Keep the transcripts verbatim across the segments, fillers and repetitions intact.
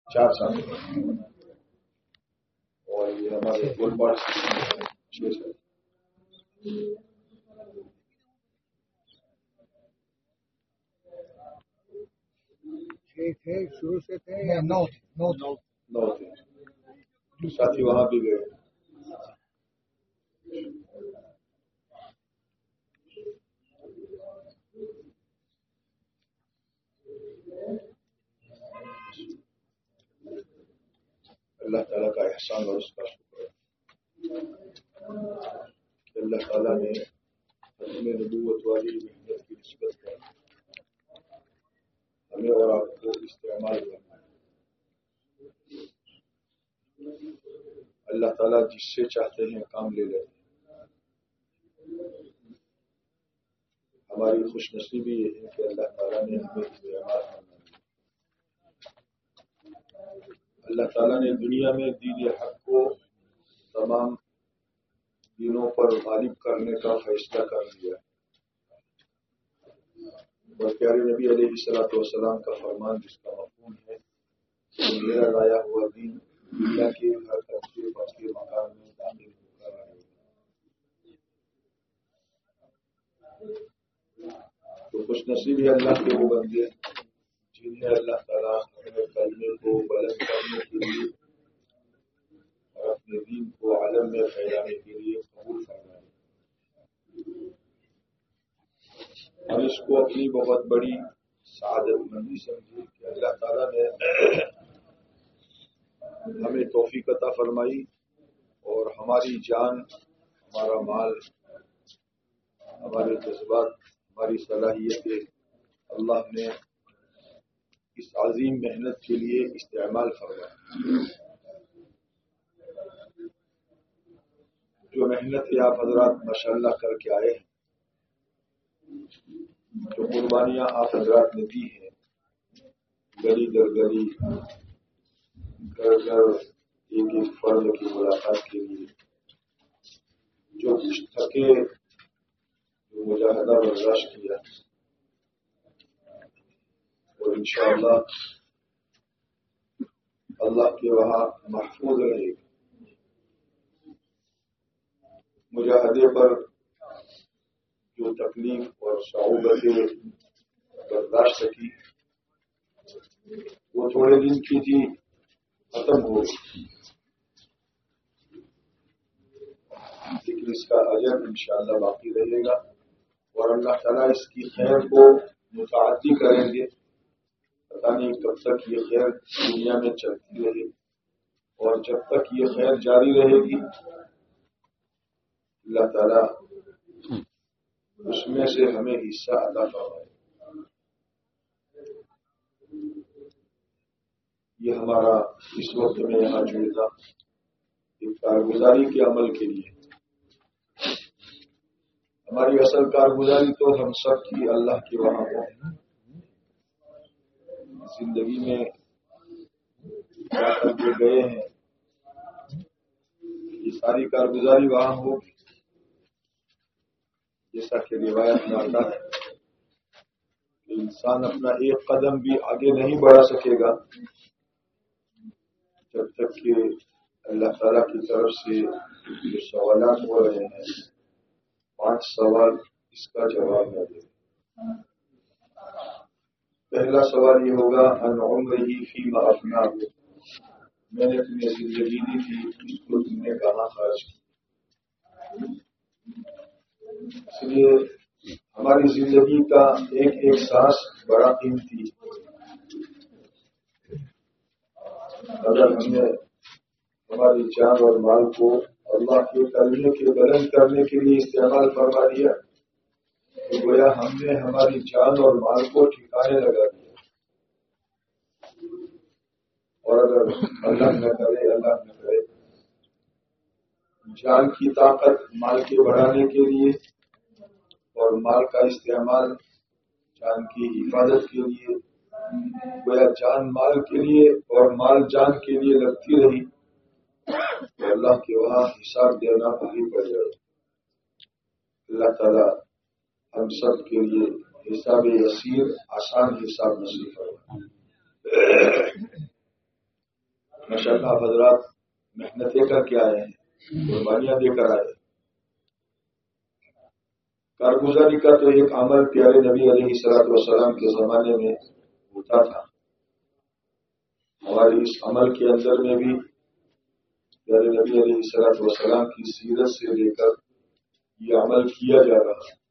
چار سال اور یہ ہمارے گول بار چھ سال. تھے شروع سے تھے یا نو نو نو تھے. ساتھی وہاں بھی گئے. اللہ تعالیٰ کا احسان اور اس کا شکر ہے کہ اللہ تعالیٰ نے ہمیں نبوت والی محنت کی نسبت کر ہمیں اور آپ کو استعمال کرنا ہے. اللہ تعالیٰ جس سے چاہتے ہیں کام لے لیتے ہیں. ہماری خوش نصیبی یہ ہے کہ اللہ تعالیٰ نے ہمیں استعمال کرنا ہے. اللہ تعالیٰ نے دنیا میں دین حق کو تمام دینوں پر غالب کرنے کا فیصلہ کر لیا. اور پیارے نبی علیہ الصلوۃ والسلام کا فرمان جس کا مفہوم ہے کہ میرا لایا ہوا دین دنیا کے ہر طبقے بچے مکان میں داخل ہو کر آئے گا. تو خوش نصیبی اللہ کے وہ بندے جنہیں اللہ تعالیٰ اپنے کلمے کو بلند کرنے کے لیے اور اپنے دین کو عالم میں پھیلانے کے لیے قبول فرمائے. ہم اس کو اپنی بہت بڑی سعادت مندی سمجھے کہ اللہ تعالیٰ نے ہمیں توفیق عطا فرمائی اور ہماری جان، ہمارا مال، ہمارے جذبات، ہماری صلاحیتیں اللہ نے اس عظیم محنت کے لیے استعمال فرمائی. جو محنت آپ حضرات ماشاءاللہ کر کے آئے ہیں، جو قربانیاں آپ حضرات نے دی ہیں، گلی در گلی، گھر گھر، ایک ایک فرد کی ملاقات کے لیے، جو کچھ تھکے، جو مجاہدہ برداشت کیا، اور انشاءاللہ اللہ کے وہاں محفوظ رہے گا. مجاہدے پر جو تکلیف اور صعوبتیں برداشت کی وہ تھوڑے دن کی تھی، ختم ہو گئی، لیکن اس کا اجر انشاءاللہ باقی رہے گا اور اللہ تعالیٰ اس کی خیر کو متعدی کریں گے. پتہ نہیں کب تک یہ خیر دنیا میں چلتی رہے، اور جب تک یہ خیر جاری رہے گی اللہ تعالیٰ اس میں سے ہمیں حصہ عطا فرمائے. یہ ہمارا اس وقت میں یہاں جڑنا ایک کارگزاری کے عمل کے لیے. ہماری اصل کارگزاری تو ہم سب کی اللہ کے وہاں ہو. زندگی میں کیا کر کے گئے ہیں یہ ساری کارگزاری وہاں ہوگی. جیسا کہ روایت میں آتا ہے کہ انسان اپنا ایک قدم بھی آگے نہیں بڑھا سکے گا جب تک کہ اللہ تعالیٰ کی طرف سے جو سوالات ہو رہے ہیں پانچ سوال اس کا جواب نہ دے. پہلا سوال یہ ہوگا ان عمرہ فیما افناہ، میں نے اپنی زندگی دی تھی اس کو تم نے کہاں خرچ کی. اس لیے ہماری زندگی کا ایک ایک سانس بڑا قیمتی. اگر ہم نے ہماری جان اور مال کو اللہ کے کلمے کے بلند کرنے کے لیے استعمال فرما دیا تو گویا ہم نے ہماری جان اور مال کو ٹھکانے لگا دیا. اور اگر اللہ نہ کرے اللہ نہ کرے جان کی طاقت مال کے بڑھانے کے لیے اور مال کا استعمال جان کی حفاظت کے لیے، گویا جان مال کے لیے اور مال جان کے لیے لگتی رہی تو اللہ کے وہاں حساب دینا بھاری پڑ جائے. اللہ تعالیٰ ہم سب کے لیے حساب یسیر آسان حساب نصیب فرمائے. ماشاءاللہ حضرات محنتیں کر کے آئے ہیں، قربانیاں دے کر آئے ہیں۔ کارگزاری کا تو ایک عمل پیارے نبی علیہ الصلوۃ والسلام کے زمانے میں ہوتا تھا۔ ہمارے اس عمل کے اندر میں بھی پیارے نبی علیہ الصلوۃ والسلام کی سیرت سے لے کر یہ عمل کیا جا رہا ہے،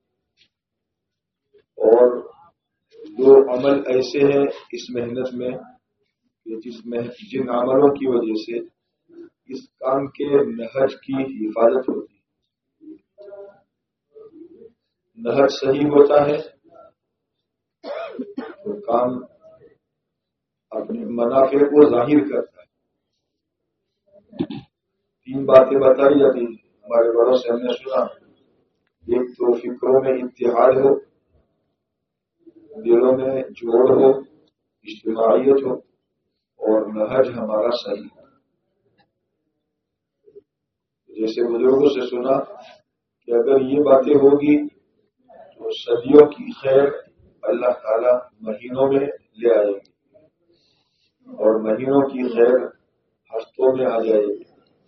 اور دو عمل ایسے ہیں اس محنت میں کہ جس میں جن عملوں کی وجہ سے اس کام کے نہج کی حفاظت ہوتی ہے۔ نہج صحیح ہوتا ہے تو کام اپنے منافع کو ظاہر کرتا ہے۔ تین باتیں بتائی جاتی ہیں ہمارے بڑوں سے، ہم نے سنا، ایک تو فکروں میں اتحاد ہو، دلوں میں جوڑ ہو، اجتماعیت ہو، اور نہج ہمارا صحیح ہو۔ جیسے بزرگوں سے سنا کہ اگر یہ باتیں ہوگی تو صدیوں کی خیر اللہ تعالی مہینوں میں لے آئے گی، اور مہینوں کی خیر ہفتوں میں آ جائے گی،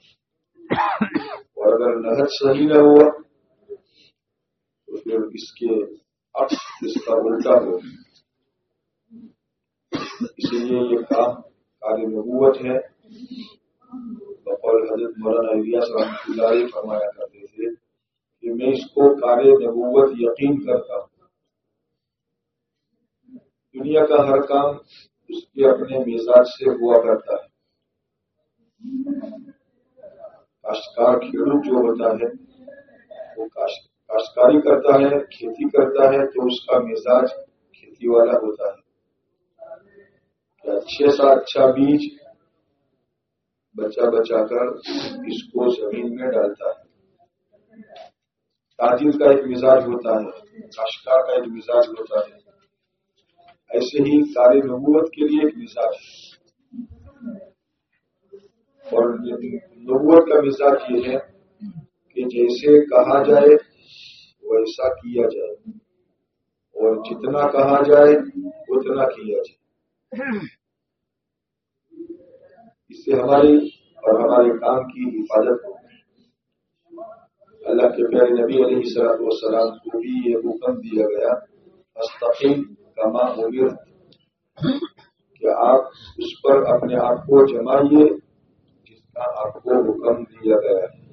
اور اگر نہج صحیح نہ ہوا تو پھر اس کے عکس اس کا الٹا ہو۔ اسی لیے یہ کام کار نبوت ہے۔ بقول حضرت مولانا الیاس رحمۃ اللہ علیہ فرمایا کرتے تھے کہ میں اس کو کار نبوت یقین کرتا ہوں۔ دنیا کا ہر کام اس کے اپنے مزاج سے ہوا کرتا ہے۔ کاشتکار کھیڑوت جو ہوتا ہے وہ کاشتکاری کرتا ہے، کھیتی کرتا ہے، تو اس کا مزاج کھیتی والا ہوتا ہے کہ اچھے سا اچھا بیج بچا بچا کر اس کو زمین میں ڈالتا ہے۔ تاجر کا ایک مزاج ہوتا ہے، کاشتکار کا ایک مزاج ہوتا ہے، ایسے ہی کار نبوت کے لیے ایک مزاج ہے، اور نبوت کا مزاج یہ ہے کہ جیسے کہا جائے ویسا کیا جائے، اور جتنا کہا جائے اتنا کیا جائے۔ اس سے ہماری اور ہمارے کام کی حفاظت ہوتی ہے۔ اللہ کے پیارے نبی علیہ الصلوۃ والسلام کو بھی یہ حکم دیا گیا، استقم کما امرت، کہ آپ اس پر اپنے آپ کو جمائیے جس کا آپ کو حکم دیا گیا ہے۔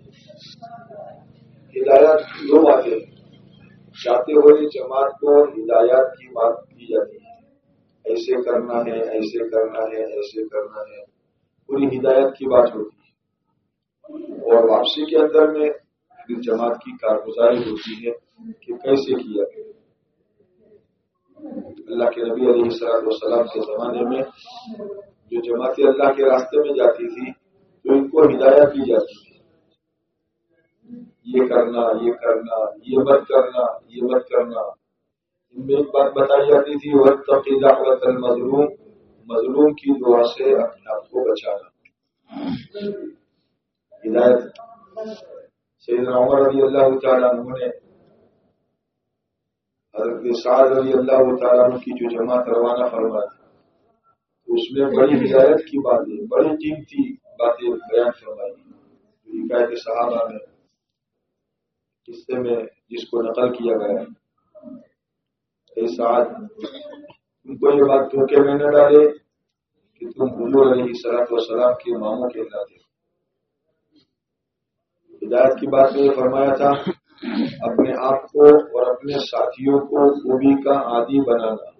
ہدایات دو باتیں، چاہتے ہوئے جماعت کو ہدایات کی بات کی جاتی ہے، ایسے کرنا ہے، ایسے کرنا ہے، ایسے کرنا ہے، پوری ہدایت کی بات ہوتی ہے، اور واپسی کے اندر میں پھر جماعت کی کارگزاری ہوتی ہے کہ کیسے کیا گیا۔ اللہ کے نبی علیہ الصلوۃ والسلام کے زمانے میں جو جماعتیں اللہ کے راستے میں جاتی تھی تو ان کو ہدایت دی جاتی تھی، یہ کرنا، یہ کرنا، یہ مت کرنا، یہ مت کرنا۔ ان میں ایک بات بتائی جاتی تھی، وَاتَّقِ دَعْوَةَ الْمَظْلُومِ، مظلوم کی دعا سے اپنے آپ کو بچانا۔ ہدایت سیدنا عمر رضی اللہ تعالیٰ عنہ نے حضرت سعد رضی اللہ تعالیٰ عنہ کی جو جماعت روانہ فرمائی، اس میں بڑی ہدایت کی باتیں، بڑی قیمتی باتیں بیان فرمائی، جو حکایت صحابہ میں قصے میں جس کو نقل کیا گیا ہے۔ اے سعد، تم کو یہ بات دھوکے میں نہ ڈالے کہ تم حضور علیہ الصلوۃ والسلام کے ماموں کہلاتے ہو۔ ہدایت کی بات میں یہ فرمایا تھا، اپنے آپ کو اور اپنے ساتھیوں کو خوبی کا عادی بنانا۔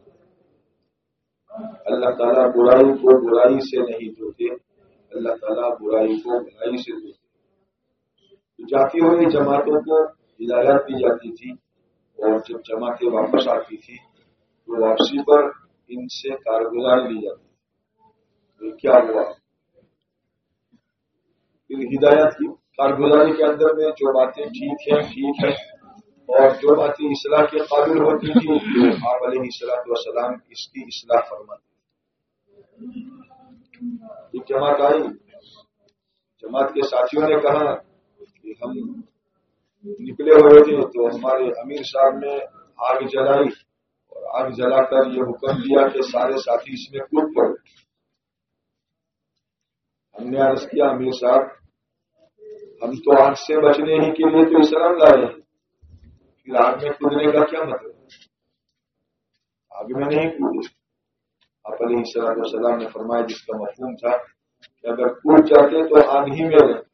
اللہ تعالیٰ برائی کو برائی سے نہیں دھوتے، اللہ تعالیٰ برائی کو بھلائی سے دھوتے۔ جاتی ہوئی جماعتوں کو ہدایات دی جاتی تھی، اور جب جماعتیں واپس آتی تھی تو واپسی پر ان سے کارگزاری لی جاتی تھی۔ کیا ہوا؟ پھر ہدایت کی کارگزاری کے اندر میں جو باتیں ٹھیک ہیں ٹھیک ہیں، اور جو باتیں اصلاح کے قابل ہوتی تھی تو آپ علیہ الصلوۃ والسلام اس کی اصلاح فرماتے۔ ایک جماعت آئی، جماعت کے ساتھیوں نے کہا کہ ہم نکلے ہوئے تھے تو ہمارے امیر صاحب نے آگ جلائی، اور آگ جلا کر یہ حکم دیا کہ سارے ساتھی اس میں کود پڑے۔ ہم نے عرض کیا امیر صاحب ہم تو آگ سے بچنے ہی کے لیے تو اسلام لائے ہیں، پھر آگ میں کودنے کا کیا مطلب؟ آگ میں نہیں کودے۔ آپ علیہ السلام والسلام نے فرمایا جس کا مفہوم تھا کہ اگر کود جاتے تو آگ ہی میں رہے۔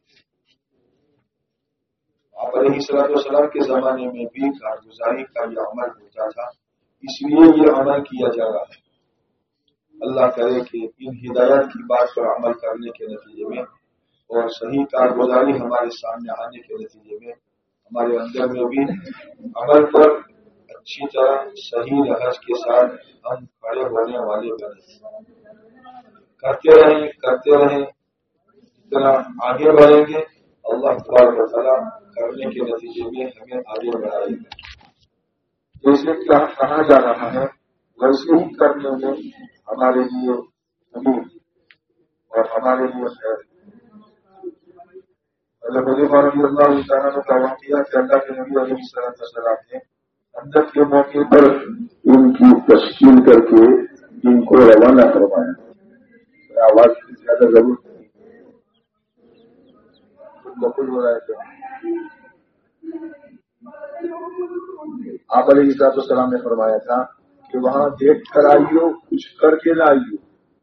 آپ علیہ السلام والسلام کے زمانے میں بھی کارگزاری کا یہ عمل ہوتا تھا، اس لیے یہ عمل کیا جا رہا ہے۔ اللہ کرے کہ ان ہدایات کی بات پر عمل کرنے کے نتیجے میں اور صحیح کارگزاری ہمارے سامنے آنے کے نتیجے میں ہمارے اندر میں بھی عمل پر اچھی طرح صحیح لحاظ کے ساتھ ہم کھڑے ہونے والے بنے، کرتے رہیں کرتے رہیں جتنا آگے بڑھیں گے اللہ تبارک و تعالیٰ کرنے کے نتیجے میں ہمیں آگے بڑھائے گا۔ جیسے کہا جا رہا ہے ویسے ہی کرنے میں ہمارے لیے امید اور ہمارے لیے خیر۔ اللہ رضی اللہ تعالیٰ نے دعویٰ کیا کہ اللہ کے نبی علیہ السلام نے اندر کے موقع پر ان کی تشکیل کر کے ان کو روانہ کروایا۔ آواز کی زیادہ ضرورت نہیں، بکل ہو رہا ہے۔ آپ علیہ السلام نے فرمایا تھا کہ وہاں دیکھ کر آئیو، کچھ کر کے نہ آئیو۔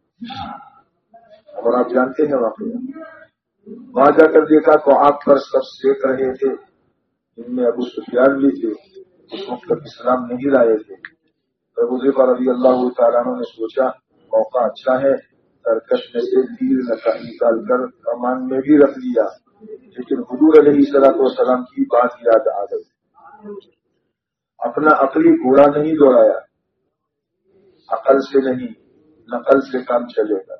اور آپ جانتے ہیں واقعہ، وہاں جا کر دیکھا تو آپ پر سب سیکھ رہے تھے، جن میں ابو سفیان بھی تھے، اس وقت تک اسلام نہیں لائے تھے۔ ابو حذیفہ رضی اللہ تعالیٰ عنہ نے سوچا موقع اچھا ہے، ترکش میں سے تیر نکال کر کمان میں بھی رکھ لیا، لیکن حضور علیہ الصلوۃ والسلام کی بات یاد آ گئی۔ اپنا عقلی گھوڑا نہیں دوڑایا، عقل سے نہیں نقل سے کام چلے گا۔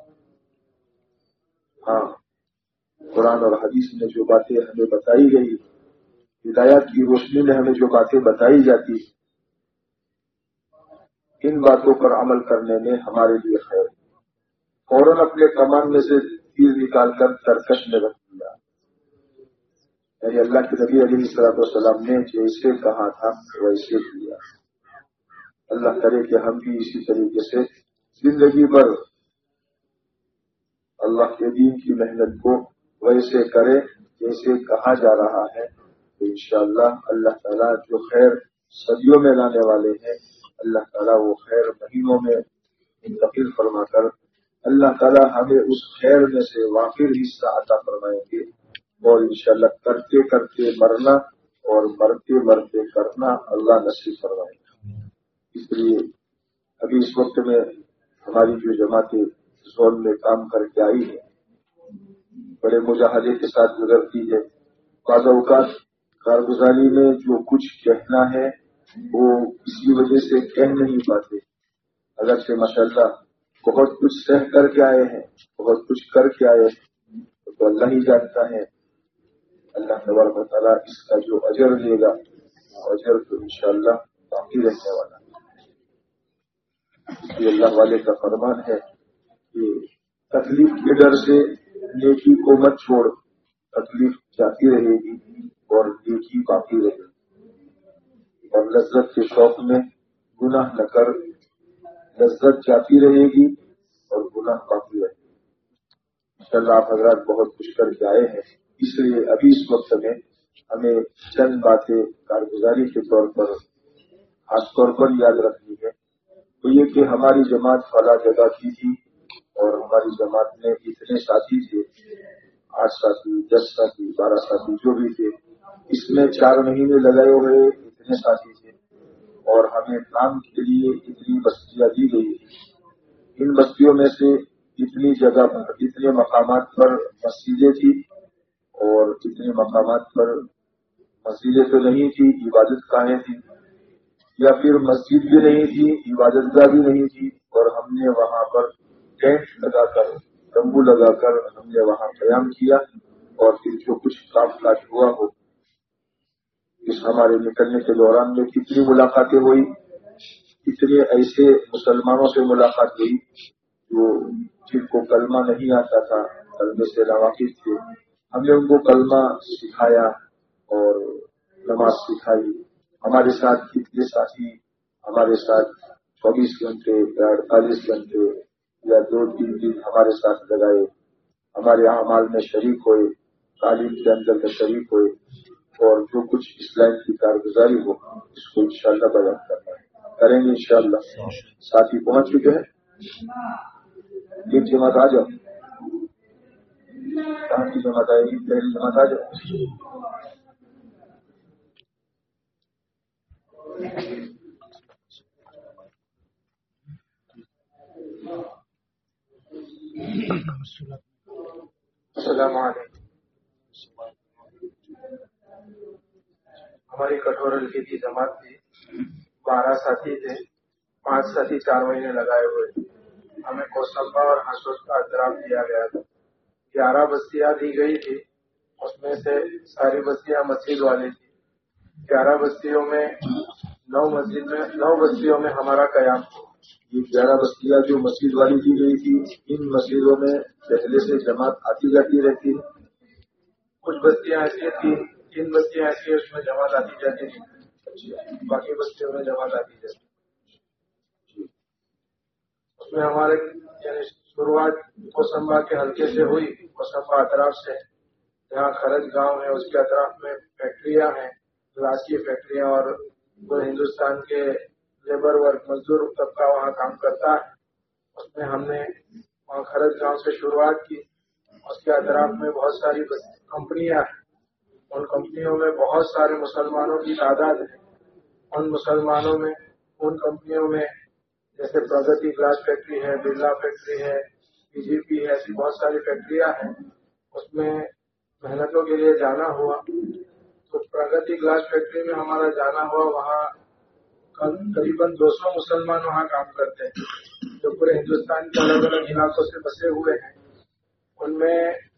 ہاں، قرآن اور حدیث میں جو باتیں ہمیں بتائی گئی، ہدایات کی روشنی میں ہمیں جو باتیں بتائی جاتی، ان باتوں پر عمل کرنے میں ہمارے لیے خیر۔ فوراً اپنے کمان میں سے تیر نکال کر ترکش میں رکھ دیا، یعنی اللہ کے نبی علیہ الصلوۃ والسلام نے جیسے کہا تھا ویسے کیا۔ اللہ کرے کہ ہم بھی اسی طریقے سے زندگی بھر اللہ کے دین کی محنت کو ویسے کرے جیسے کہا جا رہا ہے، تو انشاءاللہ اللہ تعالیٰ جو خیر صدیوں میں لانے والے ہیں، اللہ تعالیٰ وہ خیر مہینوں میں منتقل فرما کر اللہ تعالیٰ ہمیں اس خیر میں سے وافر حصہ عطا فرمائیں گے، اور انشاءاللہ کرتے کرتے مرنا اور مرتے مرتے کرنا اللہ نصیب فرمائے گا۔ اس لیے ابھی اس وقت میں ہماری جو جماعتیں زون میں کام کر کے آئی ہے بڑے مجاہدے کے ساتھ گزرتی ہے۔ بعض اوقات کارگزاری میں جو کچھ کہنا ہے وہ کسی وجہ سے کہہ نہیں پاتے، اگرچہ ماشاءاللہ بہت کچھ سہ کر کے آئے ہیں، بہت کچھ کر کے آئے ہیں، تو اللہ ہی جانتا ہے۔ اللہ تبارک و تعالیٰ اس کا جو اجر دے گا وہ اجر تو انشاءاللہ باقی رہنے والا ہے۔ یہ اللہ والے کا فرمان ہے کہ تکلیف کے ڈر سے نیکی کو مت چھوڑ، تکلیف جاتی رہے گی اور نیکی باقی رہے گی، اور لذت کے شوق میں گناہ نہ کر، لذت جاتی رہے گی اور گناہ باقی رہے گی۔ انشاءاللہ آپ حضرات بہت کچھ کر کے آئے ہیں، اس لیے ابھی اس وقت میں ہمیں چند باتیں کارگزاری کے طور پر خاص طور پر یاد رکھنی ہے۔ تو یہ کہ ہماری جماعت فلاں جگہ کی تھی اور ہماری جماعت میں اتنے ساتھی تھے، آٹھ ساتھی، دس ساتھی، بارہ ساتھی جو بھی تھے، اس میں چار مہینے لگائے ہوئے اتنے ساتھی تھے، اور ہمیں کام کے لیے اتنی بستیاں دی گئی تھی۔ ان بستیوں میں سے اتنی جگہ پر، اتنے مقامات پر مسجدیں تھی، اور اتنے مقامات پر مسجدیں تو نہیں تھی، عبادت گاہیں تھی، یا پھر مسجد بھی نہیں تھی، عبادت گاہ بھی نہیں تھی، اور ہم نے وہاں پر ٹینٹ لگا کر، تمبو لگا کر ہم نے وہاں قیام کیا، اور پھر جو کچھ کام کاج ہوا ہو اس ہمارے نکلنے کے دوران میں کتنی ملاقاتیں ہوئی، اتنے ایسے مسلمانوں سے ملاقات ہوئی جو جن کو کلمہ نہیں آتا تھا، کلمے سے ناواقف تھے، ہم نے ان کو کلمہ سکھایا اور نماز سکھائی۔ ہمارے ساتھ کتنے ساتھی ہمارے ساتھ چوبیس گھنٹے یا اڑتالیس گھنٹے یا دو تین دن ہمارے ساتھ لگائے، ہمارے اعمال میں شریک ہوئے، تعلیم کے اندر میں شریک ہوئے، اور جو کچھ اسلام کی کارگزاری ہو اس کو انشاءاللہ بیان کرنا ہے، کریں گے انشاءاللہ۔ ساتھی پہنچ چکے ہیں، ایک جماعت آ جاؤ، کہاں کی جماعت آئے گی؟ پہلی جماعت آ جاؤ۔ السلام علیکم۔ ہماری کٹورل کی تھی جماعت تھی، بارہ ساتھی تھے، پانچ ساتھی چار مہینے لگائے ہوئے تھے۔ ہمیں کوسمبا اور حسود کا اعتراف دیا گیا تھا۔ گیارہ بستیاں دی گئی تھی، اس میں سے ساری بستیاں مسجد والی تھی۔ گیارہ بستیوں میں نو مسجد میں نو بستیوں میں ہمارا قیام تھا۔ یہ گیارہ بستیاں جو مسجد والی دی گئی تھی، ان مسجدوں میں پہلے سے جماعت آتی جاتی رہتی ہے؟ کچھ بستیاں ایسی تھیں، تین بستیاں ایسی ہیں اس میں جماعت آتی جاتی تھی، باقی بستیوں میں جماعت آتی جاتی۔ اس میں ہمارے یعنی شروعات کوسمبا کے حلقے سے ہوئی، کوسمبا اطراف سے، جہاں خرج گاؤں ہے اس کے اطراف میں فیکٹریاں ہیں، گلاس کی فیکٹریاں، اور جو ہندوستان کے لیبر ورک مزدور طبقہ وہاں کام کرتا ہے، اس میں ہم نے وہاں خرج گاؤں سے شروعات کی۔ اس کے اطراف میں بہت ساری کمپنیاں ہیں، ان کمپنیوں میں بہت سارے مسلمانوں کی تعداد ہے۔ ان مسلمانوں میں ان کمپنیوں میں جیسے پرگتی گلاس فیکٹری ہے، برلا فیکٹری ہے، پی جی پی ہے، ایسی بہت ساری فیکٹریاں ہیں۔ اس میں محنتوں کے لیے جانا ہوا تو پرگتی گلاس فیکٹری میں ہمارا جانا ہوا، وہاں قریباً دو سو مسلمان وہاں کام کرتے ہیں جو پورے ہندوستان کے الگ الگ علاقوں سے بسے ہوئے ہیں۔ ان میں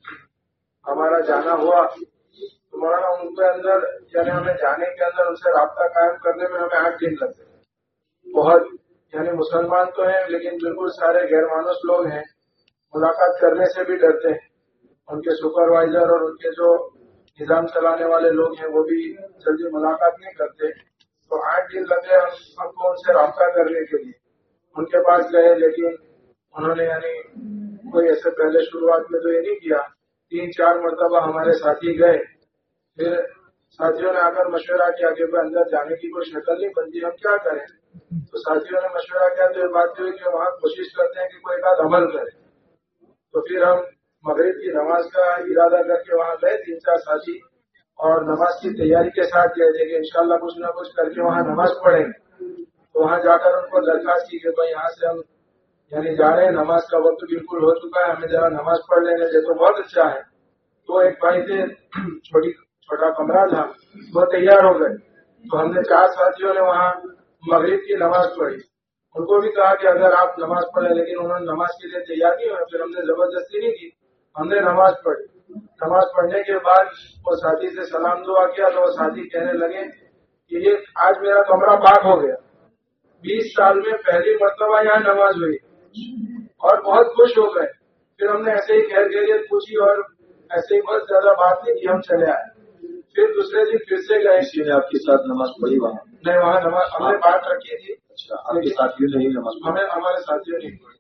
ہمارا جانا ہوا تو مولانا ان کے اندر یعنی ہمیں جانے کے اندر ان سے رابطہ قائم کرنے میں ہمیں آٹھ دن لگتے ہیں۔ بہت یعنی مسلمان تو ہیں لیکن بالکل سارے غیر مانوس لوگ ہیں، ملاقات کرنے سے بھی ڈرتے ہیں۔ ان کے سپروائزر اور ان کے جو نظام چلانے والے لوگ ہیں وہ بھی جلدی ملاقات نہیں کرتے، تو آٹھ دن لگے ہم کو ان سے رابطہ کرنے کے لیے۔ ان کے پاس گئے لیکن انہوں نے یعنی کوئی ایسے پہلے شروعات میں تو یہ نہیں کیا۔ تین چار مرتبہ ہمارے ساتھی گئے، پھر ساتھیوں نے آ کر مشورہ کیا کہ اندر جانے کی کوئی شکل نہیں بنتی، ہم کیا کریں؟ تو ساتھیوں نے مشورہ کیا تو یہ بات ہوئی کہ وہاں کوشش کرتے ہیں کہ کوئی ایک آدھ عمل کرے۔ تو پھر ہم مغرب کی نماز کا ارادہ کر کے وہاں گئے، تین چار ساتھی، اور نماز کی تیاری کے ساتھ گئے تھے کہ انشاءاللہ کچھ نہ کچھ کر کے وہاں نماز پڑھیں گے۔ تو وہاں جا کر ان کو درخواست کی کہ بھائی یہاں سے ہم یعنی جا رہے ہیں، نماز کا وقت بالکل ہو چکا ہے، ہمیں ذرا نماز پڑھ لینے دے تو بہت اچھا ہے۔ تو ایک بھائی تھے، چھوٹی چھوٹا کمرہ تھا، وہ تیار ہو گئے۔ تو ہم نے چار ساتھیوں نے وہاں مغرب کی نماز پڑھی۔ ان کو بھی کہا کہ اگر آپ نماز پڑھیں، لیکن انہوں نے نماز کے لیے تیار نہیں ہوئے۔ پھر ہم نے زبردستی نہیں کی، ہم نے نماز پڑھی۔ نماز پڑھنے کے بعد وہ ساتھی سے سلام دعا کیا تو وہ ساتھی کہنے لگے کہ یہ آج میرا کمرہ پاک ہو گیا، بیس سال میں پہلی مرتبہ یہاں نماز ہوئی، اور بہت خوش ہو گئے۔ پھر ہم نے ایسے ہی خیر خیریت پوچھی اور ایسے ہی بہت زیادہ بات نہیں کی، ہم چلے آئے۔ پھر دوسرے دن پھر سے گئے۔ کسی نے آپ کے ساتھ نماز پڑھی وہاں؟ نہیں، وہاں نماز ہم نے بات رکھی تھی۔ اچھا، آپ کے ساتھیوں نے ہی نماز پڑھی؟ ہمیں ہمارے ساتھیوں نے پڑھی۔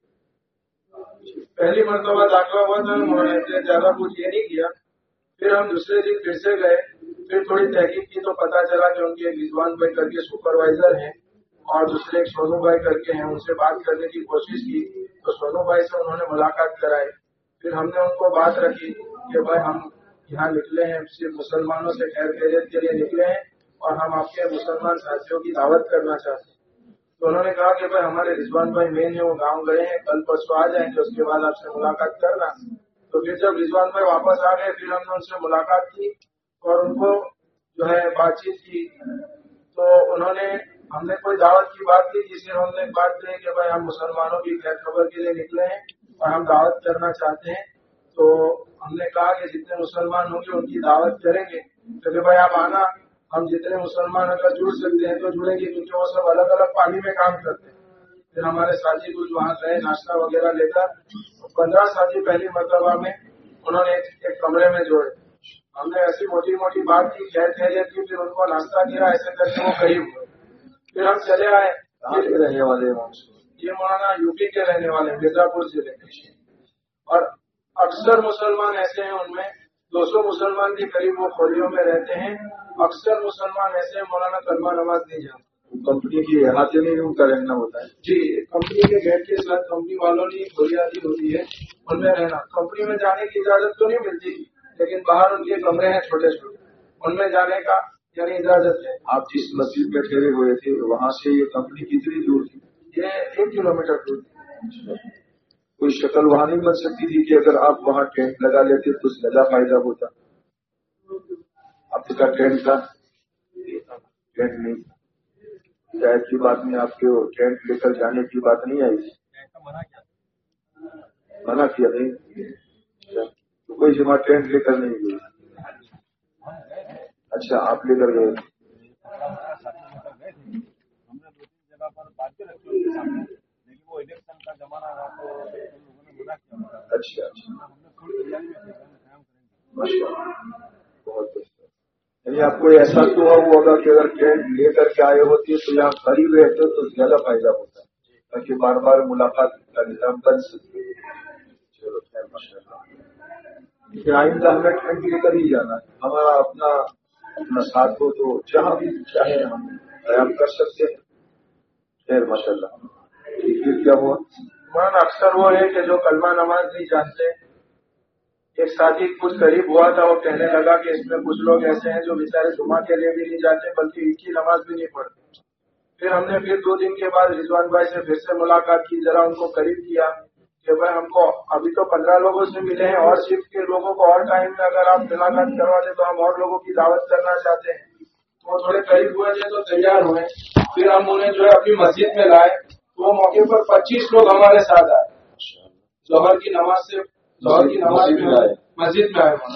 پہلی مرتبہ داخلہ ہوا تھا، انہوں نے زیادہ کچھ یہ نہیں کیا۔ پھر ہم دوسرے دن پھر سے گئے، پھر تھوڑی تحقیق کی تو پتا چلا کہ ان کے ایک رضوان بھائی کر کے سپروائزر ہیں اور دوسرے ایک سونو بھائی کر کے ہیں۔ ان سے بات کرنے کی کوشش کی تو سونو بھائی سے انہوں نے ملاقات کرائی۔ پھر ہم نے ان کو بات رکھی کہ بھائی ہم یہاں نکلے ہیں صرف مسلمانوں سے خیر خیریت کے لیے نکلے ہیں اور ہم آپ کے مسلمان ساتھیوں کی دعوت کرنا چاہتے ہیں۔ تو انہوں نے کہا کہ بھائی ہمارے رضوان بھائی مین ہیں، وہ گاؤں گئے ہیں، کل پرسوں آ جائیں گے، اس کے بعد آپ سے ملاقات کرنا۔ تو پھر جب رضوان بھائی واپس آ گئے پھر ہم نے ان سے ملاقات کی اور ان کو جو ہے بات چیت کی۔ تو انہوں نے ہم نے کوئی دعوت کی بات کی جس میں ہم نے بات کی کہ بھائی ہم مسلمانوں کی خیر خبر کے لیے نکلے ہیں اور ہم دعوت کرنا چاہتے ہیں۔ تو ہم نے کہا کہ جتنے مسلمان ہوں گے ان کی دعوت کریں گے، تو بھائی آپ آنا، ہم جتنے مسلمان اگر جڑ سکتے ہیں تو جڑیں گے، کیونکہ وہ سب الگ الگ پانی میں کام کرتے ہیں۔ پھر ہمارے ساتھی کچھ وہاں گئے ناشتہ وغیرہ لے کر، پندرہ ساتھی پہلی مرتبہ میں انہوں نے ایک کمرے میں جوڑے۔ ہم نے ایسی موٹی موٹی بات کی، خیر خیریت کی، پھر ان کو ناشتہ دیا، ایسے کر کے وہ قریب ہوئے۔ پھر ہم چلے آئے۔ رہنے والے یہ مولانا یو پی کے رہنے والے مرزا پور ضلع کے، اور अक्सर मुसलमान ऐसे हैं, उनमें दो सौ मुसलमान के करीब वो खोलियों में रहते हैं। अक्सर मुसलमान ऐसे हैं मौलाना कलमा नमाज नहीं जानते। कंपनी की अहाते में उनका रहना होता है। जी, कंपनी के गेट के साथ कंपनी वालों ने खोलियां दी होती है, उनमें रहना। कंपनी में जाने की इजाजत तो नहीं मिलती, लेकिन बाहर उनके कमरे हैं छोटे छोटे, उनमें जाने का यानी इजाजत है। आप जिस मस्जिद में ठहरे हुए थे वहाँ से ये कंपनी कितनी दूर थी? ये एक किलोमीटर दूर थी। कोई शक्ल वहाँ नहीं बन सकती थी कि अगर आप वहाँ टेंट लगा लेते तो ज्यादा फायदा होता? आपका टेंट था? टेंट नहीं, शायद की बात में आपके टेंट लेकर जाने की बात नहीं आई? मना किया नहीं? तो कोई जमा टेंट लेकर नहीं गई? अच्छा, आप लेकर गए? हमने दो तीन जगह पर बातें रखी उनके सामने, लेकिन वो इलेक्शन का जमाना था तो लोगों ने मना किया। अच्छा अच्छा, हमने पूरी तैयारी में थे, काम करेंगे। माशाअल्लाह, बहुत अच्छा। यानी आपको ऐसा तो होगा कि अगर टेंट लेकर के आए होते तो यहाँ करीब रहते तो ज्यादा फायदा होता, ताकि बार बार मुलाकात का निजाम बन सके। चलो खैर, माशाअल्लाह। आइंदा हमें टेंट लेकर ही जाना है, हमारा अपना अपना साथ हो तो जहाँ भी चाहे हम कयाम कर सकते हैं। खैर माशाअल्लाह। फिर क्या हुआ? मन अक्सर वो है कि जो कलमा नमाज नहीं जानते, एक साथी कुछ करीब हुआ था, वो कहने लगा कि इसमें कुछ लोग ऐसे हैं जो बेचारे जुमा के लिए भी नहीं जाते बल्कि ईद की नमाज भी नहीं पढ़ते। फिर हमने फिर दो दिन के बाद रिजवान भाई से फिर से मुलाकात की, जरा उनको करीब किया कि भाई हमको अभी तो पंद्रह लोगों से मिले हैं और शिफ्ट के लोगों को और टाइम में अगर आप मुलाकात करवा दें तो हम और लोगों की दावत करना चाहते हैं। तो वो थोड़े करीब हुए थे तो तैयार हुए, फिर हम उन्हें जो है अपनी मस्जिद में लाए। तो वो मौके पर पच्चीस लोग हमारे साथ आए। जोहर की नमाज से जोहर की नमाज में आए, मस्जिद में आए,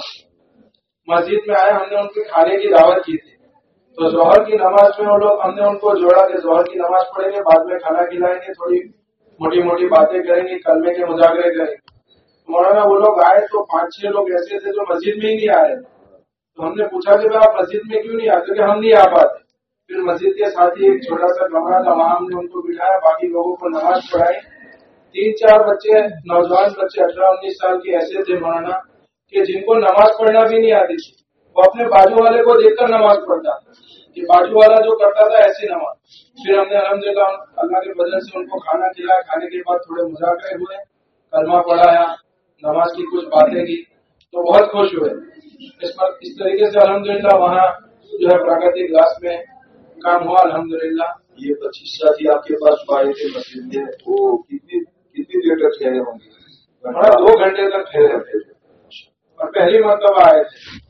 मस्जिद में आए, हमने उनके खाने की दावत की थी। तो जोहर की नमाज में वो लोग, हमने उनको जोड़ा कि जोहर की नमाज पढ़ेंगे, बाद में खाना खिलाएंगे, थोड़ी मोटी मोटी बातें करेंगे, कलमे के मुजाकरे करेंगे। मौलाना वो लोग आए तो पांच छह लोग ऐसे थे जो मस्जिद में ही नहीं आए। तो हमने पूछा कि भाई आप मस्जिद में क्यों नहीं आते? कि हम नहीं आ पाते। फिर मस्जिद के साथ ही एक छोटा सा कमरा था, वहां हमने उनको बिठाया, बाकी लोगों को नमाज पढ़ाई। तीन चार बच्चे, नौजवान बच्चे अठारह उन्नीस साल के ऐसे थे मौलाना कि जिनको नमाज पढ़ना भी नहीं आती थी, वो अपने बाजू वाले को देखकर नमाज पढ़ता था कि बाजू वाला जो करता था ऐसी नमाज। फिर हमने अल्हम्दुलिल्लाह अल्लाह के फजल से उनको खाना खिलाया, खाने के बाद थोड़े मुजाकरे हुए, कलमा पढ़ाया, नमाज की कुछ बातें की, तो बहुत खुश हुए। इस पर इस तरीके से अल्हम्दुलिल्लाह वहाँ जो है प्रगति क्लास में काम हुआ अल्हम्दुलिल्लाह। ये पच्चीस साथी आपके पास आए थे मस्जिद में, वो कितनी कितनी देर तक ठहरे होंगे? हमारा दो घंटे तक ठहरे थे और पहली मरतबा आए थे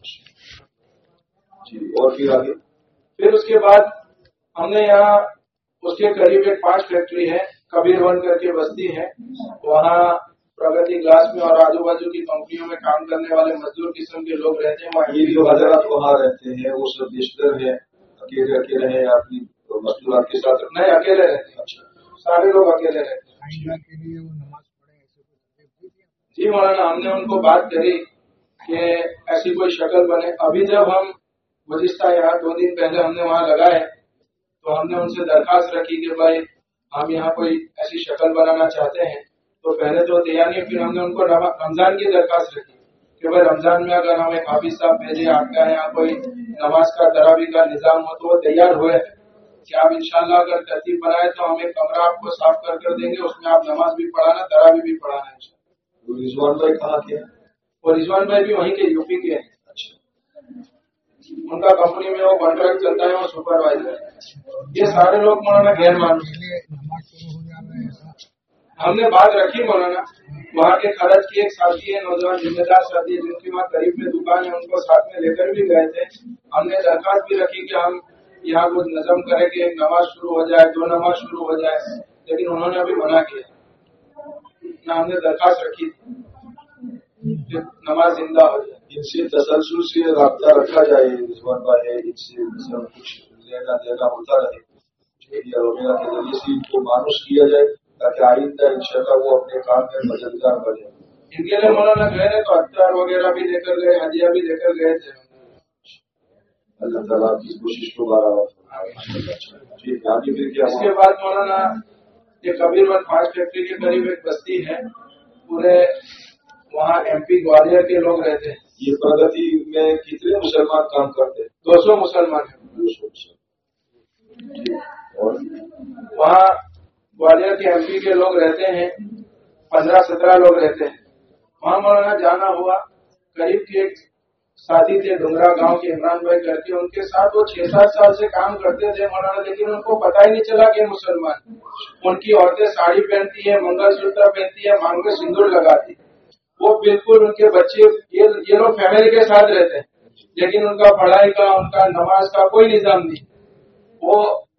जी। और फिर आगे? फिर उसके बाद हमने यहाँ उसके करीब एक पांच फैक्ट्री है, कबीर वन करके बस्ती है, वहाँ प्रगति क्लास में और आजू बाजू की कंपनियों में काम करने वाले मजदूर किस्म के लोग रहते हैं। वहाँ ये जो हजरात वहाँ रहते हैं वो सब बिस्तर है, अकेले अकेले हैं, अपनी मजदूर आपके साथ? नहीं, अकेले रहते हैं। अच्छा, सारे लोग अकेले रहते हैं। के लिए वो नमाज पढ़े ऐसे जी मौलाना, हमने उनको बात करी कि ऐसी कोई शक्ल बने। अभी जब हम गुज़िश्ता यहाँ दो दिन पहले हमने वहाँ लगाए तो हमने उनसे दरखास्त रखी कि भाई हम यहाँ कोई ऐसी शक्ल बनाना चाहते हैं। तो पहले तो तैयार नहीं, फिर हमने उनको रमजान की दरखास्त रखी कि भाई रमजान में अगर हमें हाफिज साहब भेजे, आपका यहाँ कोई नमाज का तरावी का निजाम हो। तो वो तैयार हुए कि आप इंशाल्लाह अगर तरतीब बनाए तो हम एक कमरा आपको साफ कर कर देंगे, उसमें आप नमाज भी पढ़ाना, तरावी भी पढ़ाना है। रिजवान भाई कहाँ के हैं? और रिजवान भाई भी वहीं के यूपी के हैं। अच्छा, उनका कंपनी में वो कॉन्ट्रैक्ट चलता है, वो सुपरवाइजर है। ये सारे लोग मौलाना गैर मानूस। हमने बात रखी मौलाना, वहाँ के खर्च की एक साथी है, नौजवान जिम्मेदार साथी है, जिनकी वहाँ करीब में दुकान है, उनको साथ में लेकर भी गए थे। हमने दरखास्त भी रखी कि हम यहाँ कुछ नजम करें कि एक नमाज शुरू हो जाए, दो नमाज शुरू हो जाए, लेकिन उन्होंने अभी मना किया ना। हमने दरखास्त रखी कि नमाज जिंदा हो जाए। इनसे तसलसल से रब्ता रखा जाए रिजवान भाई, इनसे सब कुछ लेना देना होता रहे, मीडिया वगैरह के जरिए से इनको मानुस किया जाए ताकि आइंदा इंशाल्लाह वो अपने काम में मददगार बने। इनके लिए मौलाना गए थे तो अख्तार वगैरह भी लेकर गए, हदिया भी लेकर गए थे। अल्लाह ताला की कोशिश को बारह। इसके बाद मौलाना ये कबीर वन पांच फैक्ट्री के करीब एक बस्ती है, पूरे वहाँ एमपी ग्वालियर के लोग रहते हैं। ये प्रगति में कितने मुसलमान काम करते हैं? दो सौ मुसलमान हैं। दो सौ और वहाँ ग्वालियर के एमपी के लोग रहते हैं, पंद्रह सत्रह लोग रहते हैं। वहाँ मौलाना जाना हुआ, करीब के एक साथी थे डुंगरा गांव के इमरान भाई करके, उनके साथ वो छह सात साल से काम करते थे मौलाना, लेकिन उनको पता ही नहीं चला कि मुसलमान। उनकी औरतें साड़ी पहनती है, मंगलसूत्र पहनती है, मांग में सिंदूर लगाती, वो बिल्कुल उनके बच्चे ये ये लोग फैमिली के साथ रहते हैं, लेकिन उनका पढ़ाई का, उनका नमाज का कोई निजाम नहीं। वो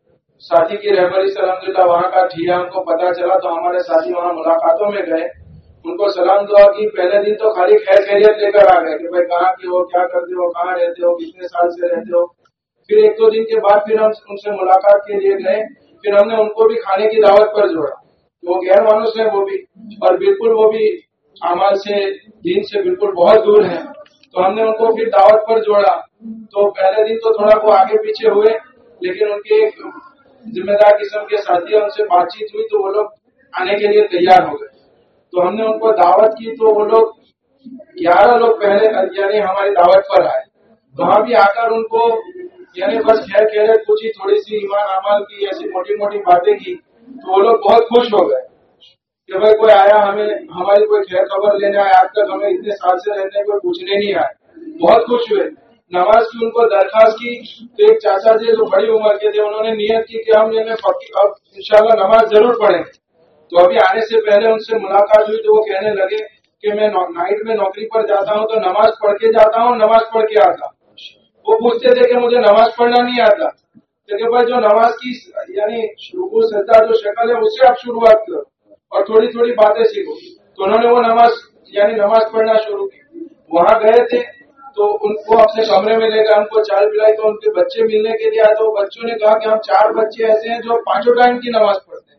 साथी की रहबरी से अल्हम्दुलिल्लाह वहाँ का ठिया हमको पता चला, तो हमारे साथी वहाँ मुलाकातों में गए, उनको सलाम दुआ की। पहले दिन तो खाली खैर खैरियत लेकर आ गए कि भाई कहाँ के हो, क्या करते हो, कहाँ रहते हो, कितने साल से रहते हो। फिर एक दो दिन के बाद फिर हम उनसे मुलाकात के लिए गए, फिर हमने उनको भी खाने की दावत पर जोड़ा। वो गैर मानुस है वो भी, और बिल्कुल वो भी अमल से, दीन से बिल्कुल बहुत दूर है, तो हमने उनको फिर दावत पर जोड़ा। तो पहले दिन तो थोड़ा वो आगे पीछे हुए, लेकिन उनके एक जिम्मेदार किस्म के साथी है, उनसे बातचीत हुई तो वो लोग आने के लिए तैयार हो गए। तो हमने उनको दावत की, तो वो लोग ग्यारह लोग पहले यानी हमारी दावत पर आए। वहाँ भी आकर उनको यानी बस खैर खैर कुछ ही थोड़ी सी ईमान अमल की ऐसी मोटी मोटी बातें की, तो वो लोग बहुत खुश हो गए कि भाई कोई आया, हमें हमारी कोई खैर खबर लेने आया, आज तक हमें इतने साल से रहने कोई पूछने नहीं आए। बहुत खुश हुए। नमाज की उनको दरखास्त की, तो एक चाचा जी जो बड़ी उम्र के थे, उन्होंने नियत की कि हम ये अब इंशाल्लाह नमाज जरूर पढ़ेंगे। तो अभी आने से पहले उनसे मुलाकात हुई, तो वो कहने लगे कि मैं नाइट में नौकरी पर जाता हूँ तो नमाज पढ़ के जाता हूँ, नमाज पढ़ के आता हूँ। वो पूछते थे कि मुझे नमाज पढ़ना नहीं आता, तो भाई जो नमाज की यानी रुकू सजदा जो शक्ल है उससे आप शुरुआत करो और थोड़ी थोड़ी बातें सीखो। तो उन्होंने वो नमाज यानी नमाज पढ़ना शुरू की। वहाँ गए थे तो उनको अपने कमरे में लेकर हमको चाय पिलाई, तो उनके बच्चे मिलने के लिए आए, तो बच्चों ने कहा कि हम चार बच्चे ऐसे हैं जो पांचों टाइम की नमाज पढ़ते हैं,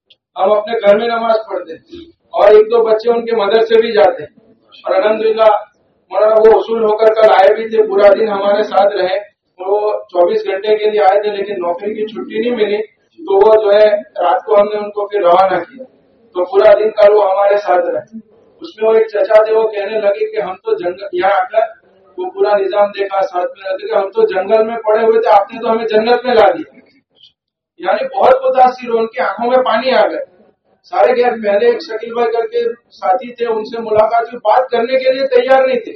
हम अपने घर में नमाज पढ़ते हैं, और एक दो बच्चे उनके मदरसे भी जाते हैं। और अल्हम्दुलिल्लाह मौलाना वो उसूल होकर कल आए भी थे, पूरा दिन हमारे साथ रहे। वो चौबीस घंटे के लिए आए थे, लेकिन नौकरी की छुट्टी नहीं मिली, तो वो जो है रात को हमने उनको फिर रवाना किया, तो पूरा दिन कल वो हमारे साथ रहे। उसमें वो एक चचा थे, वो कहने लगे कि हम तो जंगल यहाँ आकर वो पूरा निजाम देखा, साथ में रहते, हम तो जंगल में पड़े हुए थे, आपने तो हमें जन्नत में ला दिया। यानी बहुत मुतासिर हो, उनकी आंखों में पानी आ गए सारे। गैर पहले एक शकील भाई करके साथी थे, उनसे मुलाकात की, बात करने के लिए तैयार नहीं थे,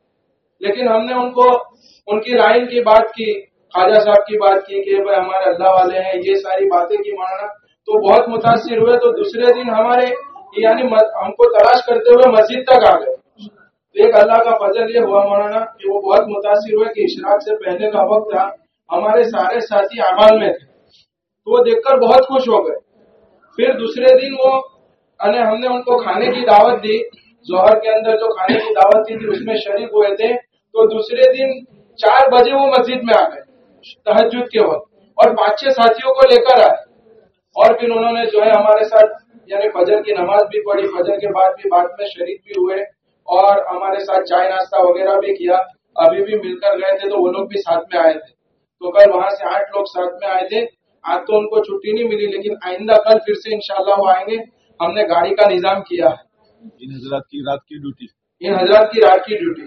लेकिन हमने उनको उनकी लाइन की बात की, ख्वाजा साहब की बात की कि भाई हमारे अल्लाह वाले हैं, ये सारी बातें की मौलाना, तो बहुत मुतासिर हुए। तो दूसरे दिन हमारे यानी हमको तलाश करते हुए मस्जिद तक आ गए। तो एक अल्लाह का फजल ये हुआ मौलाना कि वो बहुत मुतासिर हुए कि इशराक से पहले का वक्त था, हमारे सारे साथी अमाल में थे, तो वो देखकर बहुत खुश हो गए। फिर दूसरे दिन वो अने हमने उनको खाने की दावत दी, जोहर के अंदर जो खाने की दावत दी थी उसमें शरीक हुए थे। तो दूसरे दिन चार बजे वो मस्जिद में आ गए तहज्जुद के वक्त, और पांच छह साथियों को लेकर आए, और फिर उन्होंने जो है हमारे साथ यानी फजर की नमाज भी पढ़ी, फजर के बाद भी बाद में शरीक भी हुए, और हमारे साथ चाय नाश्ता वगैरह भी किया। अभी भी मिलकर गए थे तो वो लोग भी साथ में आए थे। तो कल वहां से आठ लोग साथ में आए थे। आज तो उनको छुट्टी नहीं मिली, लेकिन आइंदा कल फिर से इंशाल्लाह वो आएंगे। हमने गाड़ी का निजाम किया है। इन हजरात की रात की ड्यूटी इन हजरात की रात की ड्यूटी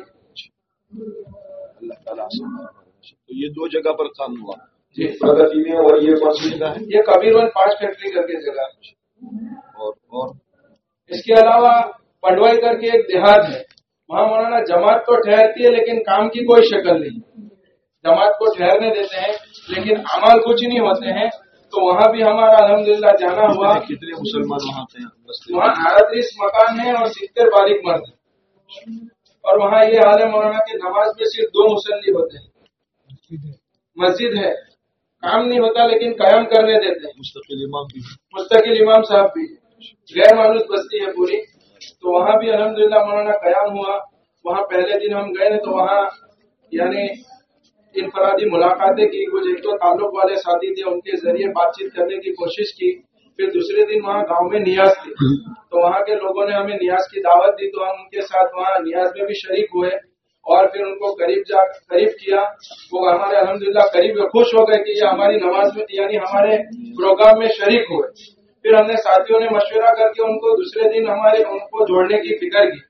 अल्लाह ताला से। तो ये दो जगह पर काम हुआ जी, प्रगति में, और ये कौन सी जगह है? ये कबीरवन पांच फैक्ट्री करके जगह है। और और इसके अलावा पडवाई करके एक देहात है, वहाँ मौलाना जमात तो ठहरती है लेकिन काम की कोई शक्ल नहीं। जमात को ठहरने देते हैं लेकिन अमाल कुछ नहीं होते हैं। तो वहाँ भी हमारा अल्हम्दुलिल्लाह जाना हुआ। कितने मुसलमान वहाँ थे? वहाँ अड़तीस मकान है और सित्तर बालिग मर्द है। और वहाँ ये हाल है मौलाना के नमाज में सिर्फ दो मुसल्ली होते हैं, मस्जिद है, काम नहीं होता लेकिन कयाम करने देते हैं। मुस्तकिल इमाम भी मुस्तकिल इमाम साहब भी, गैर मानूस बस्ती है पूरी। तो वहाँ भी अल्हम्दुलिल्लाह मौलाना कयाम हुआ। वहाँ पहले दिन हम गए तो वहाँ यानी इनफरादी मुलाकातें की, कुछ एक तो ताल्लुक वाले साथी थे उनके जरिए बातचीत करने की कोशिश की। फिर दूसरे दिन वहाँ गांव में नियाज थी, तो वहाँ के लोगों ने हमें नियाज की दावत दी, तो हम उनके साथ वहाँ नियाज में भी शरीक हुए और फिर उनको करीब जा करीब किया। वो हमारे अल्हम्दुलिल्लाह करीब खुश हो गए कि ये हमारी नमाज में यानी हमारे प्रोग्राम में शरीक हुए। फिर हमने साथियों ने मशवरा करके उनको दूसरे दिन हमारे उनको जोड़ने की फिक्र की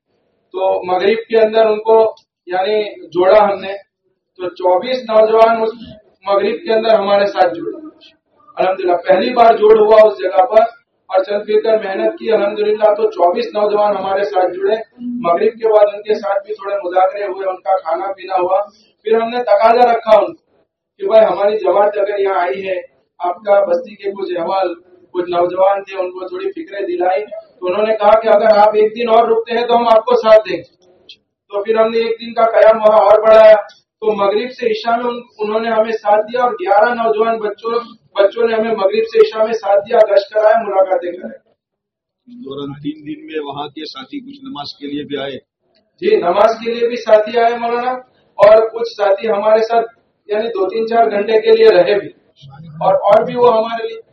تو مغرب کے اندر ان کو یعنی جوڑا ہم نے، تو چوبیس نوجوان اس مغرب کے اندر ہمارے ساتھ جڑے الحمدللہ. پہلی بار جوڑ ہوا اس جگہ پر اور چل پھر کر محنت کی الحمدللہ. تو چوبیس نوجوان ہمارے ساتھ جڑے. مغرب کے بعد ان کے ساتھ بھی تھوڑے مذاکرے ہوئے، ان کا کھانا پینا ہوا. پھر ہم نے تقاضا رکھا ان کو کہ بھائی ہماری جماعت اگر یہاں آئی ہے، آپ کا بستی کے کچھ احوال کچھ نوجوان تھے ان کو تھوڑی فکریں دلائی. تو انہوں نے کہا کہ اگر آپ ایک دن اور رکتے ہیں تو ہم آپ کو ساتھ دیں گے. تو پھر ہم نے ایک دن کا قیام وہاں اور بڑھایا. تو مغرب سے عشاء میں انہوں نے ہمیں ساتھ دیا اور گیارہ نوجوان بچوں بچوں نے ہمیں مغرب سے عشاء میں ساتھ دیا، گشت کرایا، ملاقاتیں کرائیں. اس دوران تین دن میں وہاں کے ساتھی کچھ نماز کے لیے بھی آئے. جی نماز کے لیے بھی ساتھی آئے مولانا، اور کچھ ساتھی ہمارے ساتھ یعنی دو تین چار گھنٹے کے لیے رہے بھی، اور اور بھی وہ ہمارے لیے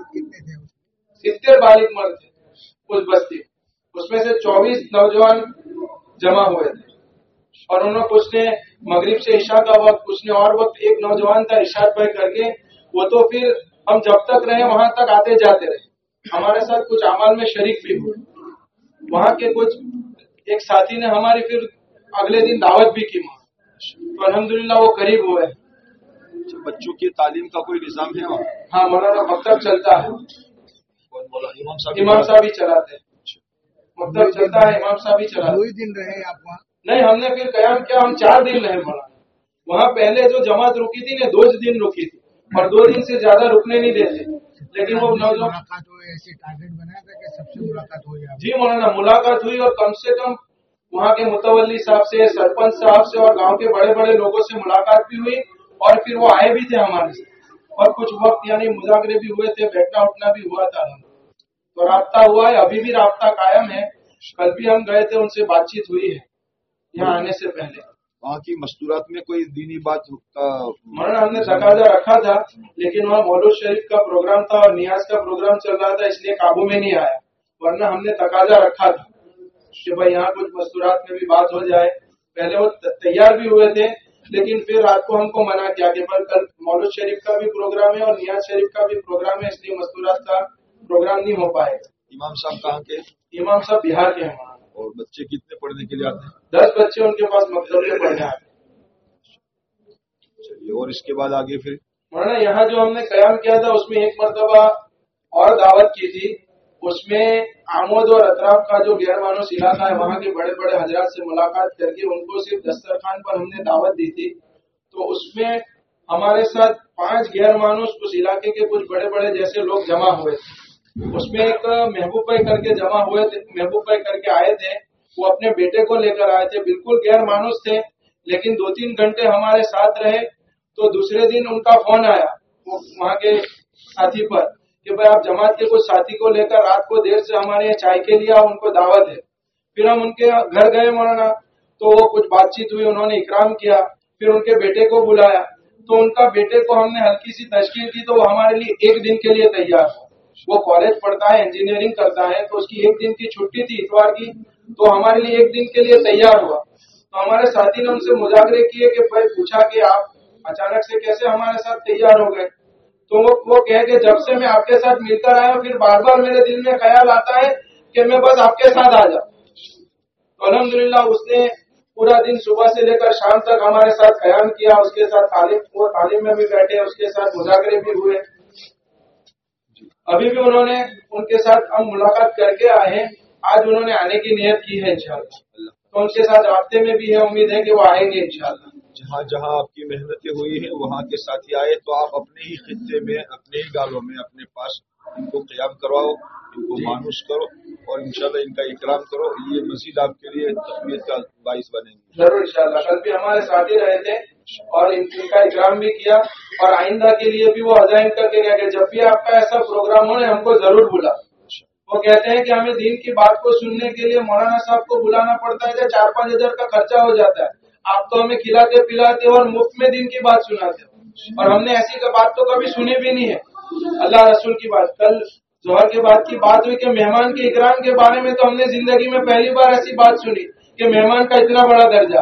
ستر بالغ مرد تھے اس بستی. اس میں سے چوبیس نوجوان جمع ہوئے تھے اور انہوں نے کچھ نے مغرب سے عشاء کا وقت، کچھ نے اور وقت. ایک نوجوان تھا ارشاد بھائی کر کے، وہ تو پھر ہم جب تک رہے وہاں تک آتے جاتے رہے، ہمارے ساتھ کچھ اعمال میں شریک بھی ہوئے. وہاں کے کچھ ایک ساتھی نے ہماری پھر اگلے دن دعوت بھی کی، تو الحمدللہ وہ قریب ہوئے. بچوں کی تعلیم کا کوئی نظام ہے وہاں؟ ہاں مولانا مکتب چلتا ہے، امام صاحب امام صاحب ہی چلاتے ہیں. مکتب چلتا ہے، امام صاحب ہی چلاتے. دو ہی دن رہے آپ وہاں؟ نہیں، ہم نے پھر قیام کیا، ہم چار دن رہے مولانا. وہاں پہلے جو جماعت رکی تھی نا دو دن رکی تھی اور دو دن سے زیادہ رکنے نہیں دیتے، لیکن وہ نوجوان ملاقات ہوئی، ایسے ٹارگیٹ بنایا تھا کہ سب سے ملاقات ہو جائے. جی مولانا ملاقات ہوئی، اور کم سے کم وہاں کے متولی صاحب سے، سرپنچ صاحب سے اور گاؤں کے بڑے بڑے لوگوں سے ملاقات بھی ہوئی، اور پھر وہ آئے بھی تھے ہمارے سے، اور کچھ وقت یعنی مذاکرے بھی ہوئے تھے، بیٹھنا اٹھنا بھی ہوا تھا. تو رابطہ ہوا ہے، ابھی بھی رابطہ قائم ہے. کل بھی ہم گئے تھے، ان سے بات چیت ہوئی ہے یہاں آنے سے پہلے. وہاں کی مستورات میں کوئی دینی بات مولانا ہم نے تقاضا رکھا تھا، لیکن وہاں مولود شریف کا پروگرام تھا اور نیاز کا پروگرام چل رہا تھا، اس لیے قابو میں نہیں آیا. ورنہ ہم نے تقاضا رکھا تھا کہ بھائی یہاں کچھ مستورات میں بھی بات ہو جائے. پہلے وہ تیار بھی ہوئے تھے، لیکن پھر رات کو ہم کو منع کیا کہ کل مولود شریف کا بھی پروگرام ہے اور نیاز شریف کا بھی پروگرام ہے، اس لیے مستورات کا پروگرام نہیں ہو پائے گا. امام صاحب کہاں کے؟ امام صاحب بہار کے ہیں. اور بچے کتنے پڑھنے کے لیے آتے ہیں؟ دس بچے ان کے پاس مکتب میں پڑھنے آتے ہیں. چلیے، اور اس کے بعد آگے پھر مولانا یہاں جو ہم نے قیام کیا تھا اس میں ایک مرتبہ اور دعوت کی تھی. اس میں آمود اور اطراف کا جو غیر مانوس علاقہ ہے وہاں کے بڑے بڑے حضرات سے ملاقات کر کے ان کو صرف دسترخوان پر ہم نے دعوت دی تھی. تو اس میں ہمارے ساتھ پانچ غیر مانوس اس علاقے کے کچھ بڑے بڑے جیسے لوگ جمع ہوئے تھے. اس میں ایک محبوب بھائی کر کے جمع ہوئے تھے، محبوب بھائی کر کے آئے تھے. وہ اپنے بیٹے کو لے کر آئے تھے، بالکل غیر مانوس تھے، لیکن دو تین گھنٹے ہمارے ساتھ رہے. تو دوسرے دن ان کا فون آیا وہاں کے ساتھی پر کہ بھائی آپ جماعت کے کچھ ساتھی کو لے کر رات کو دیر سے ہمارے یہاں چائے کے لیے ان کو دعوت ہے. پھر ہم ان کے گھر گئے مولانا، تو وہ کچھ بات چیت ہوئی، انہوں نے اکرام کیا. پھر ان کے بیٹے کو بلایا، تو ان کا بیٹے کو ہم نے ہلکی سی تشکیل کی، تو وہ ہمارے لیے ایک دن کے لیے تیار ہو. وہ کالج پڑھتا ہے، انجینئرنگ کرتا ہے، تو اس کی ایک دن کی چھٹی تھی اتوار کی، تو ہمارے لیے ایک دن کے لیے تیار ہوا. تو ہمارے ساتھی نے ان سے مذاکرے کیے کہ بھائی پوچھا کہ آپ اچانک سے کیسے ہمارے ساتھ تیار ہو گئے. تو وہ وہ کہے کہ جب سے میں آپ کے ساتھ مل کر آیا ہوں پھر بار بار میرے دل میں خیال آتا ہے کہ میں بس آپ کے ساتھ آ جاؤں. تو الحمدللہ اس نے پورا دن صبح سے لے کر شام تک ہمارے ساتھ قیام کیا. اس کے ساتھ تعلیم وہ تعلیم میں بھی بیٹھے، اس کے ساتھ مذاکرے بھی ہوئے. ابھی بھی انہوں نے ان کے ساتھ ہم ملاقات کر کے آئے ہیں. آج انہوں نے آنے کی نیت کی ہے انشاءاللہ، تو ان کے ساتھ رابطے میں بھی ہے، امید ہے کہ وہ آئیں گے انشاءاللہ. جہاں جہاں آپ کی محنتیں ہوئی ہیں وہاں کے ساتھی آئے تو آپ اپنے ہی خطے میں، اپنے ہی گالوں میں، اپنے پاس ان کو قیام کرواؤ، ان کو مانوس کرو اور انشاءاللہ ان کا اکرام کرو. یہ مزید آپ کے لیے تقویت کا باعث بنیں گے. ضرور انشاءاللہ. کل بھی ہمارے ساتھی رہے تھے اور ان کا اکرام بھی کیا، اور آئندہ کے لیے بھی وہ عزائم کر کے گیا کہ جب بھی آپ کا ایسا پروگرام ہو ہم کو ضرور بلا. وہ کہتے ہیں کہ ہمیں دین کی بات کو سننے کے لیے مولانا صاحب کو بلانا پڑتا ہے کہ چار پانچ ہزار کا خرچہ ہو جاتا ہے. آپ تو ہمیں کھلاتے پلاتے اور مفت میں دین کی بات سناتے، اور ہم نے ایسی بات تو کبھی سنی بھی نہیں ہے. اللہ رسول کی بات، کل ظہر کے بعد کی بات ہوئی کہ مہمان کے اکرام کے بارے میں تو ہم نے زندگی میں پہلی بار ایسی بات سنی کہ مہمان کا اتنا بڑا درجہ.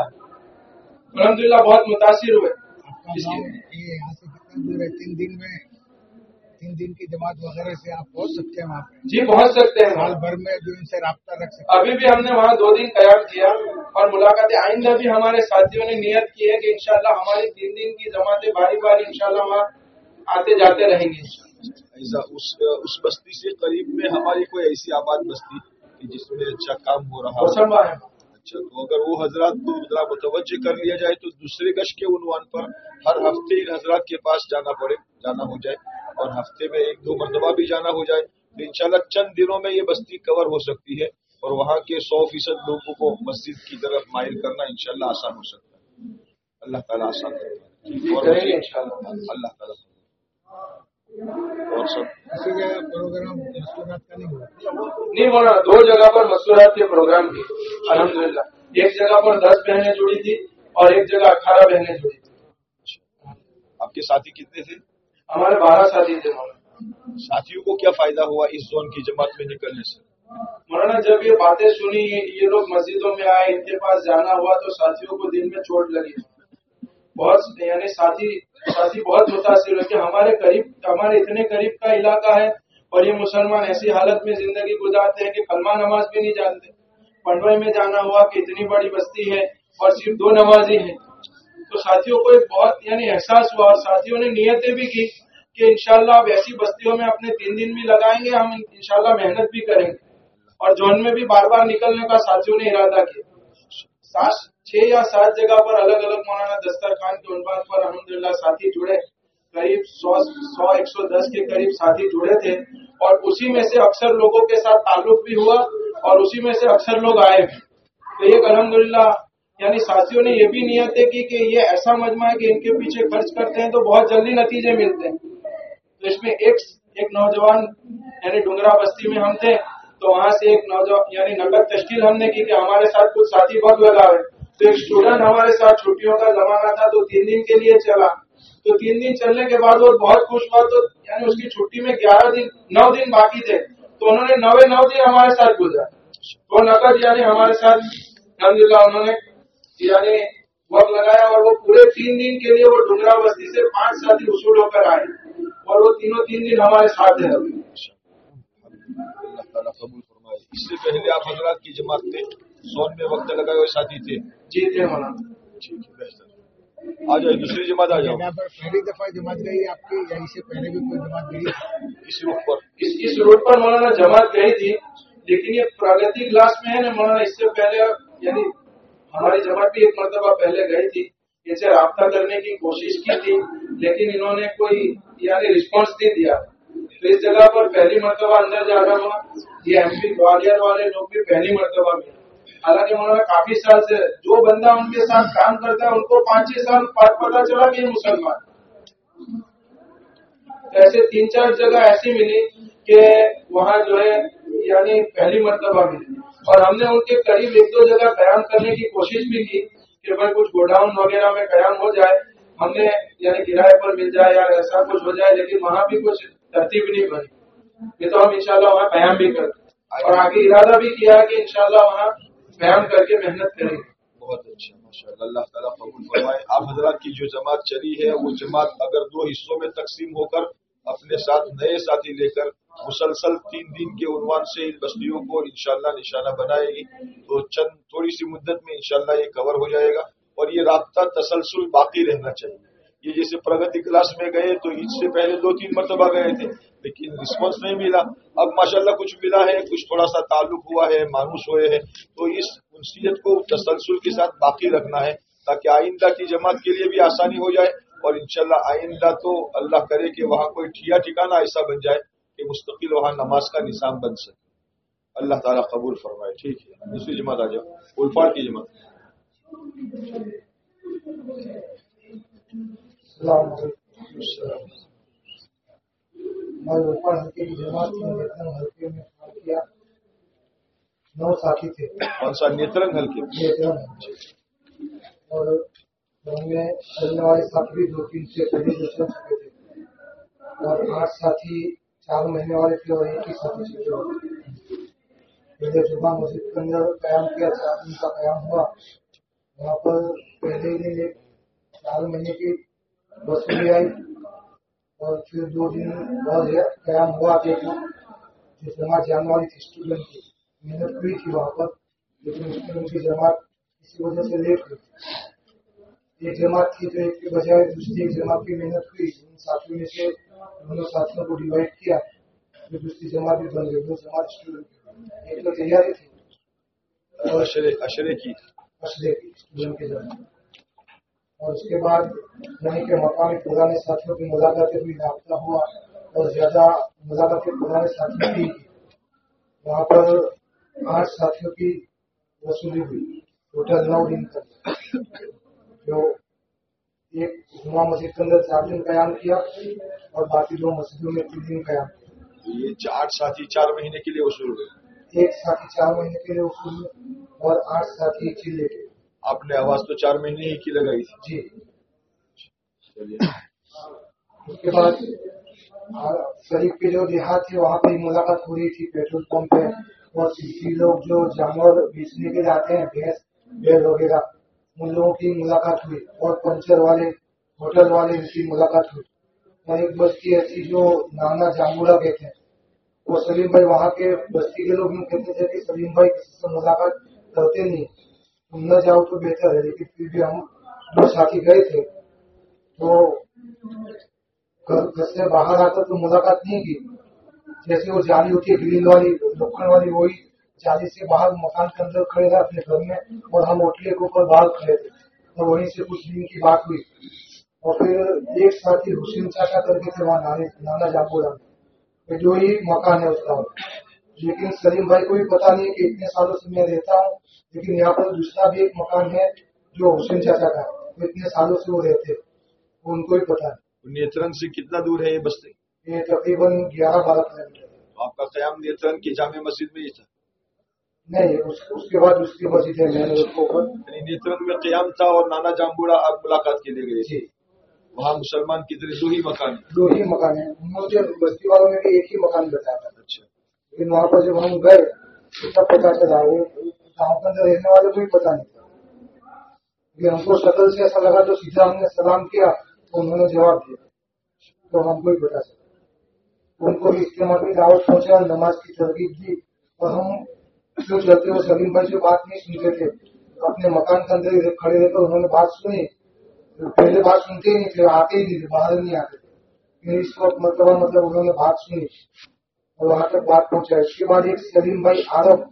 الحمدللہ بہت متاثر ہوئے. یہاں سے کتنا دور ہے؟ تین دن میں तीन दिन की जमात वगैरह से आप पहुंच सकते हैं वहाँ पे? जी पहुंच सकते हैं। साल भर में जो इनसे राब्ता रख सकते हैं। अभी भी हमने वहाँ दो दिन कयाम किया और मुलाकातें आइंदा भी हमारे साथियों ने नियत की है कि इंशाल्लाह हमारी तीन दिन की जमातें बारी बारी इंशाल्लाह वहाँ आते जाते रहेंगे। ऐसा उस उस बस्ती से करीब में हमारी कोई ऐसी आबाद बस्ती कि जिसमें अच्छा काम हो रहा हो? मौसम है। अच्छा, तो अगर वो हजरात को जरा मुतवज्जे कर लिया जाए तो दूसरे गश के उन्वान पर हर हफ्ते इन हजरात के पास जाना पड़े जाना हो जाए और हफ्ते में एक दो मरतबा भी जाना हो जाए तो इंशाल्लाह चंद दिनों में ये बस्ती कवर हो सकती है और वहाँ के सौ फीसद लोगों को मस्जिद की तरफ माइल करना इंशाल्लाह आसान हो सकता है। अल्लाह ताला आसान करता है और अल्लाह ताला और सब किसी जगह प्रोग्राम मस्तूरात का नहीं हुआ? नहीं बोला, दो जगह पर मस्तूरात के प्रोग्राम की अल्हम्दुलिल्लाह। एक जगह पर दस बहनें जुड़ी थी और एक जगह अठारह बहनें जुड़ी थी। आपके साथी कितने थे? हमारे बारह साथी थे मौलाना। साथियों को क्या फायदा हुआ इस जोन की जमात में निकलने से? मौलाना जब ये बातें सुनी, ये लोग मस्जिदों में आए, इनके पास जाना हुआ तो साथियों को दिल में चोट लगी। बहुत यानी साथी साथी बहुत मुतासिर हुए कि हमारे करीब हमारे इतने करीब का इलाका है और ये मुसलमान ऐसी हालत में जिंदगी गुजारते हैं कि कलमा नमाज भी नहीं जानते। पंडवे में जाना हुआ कि इतनी बड़ी बस्ती है और सिर्फ दो नमाजी हैं। तो साथियों को एक बहुत यानी एहसास हुआ और साथियों ने नियतें भी की कि इंशाल्लाह अब ऐसी बस्तियों में अपने तीन दिन भी लगाएंगे, हम इंशाल्लाह मेहनत भी करेंगे और जोन में भी बार बार निकलने का साथियों ने इरादा किया। सात छह या सात जगह पर अलग अलग मौलाना दस्तरखान के उन्वान पर अल्हम्दुलिल्लाह साथी जुड़े। करीब सौ सौ एक सौ दस के करीब साथी जुड़े थे और उसी में से अक्सर लोगों के साथ ताल्लुक भी हुआ और उसी में से अक्सर लोग आए भी। तो एक अल्हम्दुलिल्लाह यानी साथियों ने ये भी नियतें की कि ये ऐसा मजमा है कि इनके पीछे खर्च करते हैं तो बहुत जल्दी नतीजे मिलते हैं। तो इसमें एक एक नौजवान यानी डुंगरा बस्ती में हम थे तो वहां से एक नौजवान यानी नकद तश्कील हमने की कि हमारे साथ कुछ साथी वक्त लगाए। तो एक स्टूडेंट हमारे साथ छुट्टियों का जमाना था तो तीन दिन के लिए चला। तो तीन दिन चलने के बाद वो बहुत खुश हुआ। तो यानी उसकी छुट्टी में ग्यारह दिन नौ दिन बाकी थे तो उन्होंने नौवे नौ दिन हमारे साथ गुजारा। वो नकद यानी हमारे साथ अल्हम्दुलिल्लाह उन्होंने यानी वक्त लगाया और वो पूरे तीन दिन के लिए वो डुंगरा बस्ती से पांच साथी वसूल होकर आए और वो तीनों तीन दिन हमारे साथ है। अल्लाह ताला कबूल फरमाए। इससे पहले आप हजरात की जमात में सोन में वक्त लगाए हुए साथी थे? जी थे मौलाना। ठीक है, बेहतर। आ जाओ दूसरी जमात आ जाओ। यहाँ पर पहली दफा जमात गई आपकी या इससे पहले भी कोई जमात गई? इस रूट पर इस इस रूट पर मौलाना जमात गई थी लेकिन ये प्रगति क्लास में है ना मौलाना। इससे पहले यानी हमारी जमात भी एक मरतबा पहले गई थी, इनसे राब्ता करने की कोशिश की थी लेकिन इन्होंने कोई यानी रिस्पॉन्स नहीं दिया। तो इस जगह पर पहली मरतबा अंदर जाना हुआ। ये एमपी ग्वालियर वाले लोग भी पहली मरतबा मिले। हालांकि उन्होंने काफी साल से जो बंदा उनके साथ काम करता है उनको पाँच छह साल बाद पता चला कि ये मुसलमान। ऐसे तीन चार जगह ऐसी मिली कि वहाँ जो है यानी पहली मरतबा मिली और हमने उनके करीब एक दो जगह कयाम करने की कोशिश भी की कि भाई कुछ गोडाउन वगैरह में कयाम हो जाए, हमने यानी किराए पर मिल जाए या ऐसा कुछ हो जाए, लेकिन वहाँ भी कुछ तरतीब नहीं बनी। ये तो हम इंशाल्लाह वहाँ कयाम भी करते और आगे इरादा भी किया कि इंशाल्लाह वहाँ कयाम करके मेहनत करेंगे। बहुत अच्छा, माशाअल्लाह, अल्लाह ताला कबूल फरमाए। आप हजरात की जो जमात चली है वो जमात अगर दो हिस्सों में तकसीम होकर अपने साथ नए साथी लेकर मुसलसल तीन दिन के उन्वान से इन बस्तियों को इंशाल्लाह निशाना बनाएगी तो चंद थोड़ी सी मुद्दत में इंशाल्लाह ये कवर हो जाएगा और ये राब्ता तसलसल बाकी रहना चाहिए। ये जैसे प्रगति क्लास में गए तो इससे पहले दो तीन मरतबा गए थे लेकिन रिस्पॉन्स नहीं मिला। अब माशाल्लाह कुछ मिला है, कुछ थोड़ा सा ताल्लुक हुआ है, मानूस हुए हैं। तो इस उनसीयत को तसलसल के साथ बाकी रखना है ताकि आइंदा की जमात के लिए भी आसानी हो जाए और इंशाल्लाह आइंदा तो अल्लाह करे कि वहाँ कोई ठिया ठिकाना ऐसा बन जाए कि मुस्तकिल वहाँ नमाज का निज़ाम बन सके। अल्लाह ताला कबूल फरमाए। ठीक है, दूसरी जमात आ जाओ, उल्फाड़ की जमात। मैं उल्फाड़ हल्के की जमात में नेत्रंग हल्के में काम किया। नौ साथी थे। कौन सा? नेत्रंग हल्के। नेत्रंग और उनमें चलने वाले साथी भी दो तीन से पहले जो चल चुके थे और आठ साथी चार महीने वाले थे और एक ही साथी छुट्टे हुए। पहले जुमा मस्जिद के अंदर कयाम किया, चार दिन का कयाम हुआ। वहाँ पर पहले ही दिन एक चार महीने की वसूली आई और फिर दो दिन बहुत क्याम हुआ देखना जो जमात जाने वाली थी स्टूडेंट की मेहनत हुई थी वहाँ पर, लेकिन स्टूडेंट की जमात इसी वजह से लेट हुई। एक जमात थी तो एक के बजाय दूसरी एक जमात की मेहनत हुई, उन साथियों में से दोनों साथियों को डिवाइड किया, फिर दूसरी जमात भी बन गई, दो जमात स्टूडेंट की। एक तो तैयारी थी अशरे अशरे की अशरे की स्टूडेंट की जमात, और उसके बाद यानी कि मकामी पुराने साथियों की मुलाकातें भी राब्ता हुआ और ज्यादा मुलाकातें पुराने साथियों की। वहाँ पर आठ साथियों की वसूली हुई, टोटल नौ दिन तक, जो एक जुमा मस्जिद के अंदर चार दिन कयाम किया और बाकी दो मस्जिदों में तीन दिन कयाम किया। ये चार साथी चार महीने के लिए वसूल हुए, एक साथी चार महीने के लिए वसूल हुए और आठ साथी चिल्ले के। आपने आवाज तो चार महीने ही की लगाई थी जी। उसके बाद शरीफ के जो देहात थे वहाँ पे मुलाकात हो रही थी पेट्रोल पंप पे, और सिटी लोग जो जानवर बेचने के लिए आते हैं, भैंस बैल वगैरह, उन लोगों की मुलाकात हुई, और पंचर वाले होटल वाले की मुलाकात हुई। और एक बस्ती ऐसी जो नाना जामुड़ा कहते हैं, वो सलीम भाई वहाँ के बस्ती के लोग यूँ कहते थे कि सलीम भाई किसी से मुलाकात करते नहीं, तुम न जाओ तो बेहतर है। लेकिन फिर भी हम दो साथी गए थे, तो घर से बाहर आकर तो मुलाकात नहीं की। जैसे वो जाली होती है ग्रिल वाली लोखंड वाली, वही जाली से बाहर मकान के अंदर खड़े रहे अपने घर में, और हम ओटले के ऊपर बाहर खड़े थे, और वहीं से कुछ दिन की बात हुई। और फिर एक साथी हुसैन चाचा करके थे वहाँ नाने नाना जापुरा में, जो ही मकान है उसका। लेकिन सलीम भाई को भी पता नहीं कि इतने सालों से मैं रहता हूँ, लेकिन यहाँ पर दूसरा भी एक मकान है जो हुसैन चाचा का, इतने सालों से वो रहते, उनको भी पता नहीं। नेत्रन से कितना दूर है ये बस्ती? ये तकरीबन ग्यारह बारह किलोमीटर। आपका कयाम नेत्रन की जामे मस्जिद में ही था? नहीं, उस, उसके बाद उसकी मस्जिद है मैंने उसको नेत्रन में कयाम था और नाना जामुड़ा आप मुलाकात के लिए गए जी। वहाँ मुसलमान कितने दो ही मकान है? दो ही मकान है, मुझे बस्ती वालों ने भी एक ही मकान बताया था। अच्छा। लेकिन वहाँ पर जब हम गए तो तब पता चला, वो गाँव के अंदर रहने वाले को भी पता नहीं था। लेकिन हमको शक्ल से ऐसा लगा, तो सीधा हमने सलाम किया तो उन्होंने जवाब दिया, तो हमको ही पता चला। उनको भी इस्तेमाल की दावत पहुंचा, नमाज की तरकीब दी, और हम क्यों चलते हुए सलीम भाई से बात नहीं सुनते थे, अपने मकान के अंदर खड़े रहकर उन्होंने बात सुनी। पहले बात सुनते ही नहीं थे, आते ही नहीं थे, बाहर नहीं आते थे। इस वक्त मतलब मतलब उन्होंने बात सुनी और वहां तक बात पहुंचा। इसके बाद एक सलीम भाई आरब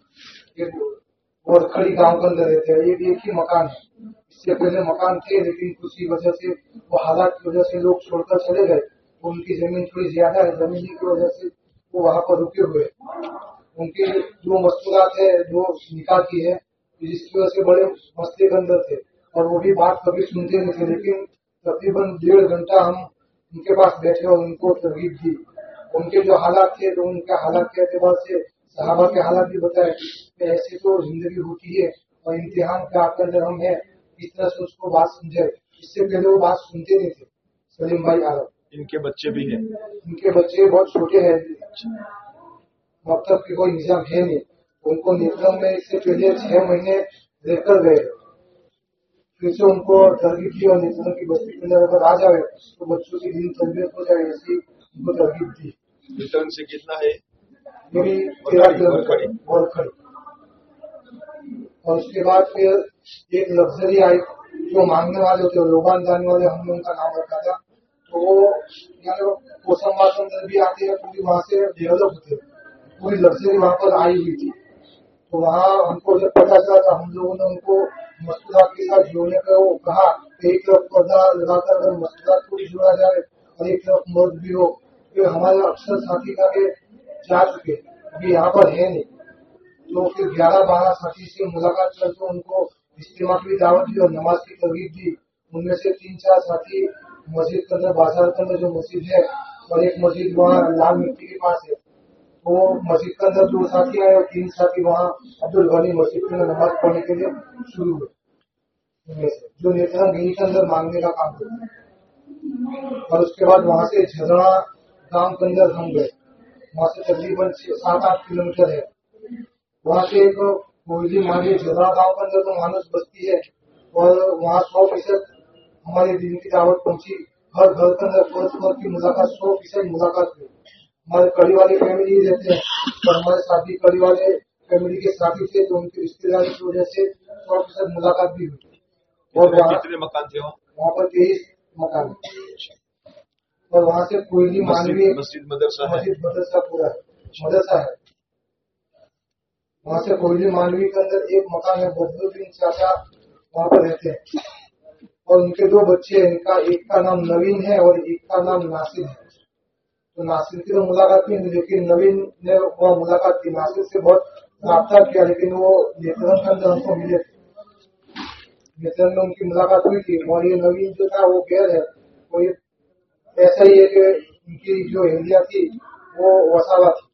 और खड़ी गांव के अंदर रहते हैं, ये भी एक ही मकान है। इससे पहले मकान थे, लेकिन कुछ वजह से वो हालात की वजह से लोग छोड़कर चले गए। उनकी जमीन थोड़ी ज्यादा है, जमीन की वजह से वो वहां पर रुके हुए। उनकी जो मस्तूरात है जो निकाह की है, जिसकी वजह से बड़े मसले के अंदर थे, और वो भी बात कभी सुनते नहीं थे। लेकिन तकरीबन डेढ़ घंटा हम उनके पास बैठे और उनको तरगीब दी। उनके जो हालात थे, तो उनके हालात के एतबार से सहाबा के हालात भी बताए कि ऐसी तो जिंदगी होती है, और इम्तिहान के आकर अंदर हम है, इस तरह से उसको बात समझे। इससे पहले वो बात सुनते नहीं थे सलीम भाई आरब। इनके बच्चे भी हैं? इनके बच्चे बहुत छोटे हैं, मकतब की कोई निजाम है नहीं। उनको नेत्रम में इससे पहले छह महीने रहकर गए, फिर से उनको तरगीब दी, और नेत्रम की बस्ती के अंदर अगर आ जाए तो बच्चों की दिन तरबियत हो जाए, ऐसी उनको तरगीब दी। नेत्रन से कितना है? मेरी तेरह किलोमीटर और खड़ी। और उसके बाद फिर एक लग्जरी आई, जो मांगने वाले होते, लोबान जाने वाले, हमने उनका नाम रखा था। तो वो यानी कोसंबा के अंदर भी आते हैं, पूरी वहाँ से डेवलप होते हैं, पूरी लग्जरी वहाँ पर आई हुई थी। तो वहाँ हमको जब पता चला था, हम लोगों ने उनको मस्तूरात के साथ जोड़ने का वो कहा, एक तरफ पर्दा लगाकर अगर मस्तूरात को भी जोड़ा जाए और एक तरफ मर्द भी हो। फिर हमारे अक्सर साथी का के जा चुके, अभी यहाँ पर है नहीं। तो फिर ग्यारह बारह साथी से मुलाकात करके उनको इज्तिमा की दावत दी और नमाज की तरगीब दी। उनमें से तीन चार साथी मस्जिद के अंदर, बाजार के अंदर जो मस्जिद है, और एक मस्जिद वहाँ लाल मिट्टी के पास है, वो मस्जिद के अंदर दो साथी आए और तीन साथी वहाँ अब्दुल गनी मस्जिद के अंदर नमाज पढ़ने के लिए शुरू हुए, उनमें से जो नेत्रम गिरी के अंदर मांगने का काम करते हैं। और उसके बाद वहाँ से झगड़ा गांव के अंदर हम गए, वहाँ से तकरीबन सात आठ किलोमीटर है। वहाँ से एक कोयली मांगे झगड़ा गांव के अंदर तो मानस बस्ती है, और वहाँ सौ फीसद हमारे दिन की दावत पहुंची, हर घर के अंदर फर्स्ट फ्लोर की मुलाकात सौ फीसद मुलाकात हुई। हमारे कड़ी वाले फैमिली रहते हैं, तो हमारे साथी कड़ी वाले फैमिली के साथी थे, तो उनकी रिश्तेदारी की वजह से सौ फीसद मुलाकात भी हुई। और वहाँ कितने मकान थे वहाँ? वहाँ पर तेईस मकान, और वहाँ से कोयली मानवी मस्जिद मदरसा है, मस्जिद मदरसा पूरा है, मदरसा है। वहाँ से कोयली मानवी के अंदर एक मकान है, बदरुद्दीन चाचा वहाँ पर रहते हैं, और उनके दो बच्चे हैं, इनका एक का नाम नवीन है और एक का नाम नासिर है। तो नासिर की तो मुलाकात नहीं हुई, लेकिन नवीन ने वह मुलाकात की, नासिर से बहुत राब्ता किया, लेकिन वो नेत्रम के अंदर हमको मिले थे, नेत्रम में उनकी मुलाकात हुई थी। और ये नवीन जो था वो गैर है, वो ये ऐसा ही है कि उनकी जो एरिया थी वो वसावा थी,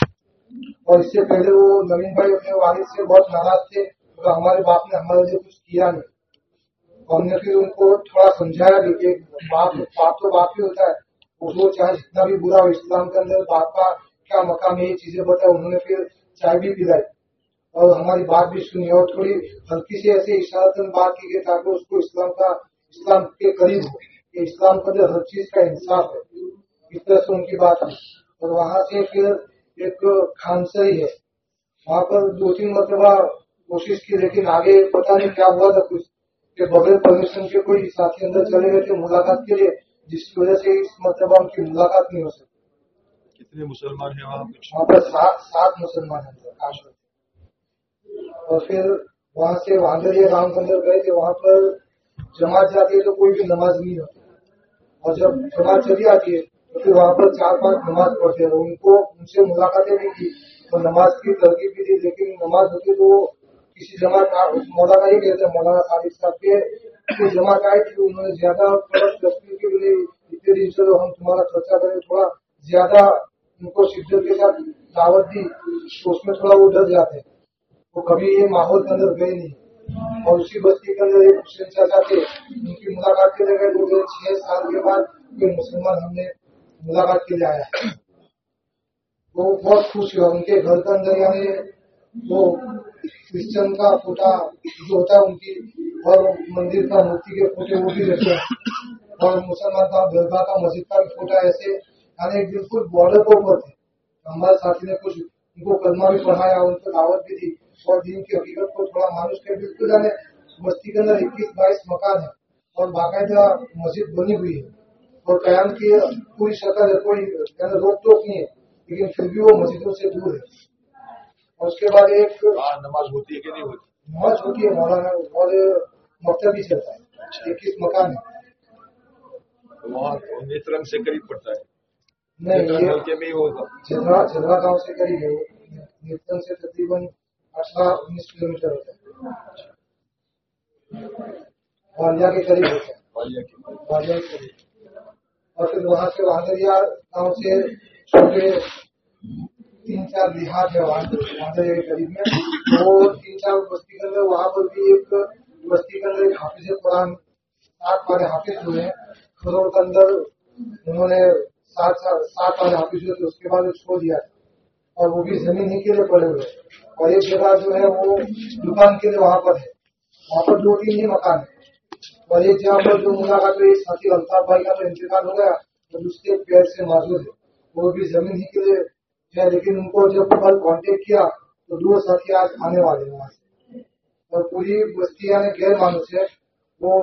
और इससे पहले वो नवीन भाई अपने वालिद से बहुत नाराज थे, तो हमारे बाप ने हमारे लिए कुछ किया नहीं। हमने फिर उनको थोड़ा समझाया भी कि बाप बाप तो बाप ही होता है, उसको चाहे जितना भी बुरा हो, इस्लाम के अंदर बाप का क्या मकाम है, ये चीजें बताए। उन्होंने फिर चाय भी पिलाई और हमारी बात भी सुनी, और थोड़ी हल्की से ऐसे इशारतन बात की गई ताकि उसको इस्लाम का इस्लाम के करीब हो, कि इस्लाम के अंदर हर चीज का इंसाफ है, इस तरह से उनकी बात हुई। और वहां से फिर एक खानसई है, वहां पर दो तीन मरतबा कोशिश की, लेकिन आगे पता नहीं क्या हुआ था कुछ, कि बगैर परमिशन के कोई साथी अंदर चले गए थे मुलाकात के लिए, जिसकी वजह से इस मरतबा उनकी मुलाकात नहीं हो सकी। कितने मुसलमान हैं वहाँ? कुछ वहाँ पर सात सात मुसलमान अंदर काम करते। और फिर वहाँ से वांदरिया गांव के अंदर गए थे, वहाँ पर जमात जाती है तो कोई भी नमाज नहीं होती, और जब जमात चली आती है तो फिर वहाँ पर चार पांच नमाज पढ़ते हैं। उनको उनसे मुलाकातें भी की और नमाज की तरकीब भी दी, लेकिन नमाज होती तो किसी जमात मौलाना ये कहते हैं, मौलाना सादिक साहब के जमात आई थी, उन्होंने ज्यादा तस्वीर के लिए इतने दिन चलो हम तुम्हारा खर्चा करें, थोड़ा ज्यादा उनको शिद्दत के साथ दावत दी, तो उसमें थोड़ा वो डर जाते हैं, वो कभी ये माहौल के अंदर गए नहीं। और उसी बस्ती के अंदर एक मुस्लिम चाचा थे, उनकी मुलाकात के लिए गए, तो छह साल के बाद कोई मुसलमान हमने मुलाकात के लिए आया, वो बहुत खुश हुआ। उनके घर के अंदर यानी वो क्रिश्चियन का फोटा जो होता है उनकी, और मंदिर का मूर्ति के फोटे वो भी रहते हैं, और मुसलमान का दरगाह का मस्जिद का भी फोटा, ऐसे यानी बिल्कुल बॉर्डर के ऊपर थे। हमारे साथी ने कुछ उनको कलमा भी पढ़ाया, उनको दावत भी दी, और दिन की हकीकत को थोड़ा मानुष के बिल्कुल जाने। बस्ती के अंदर इक्कीस बाईस मकान है और बाकायदा मस्जिद बनी हुई है, और कयाम की पूरी शक्ल है, कोई रोक टोक नहीं है, लेकिन फिर भी वो मस्जिदों से दूर है। और उसके बाद एक नमाज होती है कि नहीं होती? नमाज होती है मौलाना, और मकतब भी चलता है, इक्कीस मकान है। तो वहाँ नेत्रम से करीब पड़ता है? नहीं, ये हल्के में ही होगा, झलवा झलवा गाँव से करीब है, नेत्रम से तकरीबन अठारह उन्नीस किलोमीटर होता है, वालिया के करीब होता है, वालिया के वालिया के करीब। और फिर वहाँ से वांदरिया गाँव से छोटे तीन चार देहात है वांदरिया के करीब में, वो तीन चार बस्ती के अंदर, वहाँ पर भी एक बस्ती के अंदर एक हाफिज कुरान सात वाले हाफिज हुए हैं, खरोड़ के अंदर उन्होंने सात सात वाले हाफिज हुए थे, उसके बाद छोड़ दिया, और वो भी जमीन ही के लिए पड़े हुए। और एक जगह जो है वो दुकान के लिए वहाँ पर है, वहाँ पर दो तीन ही मकान है। और एक जगह पर जो मुलाकात हुई साथी अल्ताफ भाई का तो इंतकाल हो गया, तो दूसरे पैर से माजूर है, वो भी जमीन ही के लिए है, लेकिन उनको जब कल कांटेक्ट किया तो दो साथी आज आने वाले हैं वहाँ से। और पूरी बस्ती यानी गैर मानुष है, वो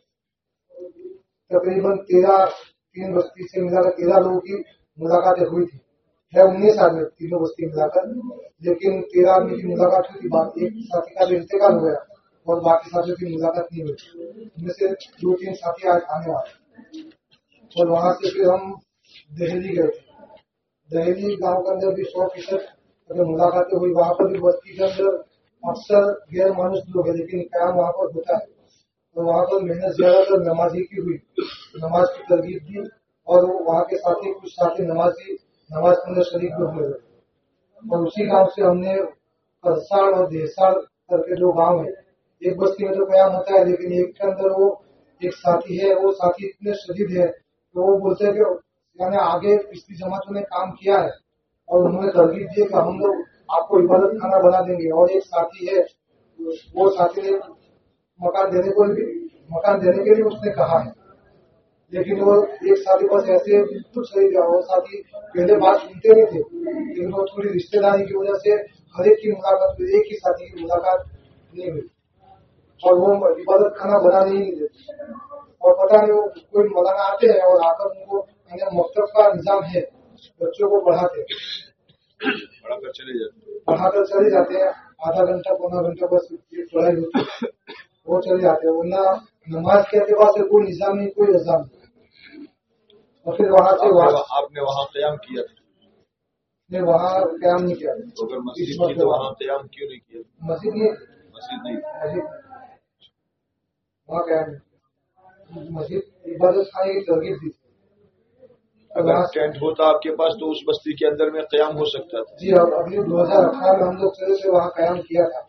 तकरीबन तेरह तीन बस्ती से मिलाकर तेरह लोगों की मुलाकातें हुई थी, है उन्नीस आदमी तीनों बस्ती मिलाकर, लेकिन तेरह आदमी की मुलाकात हुई थी। बाकी एक साथी का भी इंतकाल हो गया और बाकी साथियों की मुलाकात नहीं हुई, उनमें से दो तीन साथी आज आने वाले। और वहाँ से फिर हम दहली गए थे, दहली गांव के अंदर भी सौ फीसद अगर मुलाकातें हुई। वहाँ पर भी बस्ती के अंदर अक्सर गैर मानुष लोग है, लेकिन काम वहाँ पर होता है, तो वहाँ पर मेहनत ज्यादातर नमाजी की हुई, नमाज की तरगीब दी, और वहाँ के साथी कुछ साथी नमाजी नमाज के अंदर शरीक भी हुए। और उसी गांव से हमने करसाड़ और देसाड़ करके दो गांव है, एक बस्ती में तो कयाम होता है, लेकिन एक के अंदर वो एक साथी है, वो साथी इतने शदीद है तो वो बोलते हैं कि यानी आगे पिछली जमातों ने काम किया है और उन्होंने तरगीब दी कि हम लोग आपको इबादत खाना बना देंगे। और एक साथी है, वो साथी ने मकान देने को भी मकान देने के लिए उसने कहा है, لیکن وہ ایک ساتھی بس ایسے بالکل صحیح تھا. وہ ساتھی پہلے بات سنتے نہیں تھے لیکن وہ تھوڑی رشتے داری کی وجہ سے ہر ایک کی ملاقات ہوئی, ایک ہی ساتھی کی ملاقات نہیں ہوئی اور وہ عبادت خانہ بنا نہیں دیتے. اور پتہ نہیں وہ کوئی مولانا آتے ہیں اور آ کر ان کو مکتب کا نظام ہے, بچوں کو پڑھاتے پڑھا کر چلے جاتے پڑھا کر چلے جاتے ہیں, آدھا گھنٹہ پونا گھنٹہ بس پڑھائی ہوتی ہے وہ چلے جاتے ہیں. ورنہ نماز کے اعتبار سے کوئی نظام نہیں, کوئی نظام نہیں. اور پھر وہاں سے آپ نے وہاں قیام کیا تھا؟ نے وہاں قیام نہیں کیا. اگر مسجد کی تو وہاں قیام کیوں نہیں کیا؟ مسجد نہیں, مسجد نہیں مسجد وہاں قیام نہیں. مسجد عبادت خانے کی ترغیب دی. اگر ٹینٹ ہوتا آپ کے پاس تو اس بستی کے اندر میں قیام ہو سکتا تھا. جی اب ابھی دو ہزار اٹھارہ میں ہم لوگ چلے سے وہاں قیام کیا تھا.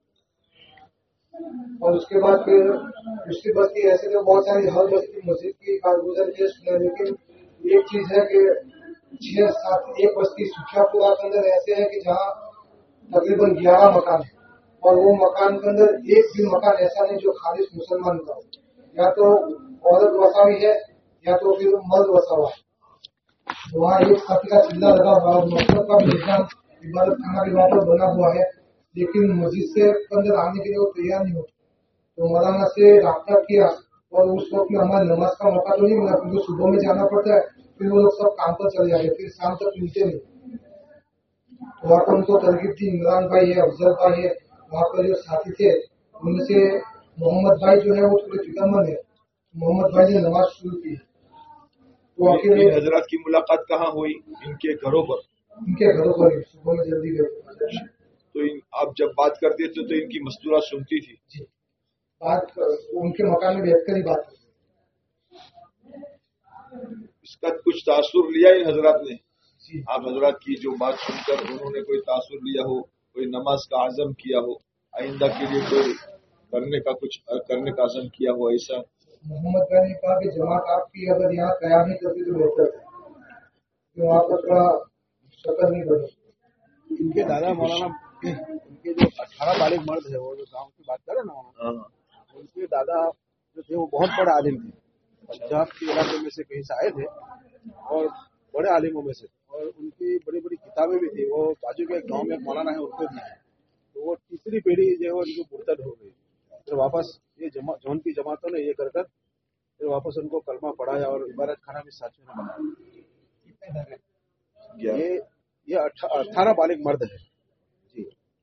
اور اس کے بعد پھر اس کی بستی ایسے تو بہت ساری ہر بستی مسجد کی کارگزر کے سنے, لیکن ایک چیز ہے کہ چھ سات ایک بستی سکھیا پورا کے اندر ایسے ہے کہ جہاں تقریباً گیارہ مکان ہے اور وہ مکان کے اندر ایک بھی مکان ایسا نہیں جو خالص مسلمان کا ہو. یا تو عورت وسا ہوئی ہے یا تو پھر مرد وسا ہوا ہے. وہاں ایک ساتھی کا چلا لگا ہوا ہے, مقصد کا بھی نظام عبادت خانہ بھی وہاں پر بنا ہوا ہے, لیکن مسجد سے اندر آنے کے لیے وہ تیار نہیں ہوتے. تو مولانا سے رابطہ کیا اور اس وقت میں ہماری نماز کا موقع تو نہیں ملا کیونکہ صبح میں جانا پڑتا ہے, پھر وہ لوگ سب کام پر چلے جاتے, پھر شام تک ملتے نہیں. وہاں پر ان کو ترغیب تھی. عمران بھائی ہے, افضل بھائی ہے, وہاں پر جو ساتھی تھے ان سے محمد بھائی جو ہے وہ تھوڑے فکر مند ہے. محمد بھائی نے نماز شروع کی. وہ ان حضرات کی ملاقات کہاں ہوئی؟ ان کے گھروں پر. ان کے گھروں پر ہی صبح میں جلدی گئے. تو آپ جب بات کرتے تھے تو ان کی مستورات سنتی تھی؟ جی, بات ان کے مکان میں بیٹھ کر ہی بات کی. اس کا کچھ تاثر لیا ان حضرات نے؟ آپ حضرات کی جو بات سن کر انہوں نے کوئی تاثر لیا ہو, کوئی نماز کا عزم کیا ہو, آئندہ کے لیے کوئی کرنے کا کچھ کرنے کا عزم کیا ہو ایسا؟ محمد بھائی نے کہا کہ جماعت آپ کی اگر یہاں قیام نہیں کرتی تو بہتر ہے, وہاں پر تھوڑا شکل نہیں بنے. ان کے دادا مولانا ان کے جو اٹھارہ بالغ مرد ہے وہ جو گاؤں کی بات کرے نا, ان کے دادا جو تھے وہ بہت بڑے عالم تھے. پنجاب کے علاقے میں سے کہیں سے آئے تھے اور بڑے عالموں میں سے, اور ان کی بڑی بڑی کتابیں بھی تھی. وہ بازو کے گاؤں میں مولانا ہے, ان کو بھی ہے. تو وہ تیسری پیڑھی جو ہے وہ ان کو مرتد ہو گئی. پھر واپس یہ جون کی جماعتوں نے یہ کر کر پھر واپس ان کو کلمہ پڑھایا اور عبادت خانہ بھی ساتھیوں نے بنایا. یہ یہ اٹھارہ بالغ مرد ہے. جی,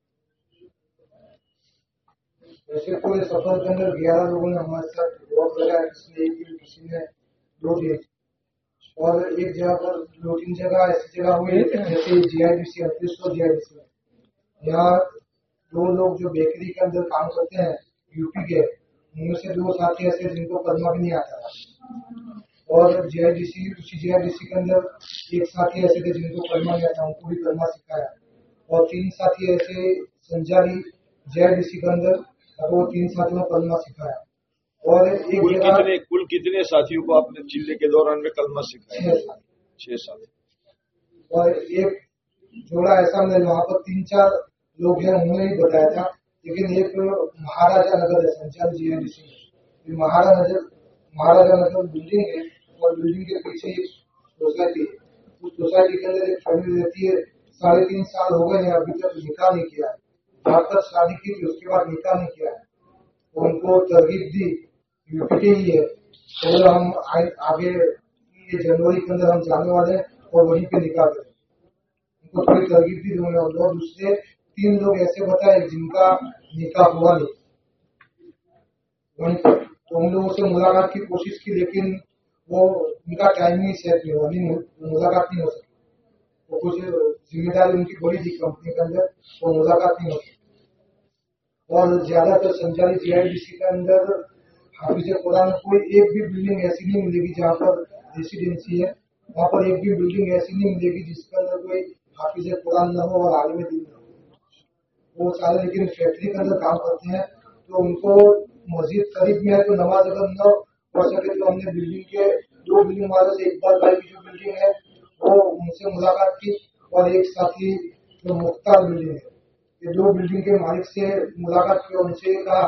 ایسے پورے سفر کے اندر گیارہ لوگوں نے ہمارے ساتھ وقت لگایا. کسی نے ایک دن, کسی نے دو دن, اور ایک جگہ پر دو تین جگہ ایسی جگہ ہوئی جیسے جی آئی ڈی سی اڑتیس سو جی آئی ڈی سی. یہاں دو لوگ جو بیکری کے اندر کام کرتے ہیں یو پی کے, ان میں سے دو ساتھی ایسے جن کو کلمہ بھی نہیں آتا تھا. اور جی آئی ڈی سی اسی جی آئی ڈی سی کے اندر ایک ساتھی ایسے تھے جن کو کلمہ نہیں آتا, ان کو بھی کلمہ سکھایا. اور تین ساتھی ایسے سنجاری جی آئی ڈی سی کے اندر, وہ تین ساتھیوں کو کلمہ سکھایا. اور ایک جگہ کل کتنے ساتھیوں کو آپ نے چلے کے دوران میں کلمہ سکھایا؟ چھ ساتھی. اور ایک جوڑا ایسا میں وہاں پر تین چار لوگ ہیں, انہوں نے ہی بتایا تھا. لیکن ایک مہاراجا نگر ہے سنچال G I D C, Maharaja Nagar Maharaja Nagar building ہے, اور بلڈنگ کے پیچھے ایک سوسائٹی ہے. اس سوسائٹی کے اندر ایک فیملی رہتی ہے. ساڑھے تین سال ہو گئے ہیں, ابھی تک نکاح نہیں کیا ہے. جہاں تک شادی کی تھی اس کے بعد نکاح نہیں کیا ہے. ان کو ترغیب دی یو پی کے ہی ہے, تو ہم آگے یہ جنوری کے اندر ہم جانے والے ہیں اور وہیں پہ نکاح کریں. ان کو تھوڑی ترغیب دی انہوں نے. اور دوسرے تین لوگ ایسے بتائے جن کا نکاح ہوا نہیں وہیں پر, تو ان لوگوں سے ملاقات کی کوشش کی, لیکن وہ ان کا ٹائم نہیں سیٹ نہیں ہوا, ملاقات نہیں ہو سکی. وہ کچھ ذمہ داری ان کی بڑی تھی کمپنی کے اندر, وہ ملاقات نہیں ہو سکی. اور زیادہ تر سنچاری جی آئی ڈی سی کے اندر حافظ قرآن کوئی ایک بھی بلڈنگ ایسی نہیں ملے گی جہاں پر ریسیڈینسی ہے, وہاں پر ایک بھی بلڈنگ ایسی نہیں ملے گی جس کے اندر کوئی حافظ قرآن نہ ہو اور عالم دین نہ ہو. وہ سارے لیکن فیکٹری کے اندر کام کرتے ہیں, تو ان کو مسجد قریب میں ہے تو نماز اگر نہ پڑھ سکے تو ہم نے بلڈنگ کے دو بلڈنگ والوں سے اقبال بھائی کی جو بلڈنگ ہے وہ ان سے ملاقات کی, اور ایک ساتھی جو مختار بلڈنگ ہے, یہ دو بلڈنگ کے مالک سے ملاقات کی اور ان سے کہا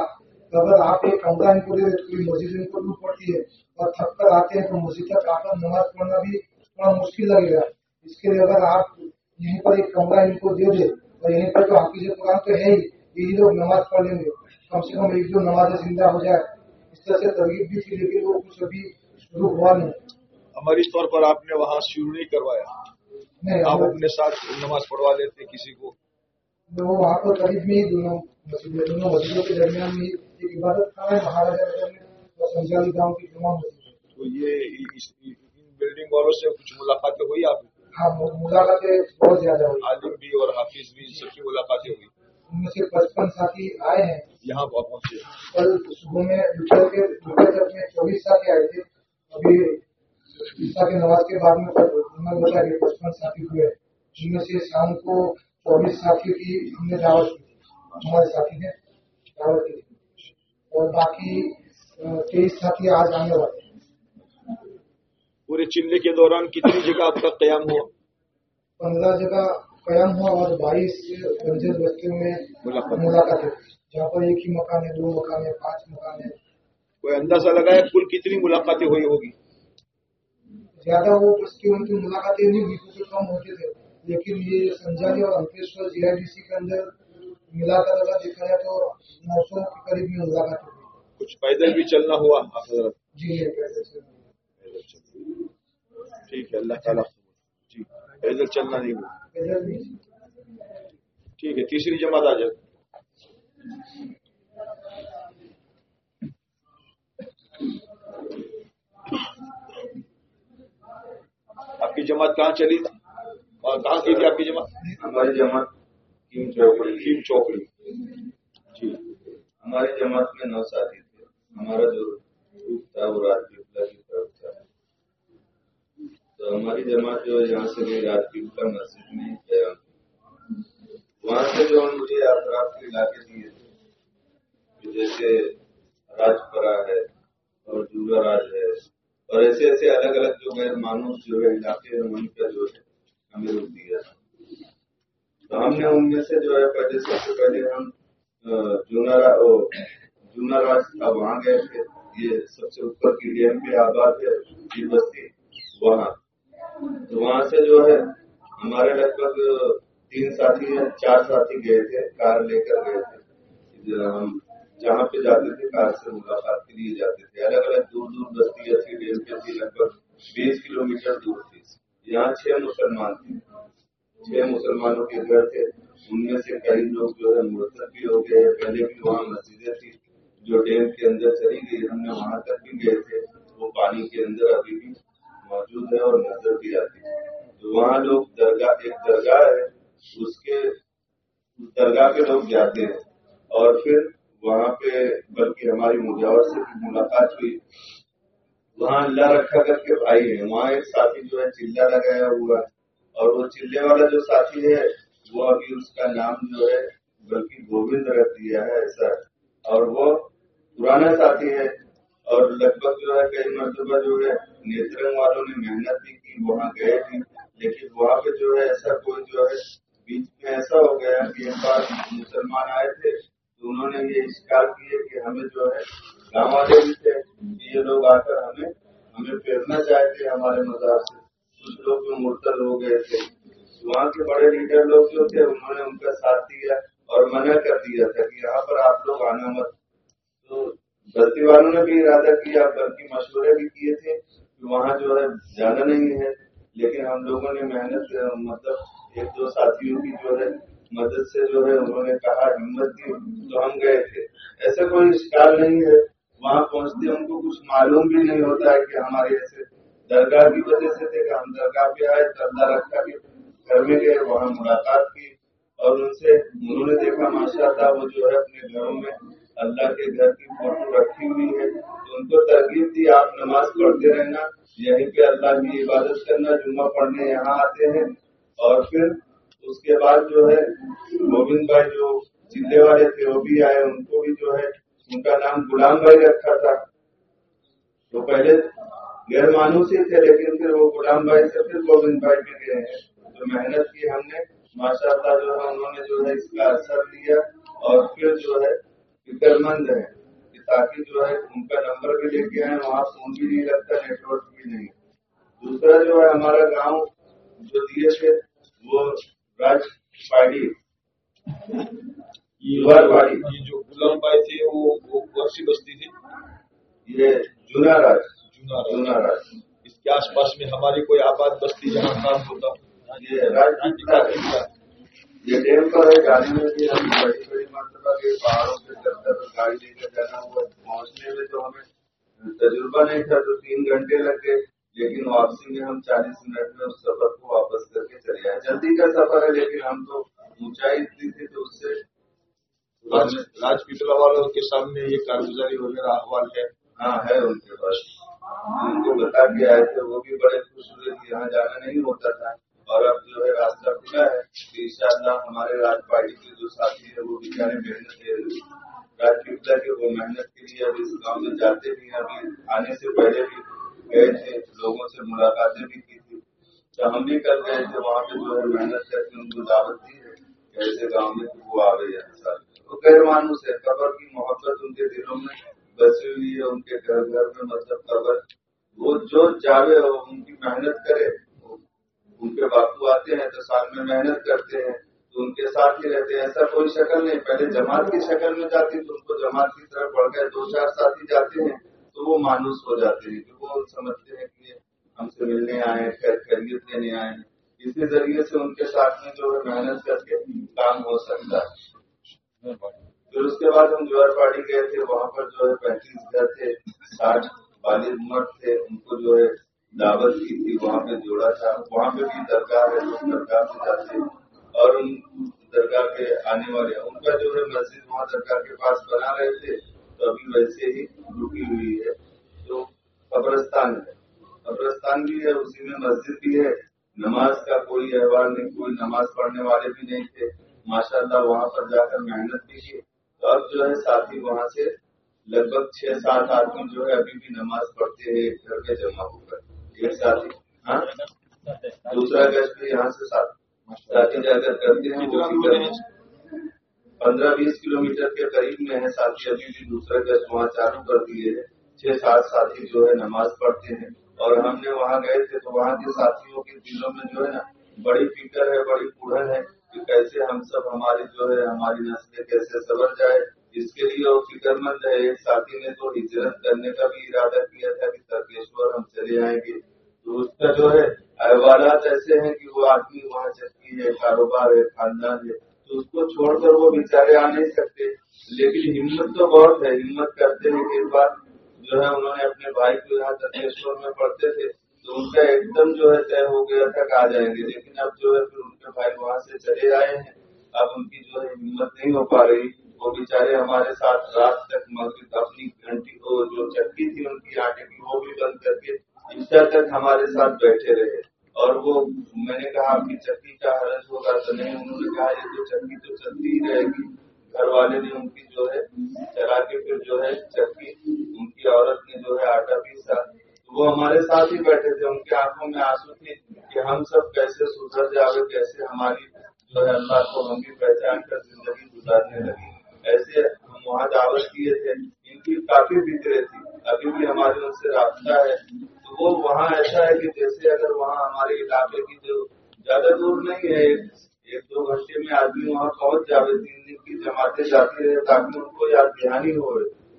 तो अगर आप एक कमरा इनको दे तो मस्जिद इनको दूर पड़ती है और थक कर आते हैं तो मस्जिद तक आकर नमाज पढ़ना भी थोड़ा मुश्किल लगेगा। इसके लिए अगर आप यहीं पर एक कमरा इनको दे दे और यहीं पर तो हाफिज कुरान तो है ही, यही लोग नमाज पढ़ लेंगे, कम से कम एक दो नमाज जिंदा हो जाए। इस तरह से तरगीब भी थी लेकिन वो कुछ अभी शुरू हुआ नहीं। हमारे इस तौर पर आपने वहाँ शुरू नहीं करवाया? नहीं, आप अपने साथ नमाज पढ़वा लेते किसी को? तो वहाँ पर करीब में ही दोनों मस्जिद दोनों मस्जिदों के दरमियान में एक इबादत खाना है महाराजा नगर में और संचाली गाँव की तमाम मस्जिद। तो ये इस, इन बिल्डिंग वालों से कुछ मुलाकातें हुई आप? हाँ, मुलाकातें बहुत ज्यादा हुई। आलिम भी और हाफिज भी सबकी मुलाकातें हुई। उनमें से पचपन साथी आए हैं यहाँ पर पहुंचे। कल सुबह में दोपहर के दोपहर तक में चौबीस साथी आए थे। अभी ईसा के नमाज के बाद में उन्होंने बताया कि पचपन साथी हुए, जिनमें से शाम को चौबीस साथियों की हमने दावत की थी, हमारे साथी ने दावत की थी और बाकी तेईस साथी आज आने वाले। पूरे चिल्ले के दौरान कितनी जगह आपका कयाम हुआ? पंद्रह जगह कयाम हुआ और बाईस बंजर बस्तियों में मुलाकात हुई, जहाँ पर एक ही मकान है, दो मकान है, पांच मकान है। कोई अंदाजा लगाया कुल कितनी मुलाकातें हुई होगी? ज्यादा वो बस्तियों की मुलाकातें नहीं हुई क्योंकि कम होते थे, लेकिन ये संजाली और अंकलेश्वर जीआईडीसी के अंदर मिलाकर अगर देखा जाए तो नौ सौ के करीब में मुलाकात हुई। कुछ पैदल भी चलना हुआ? जी पैदल चलना। ठीक है, अल्लाह ताला जी पैदल चलना नहीं हुआ। पैदल नहीं। ठीक है, तीसरी जमात आ जाए। आपकी जमात कहाँ चली थी और कहाँ की थी आपकी जमात? हमारी जमात कीम चौकड़ी। कीम चौकड़ी जी। हमारी जमात में नौ साथी थे। हमारा जो ग्रुप था वो राजपीपला की तरफ था, तो हमारी जमात जो यहाँ से गई राजपीपला मस्जिद में गया। वहाँ से जो मुझे अफराद के इलाके दिए थे, जैसे राजपरा है और जूरा राज है और ऐसे ऐसे अलग अलग जो गैर मानूस जो है इलाके हैं उनका जो है हमें रुक दिया था। तो हमने उनमें से जो है पहले सबसे पहले हम जूनारा जूना राज था वहाँ गए थे। ये सबसे ऊपर की डैम पे आबाद है ये बस्ती, वहाँ तो वहाँ से जो है हमारे लगभग तीन साथी है, चार साथी गए थे, कार लेकर गए थे। हम जहाँ पे जाते थे कार से मुलाकात के लिए जाते थे। अलग अलग दूर दूर बस्तियां थी, डैम पे थी, लगभग बीस किलोमीटर दूर थी। यहाँ छह मुसलमान थे, छह मुसलमानों के घर थे। उनमें से कई लोग जो है मुर्तद भी हो गए। पहले भी वहाँ मस्जिदें थी जो डैम के अंदर चली गई, हमने वहाँ तक भी गए थे, वो पानी के अंदर अभी भी मौजूद है और नजर भी आती है। तो वहाँ लोग दरगाह, एक दरगाह है, उसके दरगाह पे लोग जाते हैं और फिर वहाँ पे बल्कि हमारी मुजावर से भी मुलाकात हुई। वहाँ अल्लाह रखा करके भाई है, वहाँ एक साथी जो है चिल्ला लगाया हुआ है और वो चिल्ले वाला जो साथी है वो अभी उसका नाम जो है बल्कि गोविंद रख दिया है ऐसा है। और वो पुराना साथी है और लगभग जो है कई मरतबा जो है नेत्रंग वालों ने मेहनत भी की, वहाँ गए भी, लेकिन वहाँ पे जो है ऐसा कोई जो है बीच में ऐसा हो गया कि एक बार मुसलमान आए थे तो उन्होंने ये इश्कार किए कि हमें जो है गाँव वाले भी थे कि ये लोग आकर हमें हमें फेरना चाहते हमारे मजार से। कुछ लोग जो मुर्तद हो गए थे, वहाँ के बड़े लीडर लोग जो थे उन्होंने उनका साथ दिया और मना कर दिया था कि यहाँ पर आप लोग आना मत। तो बस्ती वालों ने भी इरादा किया, बल्कि मशवरे भी किए थे कि वहाँ जो है जाना नहीं है, लेकिन हम लोगों ने मेहनत मतलब एक दो साथियों की जो है मदद से जो है उन्होंने कहा, हिम्मत दी, तो हम गए थे। ऐसा कोई इश्काल नहीं है। वहाँ पहुँचते उनको कुछ मालूम भी नहीं होता है कि हमारे ऐसे दरगाह की वजह से थे कि हम दरगाह पे आए, अल्लाह रखा के घर में गए, वहाँ मुलाकात की और उनसे उन्होंने देखा माशाअल्लाह वो जो है अपने घरों में अल्लाह के घर की फोटो रखी हुई है। तो उनको तरगीब दी, आप नमाज पढ़ते रहना, यहीं पे अल्लाह की इबादत करना, जुम्मा पढ़ने यहाँ आते हैं। और फिर उसके बाद जो है गोविंद भाई जो चिल्ले वाले थे वो भी आए, उनको भी जो है उनका नाम गुलाम भाई रखा था। तो पहले गैर मानूस ही थे, लेकिन फिर वो गुलाम भाई से फिर गोविंद भाई भी गए हैं। तो मेहनत की हमने, माशाअल्लाह जो है उन्होंने जो है इसका असर लिया और फिर जो है फिक्रमंद है ताकि जो है उनका नंबर भी लेके आए, वहाँ फोन भी नहीं लगता, नेटवर्क भी नहीं। दूसरा जो है हमारा गांव जो दिए थे वो राजपाड़ी, युवारवाड़ी, ये जो गुलाम भाई थे वो वो कौन सी बस्ती थी? ये जूना राज, जूना जूना राज। इसके आसपास में हमारी कोई आबाद बस्ती जहाँ काम होता? ये राजपीपला, ये डैम पर है। गाड़ी में भी हम बड़ी बड़ी मात्रा के पहाड़ों से चलकर गाड़ी लेकर जाना हुआ। पहुंचने में तो हमें तजुर्बा नहीं था, तो तीन घंटे लग गए, लेकिन वापसी में हम चालीस मिनट में उस सफर को वापस करके चले आए। जल्दी का सफर है, लेकिन हम तो ऊंचाई इतनी थी तो उससे राज, राजपीपला वालों के सामने ये कारगुजारी वगैरह अहवाल है? हाँ है उनके पास। उनको बता के आए थे, वो भी बड़े खुश हुए कि यहाँ जाना नहीं होता था और अब जो है रास्ता खुला है। तो इंशाअल्लाह हमारे राजपाड़ी के जो साथी है वो बेचारे मेहनत राजपीपला के, वो मेहनत के लिए अब इस गाँव में जाते भी हैं। अभी आने से पहले भी गए थे, लोगों से मुलाकातें भी की थी, तो हम भी कर गए थे वहाँ पे जो है मेहनत करके उनको दावत दी है ऐसे गाँव में कि वो आवे यहाँ साल। वो गैर मानुस है, कबर की मोहब्बत उनके दिलों में बसी हुई है, उनके घर घर में मतलब कबर, वो जो जावे उनकी मेहनत करे। उनके बापू आते हैं तो साल में मेहनत करते हैं तो उनके साथ ही रहते हैं। ऐसा कोई शक्ल नहीं, पहले जमात की शक्ल में जाती तो उनको जमात की तरफ बढ़ गए, दो चार साथी जाते हैं तो वो मानुस हो जाते हैं कि वो समझते हैं कि हमसे मिलने आए, खैर खैरियत लेने आए हैं। इसी जरिए से उनके साथ में जो है मेहनत करके काम हो सकता है। फिर उसके बाद हम जोहरपाड़ी गए थे, वहाँ पर जो है पैंतीस घर थे, साठ बालिग मर्द थे, उनको जो है दावत की थी, वहाँ पे जोड़ा था। वहाँ पे भी दरगाह है, लोग दरगाह पे जाते और उन दरगाह के आने वाले, उनका जो है मस्जिद वहाँ दरगाह के पास बना रहे थे, तो अभी वैसे ही रुकी हुई है। तो कब्रिस्तान है, कब्रिस्तान भी है, उसी में मस्जिद भी है। नमाज का कोई अहवाल नहीं, कोई नमाज पढ़ने वाले भी नहीं थे। माशाअल्लाह वहाँ पर जाकर मेहनत भी की। तो अब जो है साथी वहाँ से लगभग छह सात आदमी जो है अभी भी नमाज पढ़ते हैं घर में जमा होकर, एक साथी। हाँ, दूसरा गज भी यहाँ से साथ साथी जाकर करते हैं। पंद्रह बीस किलोमीटर के करीब में है साथी, अभी भी दूसरा गज वहाँ चालू कर दिए है। छह सात साथी जो है नमाज पढ़ते हैं। और हमने वहाँ गए थे तो वहाँ के साथियों के दिलों में जो है ना बड़ी फिक्र है, बड़ी उड़न है कि कैसे हम सब, हमारी जो है हमारी नस्लें कैसे सवर जाए, इसके लिए वो फिक्रमंद है। एक साथी ने तो हिजरत करने का भी इरादा किया था कि तर्केश्वर हम चले आएंगे, तो उसका जो है अहवालात ऐसे हैं कि वो आदमी वहाँ चक्की है, कारोबार है, खानदान है, तो उसको छोड़कर वो बेचारे आ नहीं सकते। लेकिन हिम्मत तो बहुत है, हिम्मत करते हैं। एक बार जो है उन्होंने अपने भाई को यहाँ तर्केश्वर में पढ़ते थे तो उनका एकदम जो है तय हो गया था कि आ जाएंगे, लेकिन अब जो है फिर उनके भाई वहाँ से चले आए हैं। अब उनकी जो है हिम्मत नहीं हो पा रही। वो बेचारे हमारे साथ रात तक मगरिब अपनी घंटी को जो चक्की थी उनकी आटे की वो भी बंद करके इच्छा तक हमारे साथ बैठे रहे। और वो मैंने कहा आपकी चक्की का हरज होगा तो नहीं, उन्होंने कहा ये तो चक्की तो चलती ही रहेगी। घर वाले ने उनकी जो है चला के फिर जो है चक्की, उनकी औरत ने जो है आटा पीसा, तो वो हमारे साथ ही बैठे थे। उनके आंखों में आंसू थे कि हम सब कैसे सुधर जावे, कैसे हमारी जो है अल्लाह को हम भी पहचान कर जिंदगी गुजारने लगी। ऐसे हम वहाँ दावत किए थे। इनकी काफी फिक्रें थी, अभी भी हमारे उनसे रास्ता है। तो वो वहाँ ऐसा है कि जैसे अगर वहाँ हमारे इलाके की जो ज्यादा दूर नहीं है, एक दो घंटे में आदमी वहाँ पहुँच जावे। तीन दिन की जमातें जाती रहे ताकि उनको याद ध्यानी हो।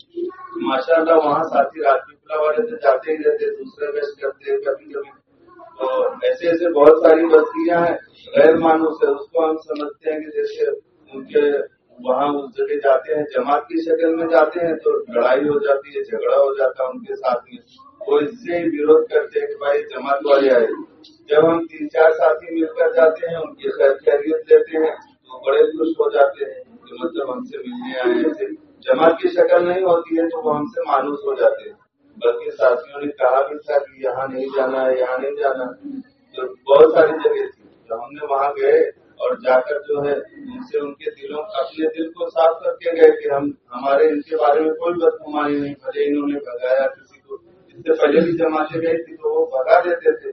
माशाअल्लाह वहाँ साथी राजपीपला वाले तो जाते ही रहते, दूसरे बेस करते हैं कभी कभी। तो ऐसे ऐसे बहुत सारी बस्तियां हैं, गैर मानूस है, उसको हम समझते हैं कि जैसे उनके वहाँ उस जगह जाते हैं, जमात की शक्ल में जाते हैं तो लड़ाई हो जाती है, झगड़ा हो जाता है उनके साथ में। वो इससे ही विरोध करते हैं कि भाई जमात वाले आए। जब हम तीन चार साथी मिलकर जाते हैं, उनकी खैर खैरियत लेते हैं तो बड़े खुश हो जाते हैं कि मतलब हमसे मिलने आए। ऐसे जमात की शक्ल नहीं होती है तो वो हमसे मानूस हो जाते हैं। बल्कि साथियों ने कहा भी था कि यहाँ नहीं जाना है, यहाँ नहीं जाना। तो बहुत सारी जगह थी, तो हमने वहाँ गए और जाकर जो है उनसे उनके दिलों अपने दिल को साफ करके गए कि हम हमारे इनके बारे में कोई बदगुमानी नहीं। भले इन्होंने भगाया किसी को, इससे पहले भी जमाते गए थी तो वो भगा देते थे।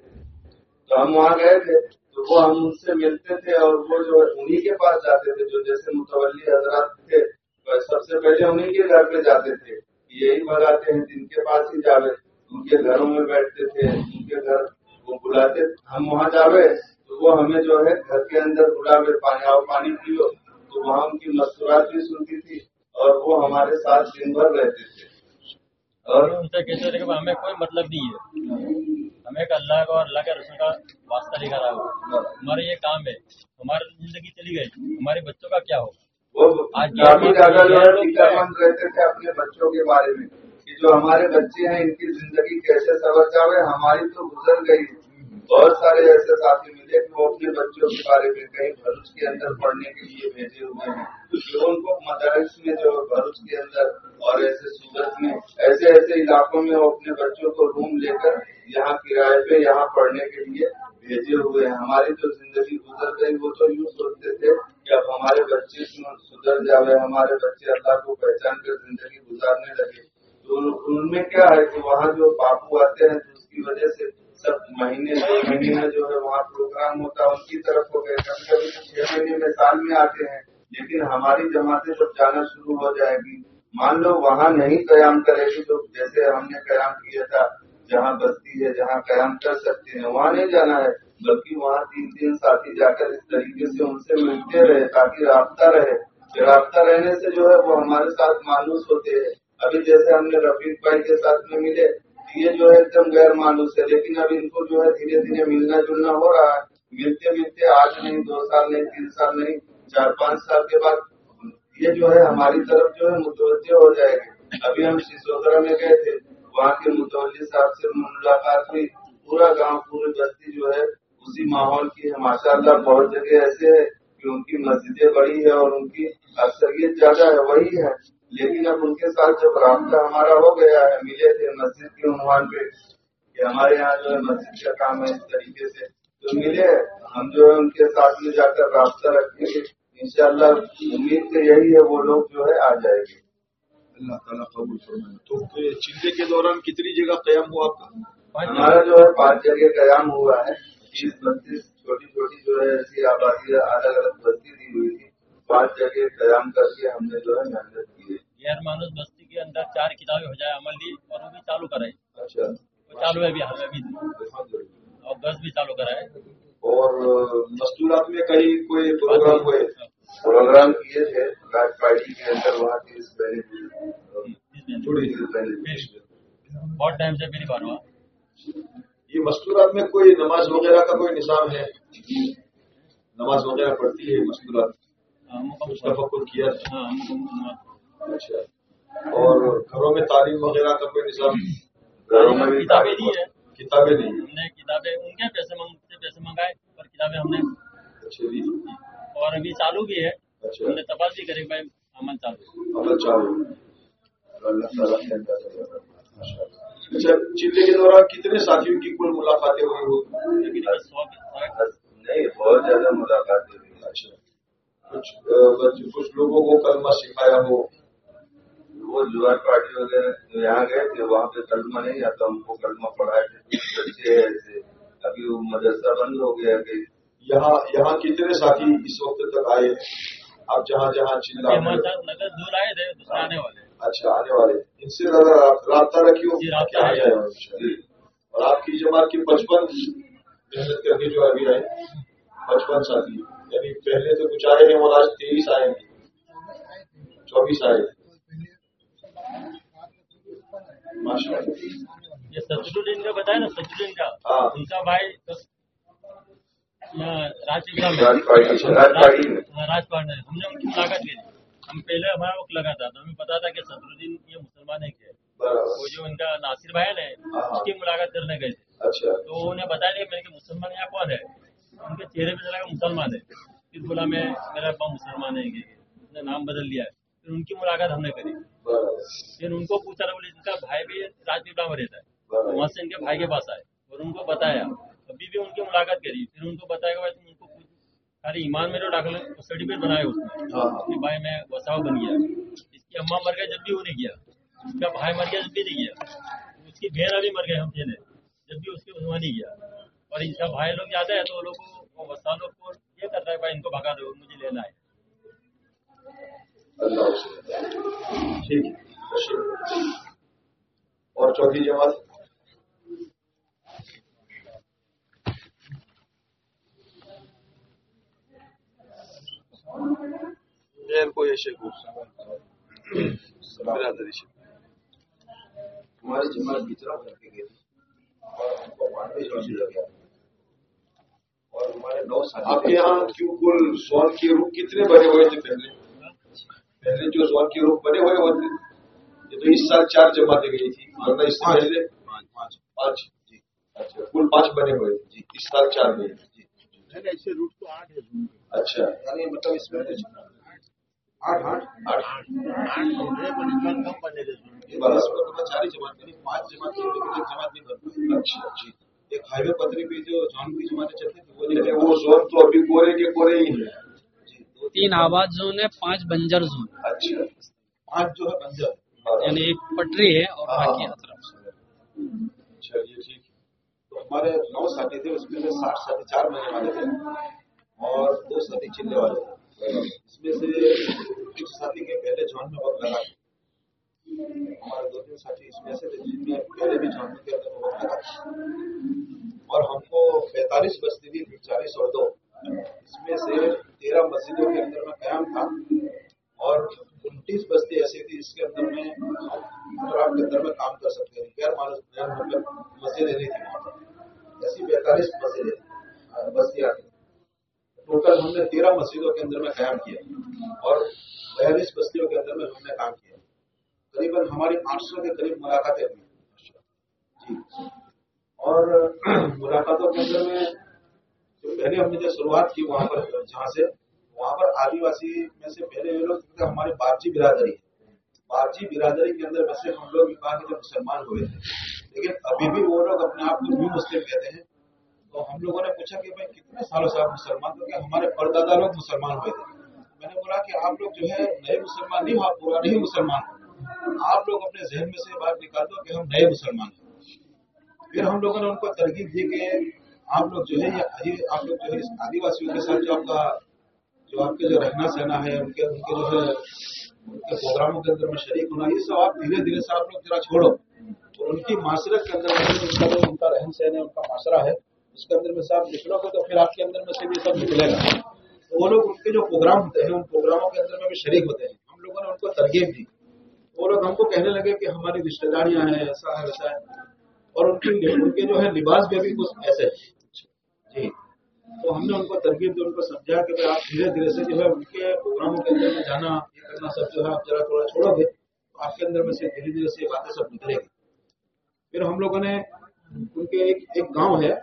तो हम वहाँ गए थे तो वो हम उनसे मिलते थे और वो जो है उन्हीं के पास जाते थे, जो जैसे मुतवल्ली हजरात थे सबसे पहले उन्हीं के घर पे जाते थे। यही भगाते हैं, जिनके पास ही जावे, उनके घरों में बैठते थे, उनके घर वो बुलाते, हम वहाँ जावे तो वो हमें जो है घर के अंदर बुलावे, पानी आओ पानी पियो, तो वहाँ उनकी मस्तूरात भी सुनती थी और वो हमारे साथ दिन भर रहते थे। और उनसे कहते थे कि हमें कोई मतलब नहीं है, हमें एक अल्लाह का और अल्लाह के रसूल का वास्ता लेकर आओ, हमारा ये काम है, हमारी जिंदगी चली गई, हमारे बच्चों का क्या हो। वो काफी ज्यादा जो है फिक्रमंद रहते थे अपने बच्चों के बारे में कि जो हमारे बच्चे हैं इनकी जिंदगी कैसे सवर जावे, हमारी तो गुजर गई। बहुत सारे ऐसे साथी मिले कि वो अपने बच्चों के बारे में कहीं भरूच के अंदर पढ़ने के लिए भेजे हुए हैं, तो उनको मदरस में जो भरूच के अंदर और ऐसे सूरत में ऐसे ऐसे इलाकों में वो अपने बच्चों को रूम लेकर यहाँ किराए पे यहाँ पढ़ने के लिए भेजे हुए हैं। हमारी जो जिंदगी गुजर गई वो तो यूँ सोचते थे कि अब हमारे बच्चे सुधर जावे, हमारे बच्चे अल्लाह को पहचान कर जिंदगी गुजारने लगे। तो उनमें क्या है कि वहाँ जो बापू आते हैं तो उसकी वजह से सब महीने दो महीने में जो है वहाँ प्रोग्राम होता है, उनकी तरफ हो गए, कभी कभी छह महीने में साल में आते हैं। लेकिन हमारी जमातें जब जाना शुरू हो जाएगी, मान लो वहाँ नहीं कयाम करेगी तो जैसे हमने कयाम किया था, जहाँ बस्ती है जहाँ कयाम कर सकते हैं वहाँ नहीं जाना है, बल्कि वहाँ तीन तीन साथी जाकर इस तरीके से उनसे मिलते रहे ताकि राब्ता रहे। राब्ता रहने से जो है वो हमारे साथ मानूस होते हैं। अभी जैसे हमने रफीक भाई के साथ में मिले, ये जो है एकदम गैर मानूस है, लेकिन अब इनको जो है धीरे धीरे मिलना जुलना हो रहा है। मिलते मिलते आज नहीं, दो साल नहीं, तीन साल नहीं, चार पाँच साल के बाद ये जो है हमारी तरफ जो है मुतवज्जे हो जाएगी। अभी हम सिसोदरा में गए थे, वहाँ के मुतवल्ली साहब से मुलाकात हुई, पूरा गांव पूरी बस्ती जो है उसी माहौल की है। माशाअल्लाह बहुत जगह ऐसे है कि उनकी मस्जिदें बड़ी है और उनकी अक्सरियत ज्यादा है, वही है। लेकिन अब उनके साथ जब राब्ता हमारा हो गया है, मिले थे मस्जिद के उन्वान पे कि हमारे यहाँ जो है मस्जिद का काम है इस तरीके से, तो मिले, हम जो है उनके साथ में जाकर राब्ता रखेंगे इंशाअल्लाह। उम्मीद तो यही है वो लोग जो है आ जाएंगे। अल्लाह ताला कबूल फरमाए। तो चिल्ले के दौरान कितनी जगह कयाम हुआ आपका? हमारा जो है पांच जगह कयाम हुआ है। तीस बत्तीस छोटी छोटी जो है ऐसी आबादी अलग अलग बस्ती दी हुई थी, पांच जगह कयाम करके हमने जो है मेहनत की है। गैर मानूस बस्ती के अंदर चार किताबें हो जाए अमल दी और वो भी चालू कराए। अच्छा, वो चालू है भी हाल में भी, और बस भी चालू कराए। और मस्तूरात में कहीं कोई प्रोग्राम हुए? प्रोग्राम किए थे राज पार्टी के अंदर, वहाँ तीस पहले थोड़ी देर पहले बहुत टाइम से मेरी बार हुआ। ये मस्तूरात में कोई नमाज वगैरह का कोई निशान है? नमाज वगैरह पढ़ती है मस्तूरात? उसका फकुर किया था। अच्छा, और घरों में तालीम वगैरह का कोई निशान? घरों में किताबें दी है, किताबें नहीं, हमने किताबें उनके पैसे मंगते पैसे मंगाए और किताबें हमने अच्छा दी, और अभी चालू भी है। अच्छा, हमने तपास भी करे भाई अमल चालू अमल चालू। अल्लाह ताला के अंदर। अच्छा, चिल्ले के दौरान कितने साथियों की कुल मुलाकातें हुई हो? सौ नहीं, बहुत ज्यादा मुलाकातें हुई। अच्छा, कुछ कुछ लोगों को कलमा सिखाया हो? वो जुआर पार्टी वगैरह यहाँ गए थे, वहाँ पे कलमा नहीं आता, हमको कलमा पढ़ाए थे बच्चे ऐसे। अभी वो मदरसा बंद हो गया कि यहाँ यहाँ कितने साथी इस वक्त तक आए? आप जहाँ जहाँ चिल्ला नगर दूर आए थे, दूसरे आने वाले। अच्छा, आने वाले, इनसे ज्यादा राब्ता रखियो राब्ता आ जाए। और आपकी जमात की पचपन मेहनत करके जो अभी आए, पचपन साथी, यानी पहले तो कुछ आए हैं और आज तेईस आएंगे, चौबीस आए। माशाअल्लाह। ये सचरुद्दीन का बताया ना, सचरुद्दीन का, हाँ, उनका भाई राजपीपला में राजपाड़ी राजपाट में हमने उनकी मुलाकात की। हम पहले हमारा वक्त लगा था तो हमें पता था कि सचरुद्दीन ये मुसलमान है क्या, वो जो इनका नासिर भाई है उसकी मुलाकात करने गए थे। अच्छा, तो उन्हें बता दिया मैंने कि मुसलमान यहाँ कौन है, उनके चेहरे पे लगा मुसलमान है। फिर बोला मैं मेरा अब्बा मुसलमान है, उसने नाम बदल दिया है। फिर उनकी मुलाकात हमने करी। फिर उनको पूछा, बोले इनका भाई भी राजपीपला में रहता है, तो वहाँ से इनके भाई के पास आए और उनको बताया। अभी भी उनकी मुलाकात करी। फिर उनको बताया भाई तुम उनको सारे ईमान में जो दाखिल सर्टिफिकेट बनाए उसमें कि भाई मैं वसाव बन गया। इसकी अम्मा मर गया जब भी वो नहीं किया, उसका भाई मर गया जब भी नहीं किया, उसकी बहन अभी मर गए हम थे जब भी उसके उसमें नहीं किया। और इनका भाई लोग जाते हैं तो वो लोग को वसा लोग को ये करता है भाई इनको भगा दो, मुझे लेना है। अल्लाह ठीक है। اور چوتھی جماعت کوئی ایسے برادری سے ہماری جماعت بچرا کر کے گئی اور ہم کو مانوی جوڑی لگا اور ہمارے نو ساتھی. آپ کے یہاں کیوں کل زون کے روپ کتنے بنے ہوئے تھے پہلے پہلے جو زون کے روپ بنے ہوئے ہوتے یہ تو اس سال چار جماعتیں گئی تھی ورنہ اس سے پہلے پانچ جی اچھا کل پانچ بنے ہوئے تھے جی اس سال چار گئی تھی جی ایسے روٹ تو آٹھ ہے. اچھا یعنی مطلب اس میں آٹھ آٹھ آٹھ کم بنے تھے. چار ہی جماعت یعنی پانچ جماعت ایک جماعت نہیں بن پائی. اچھا جی ایک ہائی وے پتری پہ جو زون کی جماعتیں چلتی تھی وہ زون تو ابھی کورے کے کورے ہی ہے. تین آباد زون ہے، پانچ بنجر زون. اچھا پانچ جو ہے بنجر یعنی ایک پٹری ہے اور باقی اطراف. چلیے ٹھیک. تو ہمارے نو ساتھی تھے اس میں سے ساٹھ ساتھی چار مہینے والے تھے اور دو ساتھی چلنے والے تھے. اس میں سے کچھ ساتھی کے پہلے زون میں وقت لگا ہمارے دو تین ساتھی اس میں سے جن میں پہلے بھی زون کے اندر وقت لگا اور ہم کو پینتالیس بستی تھی چالیس اور دو اس میں سے تیرہ مسجدوں کے اندر میں قیام تھا اور انتیس بستی ایسی تھی جس کے اندر میں اطراف کے اندر میں کام کر سکتے ہیں. غیر مانوس مسجدیں نہیں تھی وہاں پر ایسی پینتالیس مسجدیں بستیاں تھیں. ٹوٹل ہم نے تیرہ مسجدوں کے اندر میں قیام کیا اور بیالیس بستیوں کے اندر میں ہم نے کام کیا. قریباً ہماری آٹھ سو کے قریب ملاقاتیں ہوئی جی. اور ملاقاتوں کے اندر میں جو پہلے ہم نے جو شروعات کی وہاں پر جہاں سے وہاں پر آدی واسی میں سے پہلے یہ لوگ ہماری بارچی برادری ہے. بارچی برادری کے اندر ویسے ہم لوگ کہا کہ جب مسلمان ہوئے تھے لیکن ابھی بھی وہ لوگ اپنے آپ کو نیو مسلم کہتے ہیں. تو ہم لوگوں نے پوچھا کہ بھائی کتنے سالوں سے آپ مسلمان تو کہ ہمارے پردادا لوگ مسلمان ہوئے تھے. میں نے بولا کہ آپ لوگ جو ہے نئے مسلمان نہیں ہو، آپ پورا نہیں مسلمان ہو. آپ لوگ اپنے ذہن میں سے بات نکال دو کہ ہم نئے مسلمان ہیں. پھر ہم لوگوں نے ان کو ترغیب دی کہ آپ لوگ جو ہے یہ آپ لوگ جو ہے اس آدی واسیوں کے ساتھ جو آپ کا جو آپ کے جو رہنا سہنا ہے ان کے ان کے جو ہے ان کے پروگراموں کے اندر میں شریک ہونا یہ سب آپ دھیرے دھیرے سے آپ لوگ ذرا چھوڑو اور ان کی معاشرت کے اندر ان کا جو ان کا رہن سہن ہے ان کا معاشرہ ہے اس کے اندر میں سے آپ نکلو گے تو پھر آپ کے اندر میں سے بھی سب نکلے گا. تو وہ لوگ ان کے جو پروگرام ہوتے ہیں ان پروگراموں کے اندر میں بھی شریک ہوتے ہیں. ہم لوگوں نے ان کو ترغیب دی. وہ لوگ ہم کو کہنے لگے کہ ہماری رشتے داریاں ہیں ایسا ہے ویسا ہے اور ان کے ان کے جو ہے لباس میں بھی کچھ ایسے جی. تو ہم نے ان کو ترغیب دی ان کو سمجھا کہ آپ دھیرے دھیرے سے جو ہے ان کے پروگراموں کے اندر میں جانا یہ کرنا سب جو ہے آپ ذرا تھوڑا چھوڑو گے تو آپ کے اندر میں سے دھیرے دھیرے سے یہ باتیں سب نکلے گی. پھر ہم لوگوں نے ان کے ایک ایک گاؤں ہے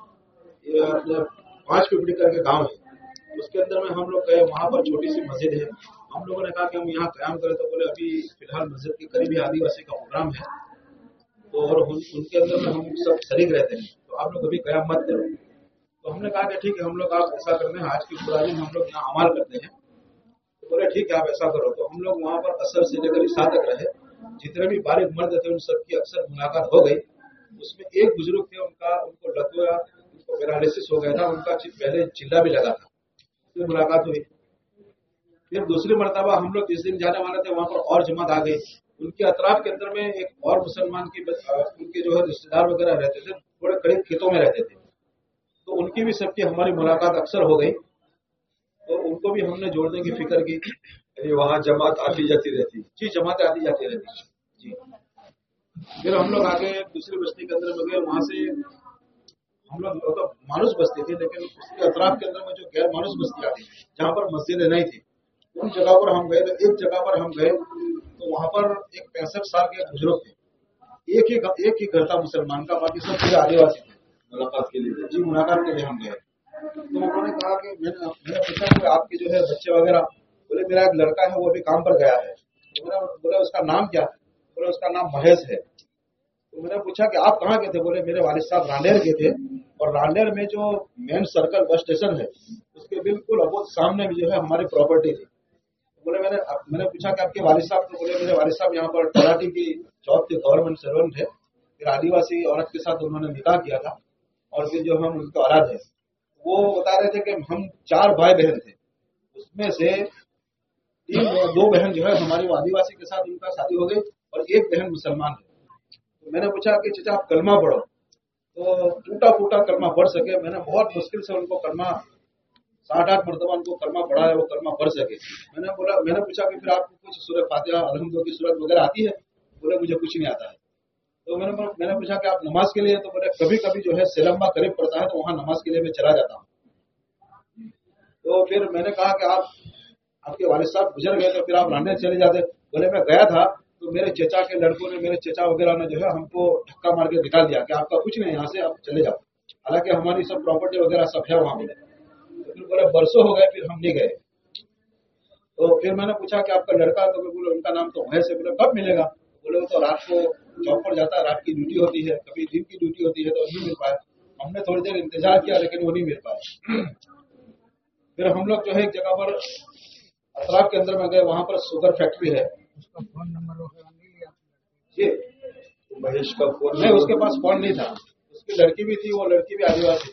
پانچ پپڑی کر کے گاؤں ہے اس کے اندر میں ہم لوگ گئے وہاں پر چھوٹی سی مسجد ہے. ہم لوگوں نے کہا کہ ہم یہاں قیام کریں تو بولے ابھی فی الحال مسجد کے قریب ہی آدی واسی کا پروگرام ہے تو اور ان کے اندر میں ہم سب شریک رہتے ہیں تو آپ لوگ ابھی قیام مت کرو. تو ہم نے کہا کہ ٹھیک ہے ہم لوگ آپ ایسا کرتے ہیں آج کی پرانی میں ہم لوگ یہاں عمل کرتے ہیں. تو بولے ٹھیک ہے آپ ایسا کرو. تو ہم لوگ وہاں پر اثر سے لے کر عشاء تک رہے. جتنے بھی بالغ مرد تھے ان سب کی اکثر ملاقات ہو گئی. اس میں ایک بزرگ تھے ان کا ان کو لگوا ان کو پیرالسس ہو گیا تھا. ان کا پہلے چلا بھی لگا تھا. پھر ملاقات ہوئی. پھر دوسری مرتبہ ہم لوگ جس دن جانے والے تھے وہاں پر اور جماعت آ گئی. ان کے اطراف کے اندر میں ایک اور مسلمان کی ان کے جو ہے رشتے دار وغیرہ رہتے تھے تھوڑے قریب کھیتوں میں رہتے تھے. تو ان کی بھی سب کی ہماری ملاقات اکثر ہو گئی. تو ان کو بھی ہم نے جوڑنے کی فکر کی. یعنی وہاں جماعت آتی جاتی رہتی جی جماعتیں آتی جاتی رہتی جی. پھر ہم لوگ آگے دوسری بستی کے اندر میں گئے. وہاں سے ہم لوگ مانوس بستی تھی لیکن اس کے اطراف کے اندر میں جو غیر مانوس بستی آتی جہاں پر مسجدیں نہیں تھی ان جگہ پر ہم گئے. تو ایک جگہ پر ہم گئے تو وہاں پر ایک پینسٹھ سال کے بزرگ تھے. ایک ہی ایک ہی گھر تھا مسلمان کا باقی سب پورے آدی واسی تھے. ملاقات کے لیے جی ملاقات کے لیے ہم گئے. تو انہوں نے کہا کہ میں نے پوچھا کہ آپ کے جو ہے بچے وغیرہ بولے میرا ایک لڑکا ہے وہ بھی کام پر گیا ہے. بولے اس کا نام کیا؟ بولے اس کا نام مہیش ہے. تو میں نے پوچھا کہ آپ کہاں گئے تھے؟ بولے میرے والد صاحب رانڈیر گئے تھے اور رانڈیر میں جو مین سرکل بس اسٹیشن ہے اس کے بالکل ابو سامنے بھی جو ہے ہماری پراپرٹی تھی. بولے میں نے میں نے پوچھا کہ آپ کے والد صاحب تو بولے میرے والد صاحب یہاں پر تلاٹی کی جاب کے گورنمنٹ سرونٹ ہے. پھر آدی واسی عورت کے ساتھ انہوں نے نکاح کیا تھا اور پھر جو ہم ان کے اولاد ہے. وہ بتا رہے تھے کہ ہم چار بھائی بہن تھے. اس میں سے تین دو بہن جو ہے ہماری آدی واسی کے ساتھ ان کا شادی ہو گئی और एक बहन मुसलमान है। तो मैंने पूछा कि चाचा आप कलमा पढ़ो, तो टूटा फूटा कलमा पढ़ सके। मैंने बहुत मुश्किल से उनको कलमा साठ आठ मरतबा उनको कलमा पढ़ा है, वो कलमा पढ़ सके। मैंने बोला मैंने पूछा कि फिर आपको कुछ सूरह फातिहा अलहम्दुलिल्लाह की सूरत वगैरह आती है? बोले मुझे कुछ नहीं आता है। तो मैंने मैंने पूछा कि आप नमाज के लिए, तो बोले कभी कभी जो है सेलम्बा करीब पड़ता है तो वहां नमाज के लिए मैं चला जाता हूँ। तो फिर मैंने कहा कि आप आपके वालिद साहब गुजर गए तो फिर आप रहने चले जाते। बोले मैं गया था तो मेरे चचा के लड़कों ने, मेरे चचा वगैरह ने जो है हमको धक्का मार के निकाल दिया कि आपका कुछ नहीं, यहाँ से आप चले जाओ। हालांकि हमारी सब प्रॉपर्टी वगैरह सब है वहां। बोले तो फिर बोले बरसों हो गए, फिर हम नहीं गए। तो फिर मैंने पूछा कि आपका लड़का, तो बोले उनका नाम तो है से। बोले कब मिलेगा? बोले वो तो रात को जॉब पर जाता है, रात की ड्यूटी होती है, कभी दिन की ड्यूटी होती है, तो नहीं मिल पाया। हमने थोड़ी देर इंतजार किया लेकिन वो नहीं मिल पाया। फिर हम लोग जो है एक जगह पर अतराफ के अंदर में गए, वहां पर शुगर फैक्ट्री है। उसका फोन नंबर वगैरह नहीं लिया जी महेश का फोन नहीं, उसके पास फोन नहीं था। उसकी लड़की भी थी, वो लड़की भी आदिवासी।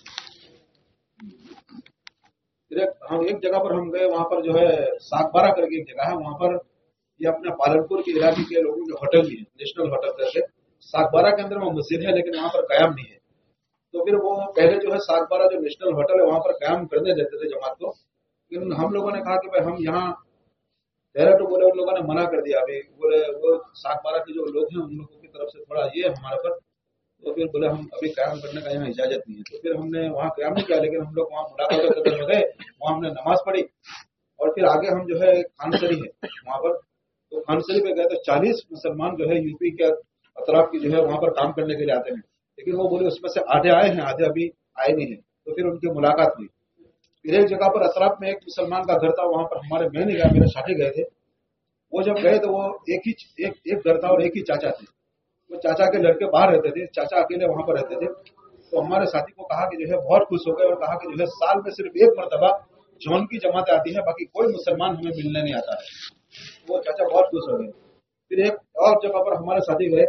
फिर हम एक जगह पर हम गए, वहां पर जो है सागबारा करके एक जगह है, वहां पर ये अपने पालनपुर के इलाके के लोगों के होटल भी है, नेशनल होटल करके। सागबारा के अंदर में मस्जिद है लेकिन वहां पर कयाम नहीं है। तो फिर वो पहले जो है सागबारा जो नेशनल होटल है वहां पर कयाम करने देते थे जमात को। लेकिन हम लोगों ने कहा कि भाई हम यहाँ पहले तो बोले, उन लोगों ने मना कर दिया। अभी बोले वो सागबारा के जो लोग हैं उन लोगों की तरफ से थोड़ा ये है हमारे पर। तो फिर बोले हम अभी कयाम करने का यहाँ इजाजत नहीं है। तो फिर हमने वहाँ कयाम नहीं किया, लेकिन हम लोग वहाँ मुलाकात करने में गए, वहाँ हमने नमाज पढ़ी और फिर आगे हम जो है खानसरी है वहाँ पर, तो खानसरी पे गए तो चालीस मुसलमान जो है यूपी के अतराफ की जो है वहाँ पर काम करने के लिए आते हैं। लेकिन वो बोले उसमें से आधे आए हैं, आधे अभी आए नहीं है। तो फिर उनकी मुलाकात हुई। फिर एक जगह पर अतराफ में एक मुसलमान का घर था, वहां पर हमारे मैं नहीं गया, मेरे साथी गए थे। वो जब गए तो वो एक ही एक, एक घर था और एक ही चाचा थे। वो चाचा के लड़के बाहर रहते थे, चाचा अकेले वहां पर रहते थे। तो हमारे साथी को कहा कि जो है बहुत खुश हो गए और कहा कि जो है साल में सिर्फ एक मरतबा जौन की जमात आती है, बाकी कोई मुसलमान हमें मिलने नहीं आता है। वो चाचा बहुत खुश हो गए। फिर एक और जगह पर हमारे साथी गए,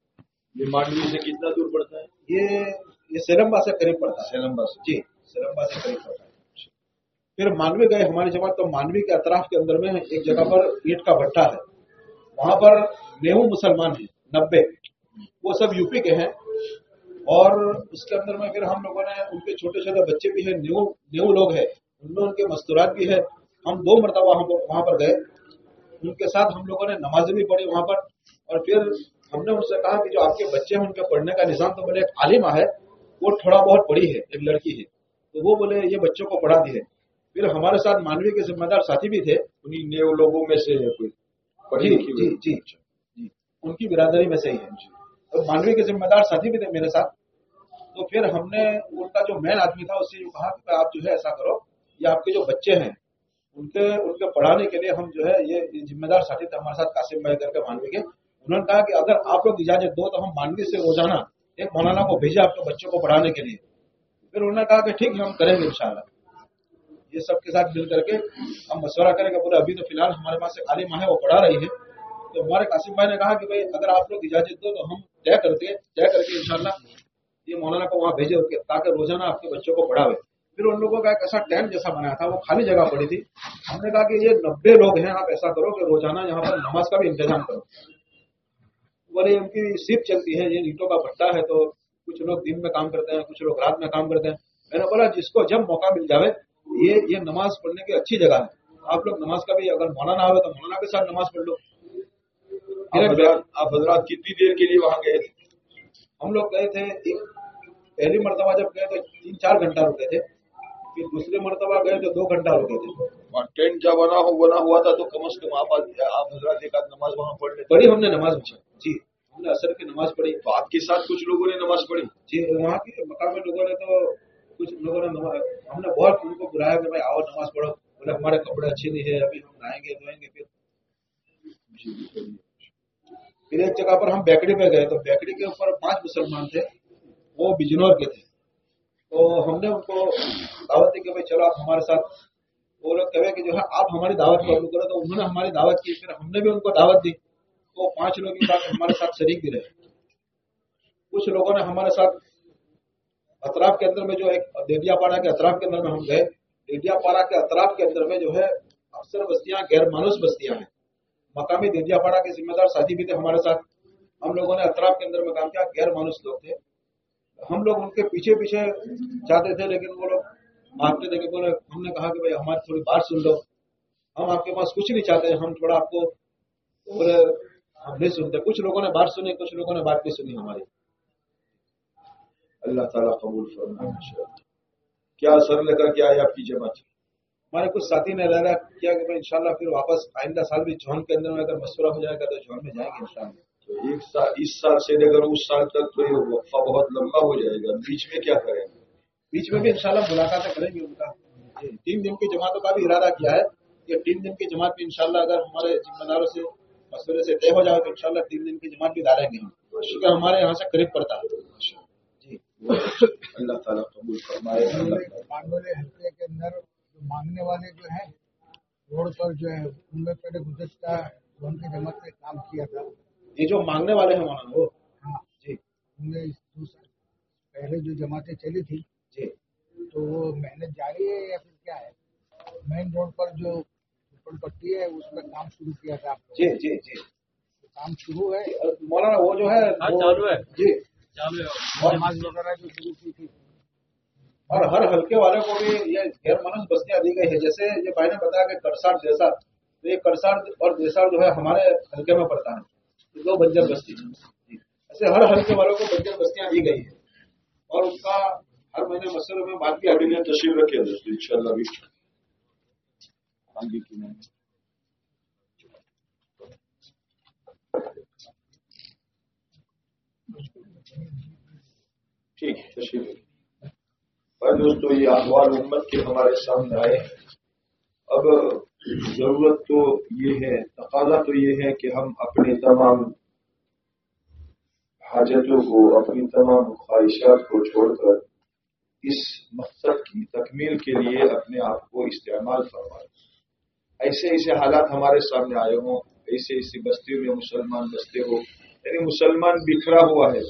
ये मांडवी से कितना दूर पड़ता है? ये ये सेलम्बा से करीब पड़ता है। सेलम्बा से? जी सेलम्बा से करीब पड़ता है। फिर मानवी गए हमारी जमात, तो मानवी के अतराफ के अंदर में एक जगह पर ईंट का भट्टा है, वहां पर नेहू मुसलमान है नब्बे, वो सब यूपी के हैं। और उसके अंदर में फिर हम लोगों ने, उनके छोटे छोटे बच्चे भी हैं, नेहू नेहू लोग हैं, उनमें उनके मस्तूरात भी है। हम दो मरतबा वहां पर गए, उनके साथ हम लोगों ने नमाज भी पढ़ी वहां पर। और फिर हमने उनसे कहा कि जो आपके बच्चे हैं उनके पढ़ने का निजाम, तो बोले एक आलिमा है वो थोड़ा बहुत पढ़ी है, एक लड़की है, तो वो बोले ये बच्चों को पढ़ा दी है। फिर हमारे साथ मानवीय के जिम्मेदार साथी भी थे, उन्हीं नेव लोगों में से है कोई? जी जी जी जी उनकी बिरादरी में से ही है। और मानवीय के जिम्मेदार साथी भी थे मेरे साथ। तो फिर हमने उनका जो मेन आदमी था उससे जो कहा कि आप जो है ऐसा करो, ये आपके जो बच्चे हैं उनके उनके पढ़ाने के लिए हम जो है, ये जिम्मेदार साथी थे हमारे साथ कासिम भाई करके मानवी के। उन्होंने कहा कि अगर आप लोग इजाजत दो तो हम मानवी से रोजाना एक मौलाना को भेजे आपके बच्चों को पढ़ाने के लिए। फिर उन्होंने कहा कि ठीक है हम करेंगे इंशाल्लाह। ये सबके साथ मिल करके हम मशवरा करेंगे। बोले अभी तो फिलहाल हमारे पास एक आलिमा है वो पढ़ा रही है। तो हमारे कासिम भाई ने कहा कि भाई अगर आप लोग इजाजत दो तो हम तय करते तय करके इंशाल्लाह ये मौलाना को वहां भेजे ताकि रोजाना आपके बच्चों को पढ़ावे। फिर उन लोगों का एक ऐसा टेंट जैसा बनाया था, वो खाली जगह पड़ी थी। हमने कहा कि ये नब्बे लोग हैं, आप ऐसा करो कि रोजाना यहाँ पर नमाज का भी इंतजाम करो। बोले उनकी शिफ्ट चलती है, ये ईंटों का भट्टा है, तो कुछ लोग दिन में काम करते हैं, कुछ लोग रात में काम करते हैं। मैंने बोला जिसको जब मौका मिल जावे, ये ये नमाज पढ़ने की अच्छी जगह है, आप लोग नमाज का भी, अगर मौलाना आवे तो मौलाना के साथ नमाज पढ़ लो। आप हजरात कितनी देर के लिए वहां गए थे? हम लोग गए थे, एक पहली मरतबा जब गए तो तीन चार घंटा रुके थे, फिर दूसरी मरतबा गए तो दो घंटा रुके थे। और टेंट जब बना हो बना हुआ था तो कम से कम आप आप हजरात एक आध नमाज वहां पढ़ लेते? पढ़ी हमने नमाज जी, हमने असर की नमाज पढ़ी। तो आपके साथ कुछ लोगों ने नमाज पढ़ी? जी, वहाँ के मकामी लोगों ने, तो कुछ लोगों ने नमाज, हमने बहुत उनको बुलाया कि भाई आओ नमाज पढ़ो। बोले हमारे कपड़े अच्छे नहीं है, अभी हम नहाएंगे धोएंगे। फिर फिर एक जगह पर हम बेकड़ी पे गए, तो बेकड़ी के ऊपर पांच मुसलमान थे, वो बिजनौर के थे। तो हमने उनको दावत दी कि भाई चलो आप हमारे साथ। वो लोग कहे कि जो है आप हमारी दावत कबूल करो, तो उन्होंने हमारी दावत की, फिर हमने भी उनको दावत दी। तो पांच लोग के साथ हमारे साथ शरीक भी रहे। कुछ लोगों ने हमारे साथ अतराफ के अंदर में जो एक डेडियापाड़ा के अतराफ के अंदर में हम गए, डेडियापाड़ा के अतराफ के अंदर में जो है अक्सर बस्तियां गैर मानूस बस्तियां हैं। मकामी देंजियापाड़ा के जिम्मेदार साथी भी थे हमारे साथ। हम लोगों ने अतराफ के अंदर में काम किया, गैर मानुस लोग थे। हम लोग उनके पीछे पीछे जाते थे, लेकिन वो लोग भागते थे कि बोले, हमने कहा कि भाई हमारी थोड़ी बात सुन लो, हम आपके पास कुछ नहीं चाहते, हम थोड़ा आपको बोले हम नहीं सुनते। कुछ लोगों ने बात सुनी, कुछ लोगों ने बात नहीं सुनी हमारी। अल्लाह ताला कबूल फरमाए। क्या असर लेकर के आए आपकी जमात? हमारे कुछ साथी ने लगा किया कि भाई इंशाल्लाह फिर वापस आइंदा साल भी जोन के अंदर में अगर मशवरा हो जाएगा तो जोन में जाएंगे इंशाल्लाह। तो एक साल, इस साल से लेकर उस साल तक तो ये वक्फा बहुत लंबा हो जाएगा, बीच में क्या करेंगे? बीच में भी इंशाल्लाह मुलाकातें करेंगे उनका। तीन दिन की जमातों का भी इरादा किया है। ये तीन दिन की जमात भी इंशाल्लाह अगर हमारे जिम्मेदारों से मशवरे से तय हो जाए तो इंशाल्लाह तीन दिन की जमात भी डालेंगे हम, क्योंकि हमारे यहाँ से करीब पड़ता है। जी अल्लाह ताला कबूल फरमाए। बागोले हल्के के अंदर जो मांगने वाले जो है रोड पर जो है उनमें पहले गुज़श्ता जोन की जमात से काम किया था। ये जो मांगने वाले हैं वहाँ वो, हाँ जी उनमें दूसरा पहले जो जमातें चली थी जी, तो वो मेहनत जारी है या फिर क्या है? मेन रोड पर जो ऊपर पट्टी है उसमें काम शुरू किया था आप जी जी जी काम शुरू है मौलाना, वो जो है हाँ, वो चालू है। जी, चालू है। और नमाज वगैरह जो शुरू की थी। और हर हल्के वाले को भी ये गैर मानस बस्तियां दी गई है। जैसे ये भाई ने बताया कि करसार देसार, तो ये करसार और देसार जो है हमारे हल्के में पड़ता है, ये दो बंजर बस्ती है। ऐसे हर हल्के वालों को बंजर बस्तियां दी गई है और उनका हर महीने मसले में बात भी अभी ने तशरीफ रखे दोस्तों इंशाल्लाह भी आगे की नहीं। ठीक है, तशरीफ। और दोस्तों ये अहवाल उम्मत के हमारे सामने आए। अब जरूरत तो ये है, तकाजा तो ये है कि हम अपने तमाम हाजतों को, अपनी तमाम ख्वाहिशात को छोड़कर इस मकसद की तकमील के लिए अपने आप को इस्तेमाल फरमाएं। ऐसे ऐसे हालात हमारे सामने आए हों, ऐसे ऐसी बस्तियों में मुसलमान बसते हो, यानी मुसलमान बिखरा हुआ है,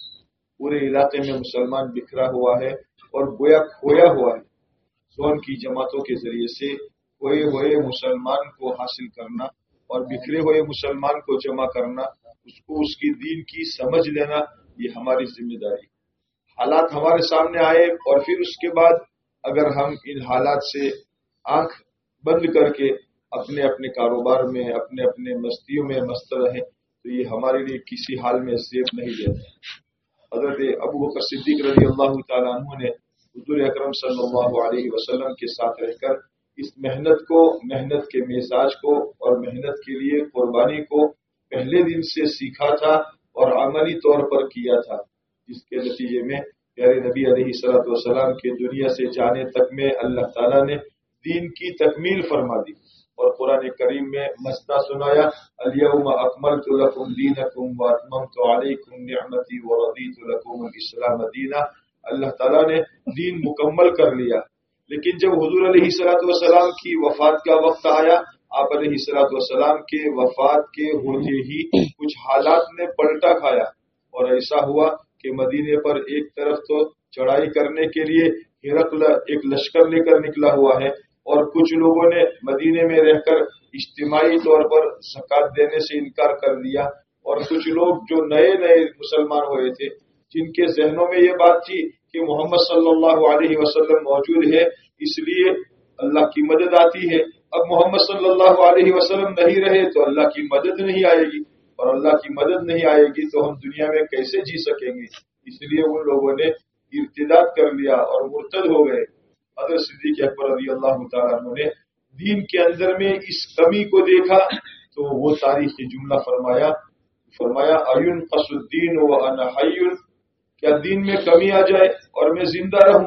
पूरे इलाके में मुसलमान बिखरा हुआ है और गोया खोया हुआ है। जोन की जमातों के जरिए से खोए हुए मुसलमान को हासिल करना और बिखरे हुए मुसलमान को जमा करना, उसको उसकी दीन की समझ लेना, ये हमारी जिम्मेदारी। हालात हमारे सामने आए और फिर उसके बाद अगर हम इन हालात से आंख बंद करके अपने अपने कारोबार में, अपने अपने मस्तियों में मस्त रहे, तो ये हमारे लिए किसी हाल में सेफ नहीं देता। हज़रत अबू बकर सिद्दीक रज़ी अल्लाह तआला अन्हु ने हुज़ूर अकरम सल्लल्लाहु अलैहि वसल्लम के साथ रहकर इस मेहनत को, मेहनत के मिजाज को और मेहनत के लिए कुर्बानी को पहले दिन से सीखा था और अमली तौर पर किया था, जिसके नतीजे में प्यारे नबी अलैहिस्सलातु वस्सलाम के दुनिया से जाने तक में अल्लाह ताला ने दीन की तकमील फरमा दी और कुरान करीम में मस्ता सुनाया, अल-यौमा अकमलतु लकुम दीनकुम व अतममतु अलैकुम निअमती व रदीतु लकुम अल-इस्लाम दीना। अल्लाह ताला ने दीन मुकम्मल कर लिया। लेकिन जब हुजूर अलैहिस्सलातु वस्सलाम की वफात का वक्त आया, आप अलैहिस्सलातु वस्सलाम के वफात के होते ही कुछ हालात ने पलटा खाया और ऐसा हुआ कि मदीने पर एक तरफ तो चढ़ाई करने के लिए हिरकल एक लश्कर लेकर निकला हुआ है और कुछ लोगों ने मदीने में रहकर इज्तिमाई तौर पर ज़कात देने से इनकार कर दिया और कुछ लोग जो नए नए मुसलमान हुए थे, जिनके जहनों में ये बात थी कि मोहम्मद सल्लल्लाहु अलैहि वसल्लम मौजूद है, इसलिए अल्लाह की मदद आती है। अब मोहम्मद सल्लल्लाहु अलैहि वसल्लम नहीं रहे तो अल्लाह की मदद नहीं आएगी और अल्लाह की मदद नहीं आएगी तो हम दुनिया में कैसे जी सकेंगे। इसलिए उन लोगों ने इर्तिदाद कर लिया और मुर्तद हो गए। हज़रत सिद्दीक़ अकबर रज़ियल्लाहु तआला अन्हु ने दीन के अंदर में इस कमी को देखा तो वो तारीखी जुमला फरमाया फरमाया अयुन कसुद्दीन व अना हय्युन, क्या दीन में कमी आ जाए और मैं जिंदा रहूं।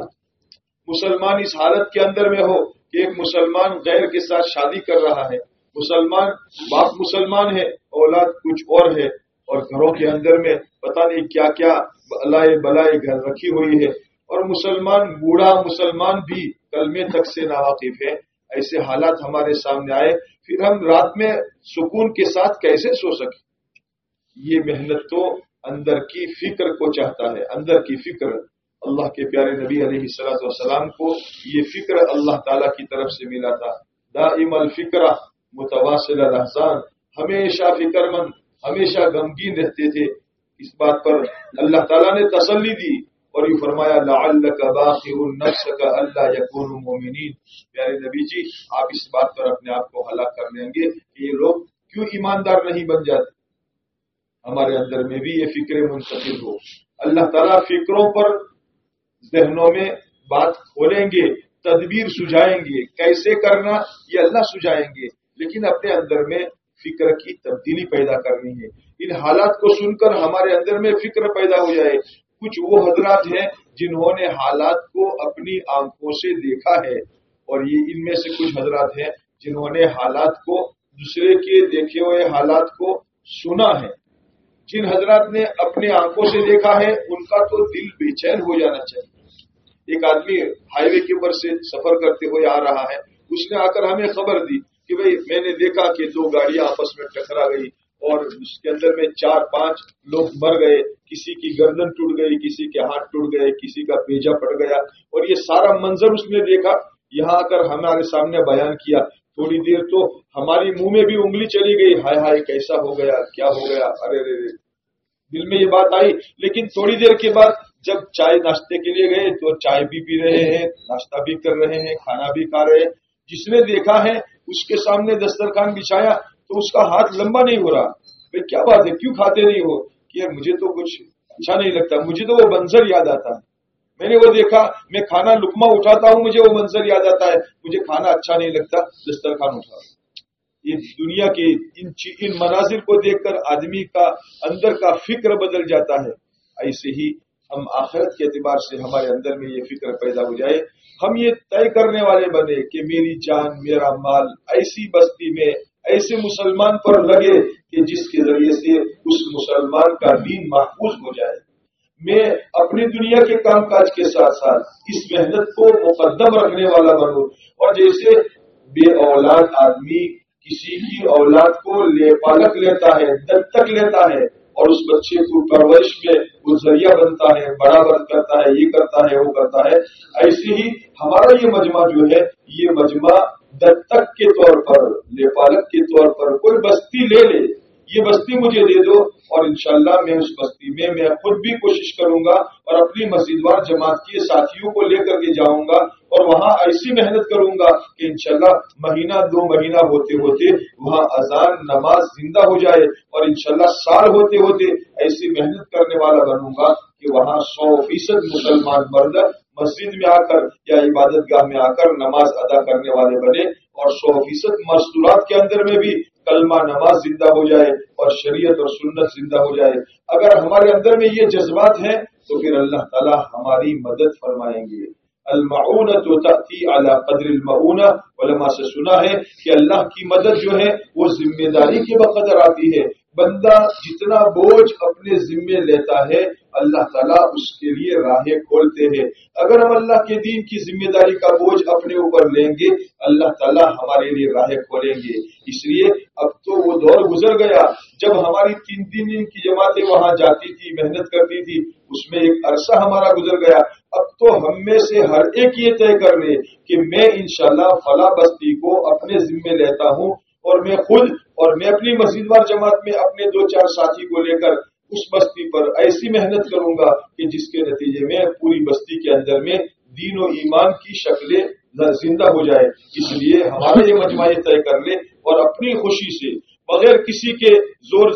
मुसलमान इस हालत के अंदर में हो कि एक मुसलमान गैर के साथ शादी कर रहा है, मुसलमान बाप मुसलमान है, औलाद कुछ और है और घरों के अंदर में पता नहीं क्या क्या बलाए बलाए घर रखी हुई है और मुसलमान बूढ़ा मुसलमान भी कलमे तक से नावाकिफ है। ऐसे हालात हमारे सामने आए, फिर हम रात में सुकून के साथ कैसे सो सके। ये मेहनत तो अंदर की फिक्र को चाहता है, अंदर की फिक्र। अल्लाह के प्यारे नबी अलैहिस्सलातु वस्सलाम को ये फिक्र अल्लाह ताला की तरफ से मिला था। दाइमल फिक्रा मुतवासिल अल-अहज़ान, ہمیشہ فکر مند، ہمیشہ غمگین رہتے تھے. اس بات پر اللہ تعالیٰ نے تسلی دی اور یہ فرمایا لعلک باخع نفسک الا یکونوا مؤمنین. پیارے نبی جی آپ اس بات پر اپنے آپ کو ہلاک کر لیں گے کہ یہ لوگ کیوں ایماندار نہیں بن جاتے. ہمارے اندر میں بھی یہ فکر منتقل ہو. اللہ تعالیٰ فکروں پر ذہنوں میں بات کھولیں گے، تدبیر سجھائیں گے، کیسے کرنا یہ اللہ سجھائیں گے، لیکن اپنے اندر میں فکر کی تبدیلی پیدا کرنی ہے. ان حالات کو سن کر ہمارے اندر میں فکر پیدا ہو جائے. کچھ وہ حضرات ہیں جنہوں نے حالات کو اپنی آنکھوں سے دیکھا ہے، اور یہ ان میں سے کچھ حضرات ہیں جنہوں نے حالات کو دوسرے کے دیکھے ہوئے حالات کو سنا ہے. جن حضرات نے اپنے آنکھوں سے دیکھا ہے ان کا تو دل بے چین ہو جانا چاہیے. ایک آدمی ہائی وے کے اوپر سے سفر کرتے ہوئے آ رہا ہے، اس نے آ کر ہمیں خبر دی کہ بھئی میں نے دیکھا کہ دو گاڑیاں آپس میں ٹکرا گئی اور اس کے اندر میں چار پانچ لوگ مر گئے، کسی کی گردن ٹوٹ گئی، کسی کے ہاتھ ٹوٹ گئے، کسی کا بیجا پڑ گیا، اور یہ سارا منظر اس نے دیکھا. یہاں آ کر ہمارے سامنے بیان کیا. تھوڑی دیر تو ہماری منہ میں بھی انگلی چلی گئی، ہائے ہائے کیسا ہو گیا، کیا ہو گیا، ارے رے رے. دل میں یہ بات آئی. لیکن تھوڑی دیر کے بعد جب چائے ناشتے کے لیے گئے تو چائے بھی پی رہے ہیں، ناشتہ بھی کر رہے ہیں، کھانا بھی کھا رہے ہیں. جس نے دیکھا ہے اس کے سامنے دسترخوان بچھایا تو اس کا ہاتھ لمبا نہیں ہو رہا. بھائی کیا بات ہے، کیوں کھاتے نہیں ہو؟ کہ یار مجھے تو کچھ اچھا نہیں لگتا، مجھے تو وہ منظر یاد آتا ہے. میں نے وہ دیکھا، میں کھانا لقمہ اٹھاتا ہوں مجھے وہ منظر یاد آتا ہے، مجھے کھانا اچھا نہیں لگتا، دسترخوان اٹھا. یہ دنیا کے ان ان مناظر کو دیکھ کر آدمی کا اندر کا فکر بدل جاتا ہے. ایسے ہی ہم آخرت کے اعتبار سے ہمارے اندر میں یہ فکر پیدا ہو جائے. ہم یہ طے کرنے والے بنے کہ میری جان میرا مال ایسی بستی میں ایسے مسلمان پر لگے کہ جس کے ذریعے سے اس مسلمان کا دین محفوظ ہو جائے. میں اپنی دنیا کے کام کاج کے ساتھ ساتھ اس محنت کو مقدم رکھنے والا بنوں. اور جیسے بے اولاد آدمی کسی کی اولاد کو لے پالک لیتا ہے، دتک لیتا ہے اور اس بچے کو پرورش میں وہ ذریعہ بنتا ہے، بڑا بن کرتا ہے، یہ کرتا ہے وہ کرتا ہے، ایسے ہی ہمارا یہ مجمع جو ہے یہ مجمع دتک کے طور پر، لے پالک کے طور پر کوئی بستی لے لے، یہ بستی مجھے دے دو اور انشاءاللہ میں اس بستی میں میں خود بھی کوشش کروں گا اور اپنی مسجدوار جماعت کے ساتھیوں کو لے کر کے جاؤں گا اور وہاں ایسی محنت کروں گا کہ انشاءاللہ مہینہ دو مہینہ ہوتے ہوتے وہاں اذان نماز زندہ ہو جائے اور انشاءاللہ سال ہوتے ہوتے ایسی محنت کرنے والا بنوں گا کہ وہاں سو فیصد مسلمان مرد مسجد میں آ کر یا عبادت گاہ میں آ کر نماز ادا کرنے والے بنے اور سو فیصد مستورات کے اندر میں بھی کلمہ نماز زندہ ہو جائے اور شریعت اور سنت زندہ ہو جائے. اگر ہمارے اندر میں یہ جذبات ہیں تو پھر اللہ تعالی ہماری مدد فرمائیں گے. المعونۃ تأتی علی قدر المعونہ. علماء سے سنا ہے کہ اللہ کی مدد جو ہے وہ ذمہ داری کے بقدر آتی ہے. بندہ جتنا بوجھ اپنے ذمے لیتا ہے اللہ تعالیٰ اس کے لیے راہیں کھولتے ہیں. اگر ہم اللہ کے دین کی ذمہ داری کا بوجھ اپنے اوپر لیں گے اللہ تعالیٰ ہمارے لیے راہیں کھولیں گے. اس لیے اب تو وہ دور گزر گیا جب ہماری تین تین دن کی جماعتیں وہاں جاتی تھی، محنت کرتی تھی، اس میں ایک عرصہ ہمارا گزر گیا. اب تو ہم میں سے ہر ایک یہ طے کر لے کہ میں انشاءاللہ فلاں بستی کو اپنے ذمے لیتا ہوں اور میں خود اور میں اپنی مسجدوار جماعت میں اپنے دو چار ساتھی کو لے کر اس بستی پر ایسی محنت کروں گا کہ جس کے نتیجے میں پوری بستی کے اندر میں دین و ایمان کی شکلیں زندہ ہو جائے. اس لیے ہمارا یہ مجمع طے کر لے اور اپنی خوشی سے بغیر کسی کے زور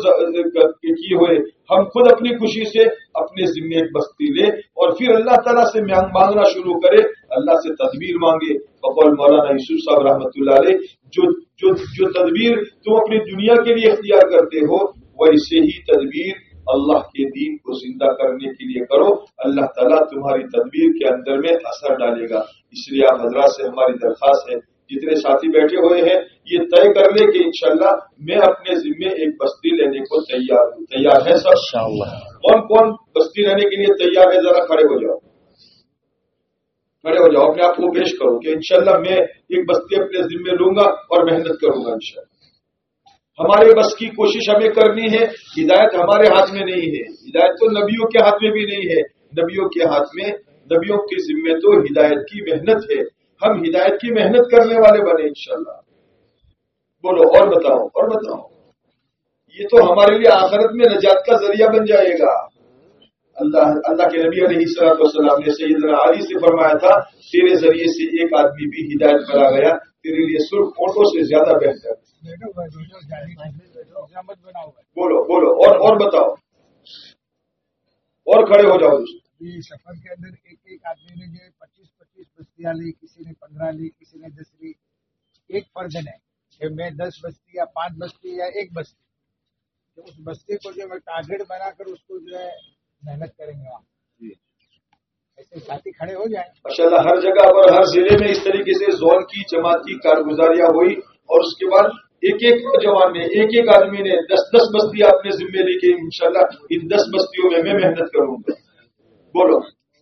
کیے ہوئے ہم خود اپنی خوشی سے اپنے ذمے ایک بستی لے اور پھر اللہ تعالیٰ سے مانگنا شروع کرے، اللہ سے تدبیر مانگے. بقول مولانا یوسف صاحب رحمۃ اللہ علیہ جو جو جو تدبیر تم اپنی دنیا کے لیے اختیار کرتے ہو ویسے ہی تدبیر اللہ کے دین کو زندہ کرنے کے لیے کرو. اللہ تعالیٰ تمہاری تدبیر کے اندر میں اثر ڈالے گا. اس لیے آپ حضرات سے ہماری درخواست ہے، جتنے ساتھی بیٹھے ہوئے ہیں یہ طے کر لے کہ انشاءاللہ میں اپنے ذمے ایک بستی لینے کو تیار ہوں. تیار ہے سب؟ انشاءاللہ. کون کون بستی لینے کے لیے تیار ہے؟ ذرا کھڑے ہو جاؤ، کھڑے ہو جاؤ، اپنے آپ کو پیش کرو کہ انشاءاللہ میں ایک بستی اپنے ذمے لوں گا اور محنت کروں گا. انشاءاللہ ہمارے بس کی کوشش ہمیں کرنی ہے. ہدایت ہمارے ہاتھ میں نہیں ہے، ہدایت تو نبیوں کے ہاتھ میں بھی نہیں ہے. نبیوں کے ہاتھ میں، نبیوں کے ذمے تو ہدایت کی محنت ہے. ہم ہدایت کی محنت کرنے والے بنے انشاءاللہ. بولو اور بتاؤ اور بتاؤ. یہ تو ہمارے لیے آخرت میں نجات کا ذریعہ بن جائے گا. اللہ اللہ کے نبی علیہ الصلوۃ والسلام نے سیدنا علی سے فرمایا تھا تیرے ذریعے سے ایک آدمی بھی ہدایت پر آ گیا تیرے لیے سرخ اونٹوں سے زیادہ بہتر. بولو بولو اور اور بتاؤ اور کھڑے ہو جاؤ. سفر کے اندر ایک ایک آدمی نے جو پچیس پچیس بستیاں لی, کسی نے پندرہ لی, کسی نے دس لی. ایک فرض ہے کہ میں دس بستی یا پانچ بستی یا ایک بستی, تو اس بستی کو جو میں ٹارگیٹ بنا کر اس کو جو ہے محنت کریں گے وہاں ایسے ساتھی کھڑے ہو جائیں. ماشاء اللہ ہر جگہ پر ہر ضلع میں اس طریقے سے زون کی جماعت کی کارگزاریاں ہوئی اور اس کے بعد ایک ایک جوان نے ایک ایک آدمی نے دس دس بستیاں اپنے ذمے لے کے انشاءاللہ ان دس بستیوں میں میں محنت کروں گا. بولو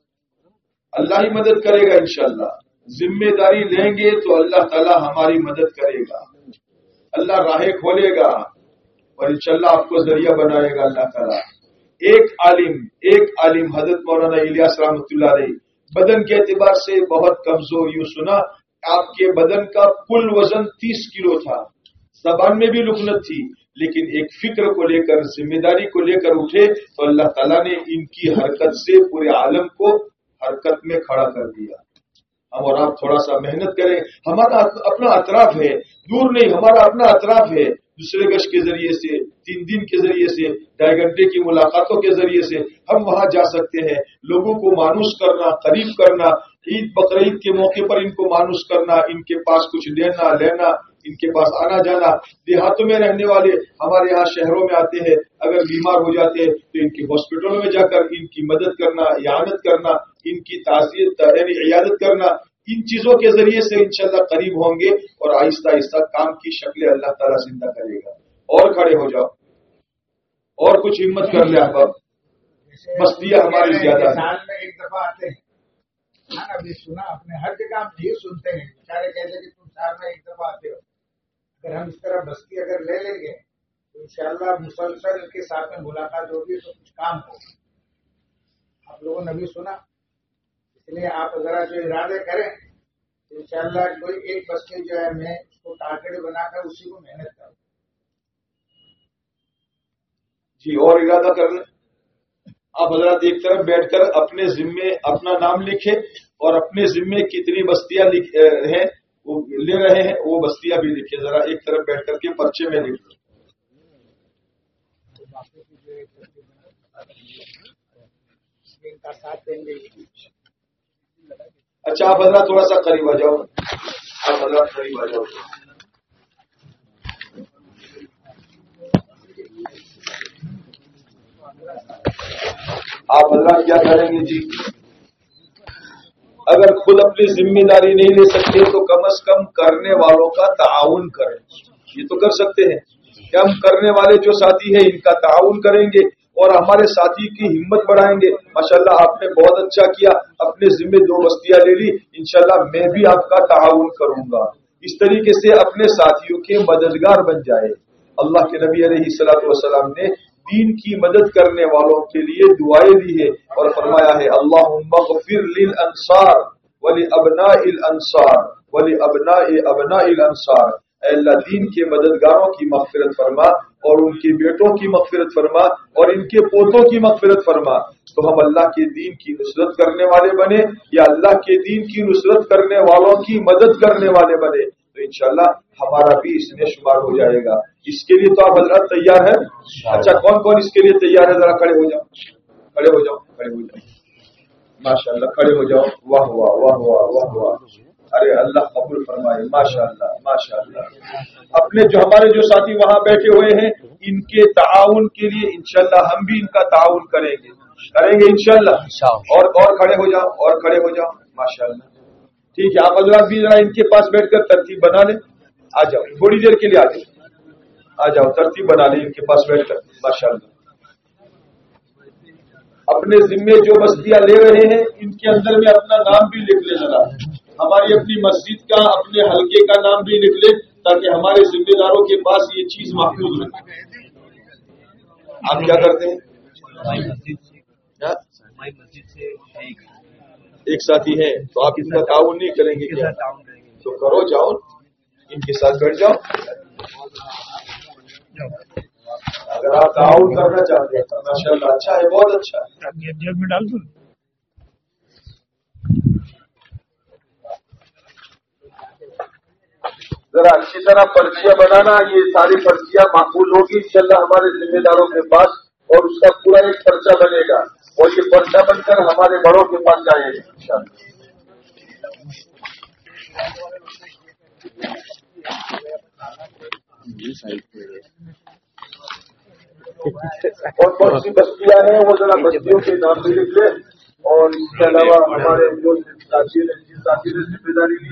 اللہ ہی مدد کرے گا انشاءاللہ. ذمہ داری لیں گے تو اللہ تعالی ہماری مدد کرے گا, اللہ راہیں کھولے گا اور انشاءاللہ آپ کو ذریعہ بنائے گا اللہ تعالی. ایک عالم ایک عالم حضرت مولانا الیاس رحمۃ اللہ علیہ بدن کے اعتبار سے بہت کمزور, یوں سنا آپ کے بدن کا کل وزن تیس کلو تھا, زبان میں بھی لکنت تھی, لیکن ایک فکر کو لے کر ذمہ داری کو لے کر اٹھے تو اللہ تعالیٰ نے ان کی حرکت سے پورے عالم کو حرکت میں کھڑا کر دیا. ہم اور آپ تھوڑا سا محنت کریں. ہمارا اپنا اطراف ہے, دور نہیں, ہمارا اپنا اطراف ہے. دوسرے گشت کے ذریعے سے, تین دن کے ذریعے سے, ڈھائی گھنٹے کی ملاقاتوں کے ذریعے سے ہم وہاں جا سکتے ہیں. لوگوں کو مانوس کرنا, قریب کرنا, عید بقرعید کے موقع پر ان کو مانوس کرنا, ان کے پاس کچھ لینا لینا, ان کے پاس آنا جانا. دیہاتوں میں رہنے والے ہمارے یہاں شہروں میں آتے ہیں, اگر بیمار ہو جاتے ہیں تو ان کی ہاسپٹلوں میں جا کر ان کی مدد کرنا, اعانت کرنا, ان کی تعزیت یعنی عیادت کرنا, ان چیزوں کے ذریعے سے انشاءاللہ قریب ہوں گے اور آہستہ آہستہ کام کی شکلیں اللہ تعالیٰ زندہ کرے گا. اور کھڑے ہو جاؤ اور کچھ ہمت کر لے احباب, مستیاں ہماری زیادہ ہیں. سال میں ایک دفعہ آتے ہیں, ابھی سنا اپنے ہر جگہ ہم یہ سنتے ہیں بیچارے کہتے ہیں کہ تم سال میں ایک دفعہ آتے ہو. اگر ہم اس طرح بستی اگر لے لیں گے تو انشاءاللہ مسلسل کے ساتھ میں ملاقات ہوگی تو کچھ کام ہوگا. آپ لوگوں نے بھی سنا, اس لیے آپ ذرا جو ارادے کریں انشاءاللہ کوئی ایک بستی جو ہے میں اس کو ٹارگیٹ بنا کر اسی کو محنت کروں. جی اور ارادہ کر لیں. آپ حضرات ایک طرف بیٹھ کر اپنے ذمے اپنا نام لکھیں اور اپنے ذمے کتنی بستیاں ہیں وہ لے رہے ہیں وہ بستیاں بھی لکھیں. ذرا ایک طرف بیٹھ کر کے پرچے میں لکھ لو. اچھا آپ حضرات تھوڑا سا قریب آ جاؤ, آپ حضرات قریب آ جاؤ. آپ حضرات کیا کریں گے جی, اگر خود اپنی ذمہ داری نہیں لے سکتے تو کم از کم کرنے والوں کا تعاون کریں. یہ تو کر سکتے ہیں کہ ہم کرنے والے جو ساتھی ہیں ان کا تعاون کریں گے اور ہمارے ساتھی کی ہمت بڑھائیں گے. ماشاءاللہ آپ نے بہت اچھا کیا, اپنے ذمہ دو بستیاں لے لی, انشاءاللہ میں بھی آپ کا تعاون کروں گا. اس طریقے سے اپنے ساتھیوں کے مددگار بن جائے. اللہ کے نبی علیہ الصلوۃ والسلام نے دین کی مدد کرنے والوں کے لیے دعائیں دی ہے اور فرمایا ہے اللہم اغفر للانصار ولابناء الانصار ولابناء ابناء الانصار. اے اللہ دین کے مددگاروں کی مغفرت فرما اور ان کے بیٹوں کی مغفرت فرما اور ان کے پوتوں کی مغفرت فرما. تو ہم اللہ کے دین کی نصرت کرنے والے بنے یا اللہ کے دین کی نصرت کرنے والوں کی مدد کرنے والے بنے تو انشاءاللہ ہمارا بھی اس میں شمار ہو جائے گا. اس کے لیے تو آپ حضرات تیار ہیں؟ اچھا کون کون اس کے لیے تیار ہے؟ ذرا کھڑے ہو جاؤ, کھڑے ہو جاؤ, کھڑے ہو جاؤ. ماشاءاللہ کھڑے ہو جاؤ. واہ واہ واہ واہ واہ واہ. ارے اللہ قبول فرمائے. ماشاءاللہ ماشاءاللہ. اپنے جو ہمارے جو ساتھی وہاں بیٹھے ہوئے ہیں ان کے تعاون کے لیے انشاءاللہ ہم بھی ان کا تعاون کریں گے کریں گے انشاءاللہ. اور اور کھڑے ہو جاؤ اور کھڑے ہو جاؤ. ماشاءاللہ ٹھیک ہے. آپ حضرات بھی ذرا ان کے پاس بیٹھ کر ترتیب بنا لیں. آ جاؤ تھوڑی دیر کے لیے, آ جاؤ آ جاؤ ترتیب بنا لیں ان کے پاس بیٹھ کر. ماشاءاللہ اپنے ذمے جو بستیاں لے رہے ہیں ان کے اندر میں اپنا نام بھی لکھ لے. ذرا ہماری اپنی مسجد کا اپنے حلقے کا نام بھی لکھ لے تاکہ ہمارے ذمہ داروں کے پاس یہ چیز محفوظ رہے. آپ کیا کرتے ہیں؟ ایک ساتھی ہیں تو آپ اس کا تعاون نہیں کریں گے کیا؟ تو کرو, جاؤ ان کے ساتھ بیٹھ جاؤ. اگر آپ تعاون کرنا چاہتے ہیں تو ماشاء اللہ اچھا ہے، بہت اچھا ہے. جیب میں ڈال دوں. ذرا اچھی طرح پرچیاں بنانا، یہ ساری پرچیاں معقول ہوگی انشاءاللہ ہمارے ذمہ داروں کے پاس، اور اس کا پورا ایک پرچہ بنے گا اور یہ پرچہ بن کر ہمارے بڑوں کے پاس جائے گا انشاءاللہ. اور بہت سی بستیاں ہیں، وہ ذرا بستیوں کے نام بھی لکھ لیں، اور اس کے علاوہ ہمارے جو ساتھی نے ذمہ داری لی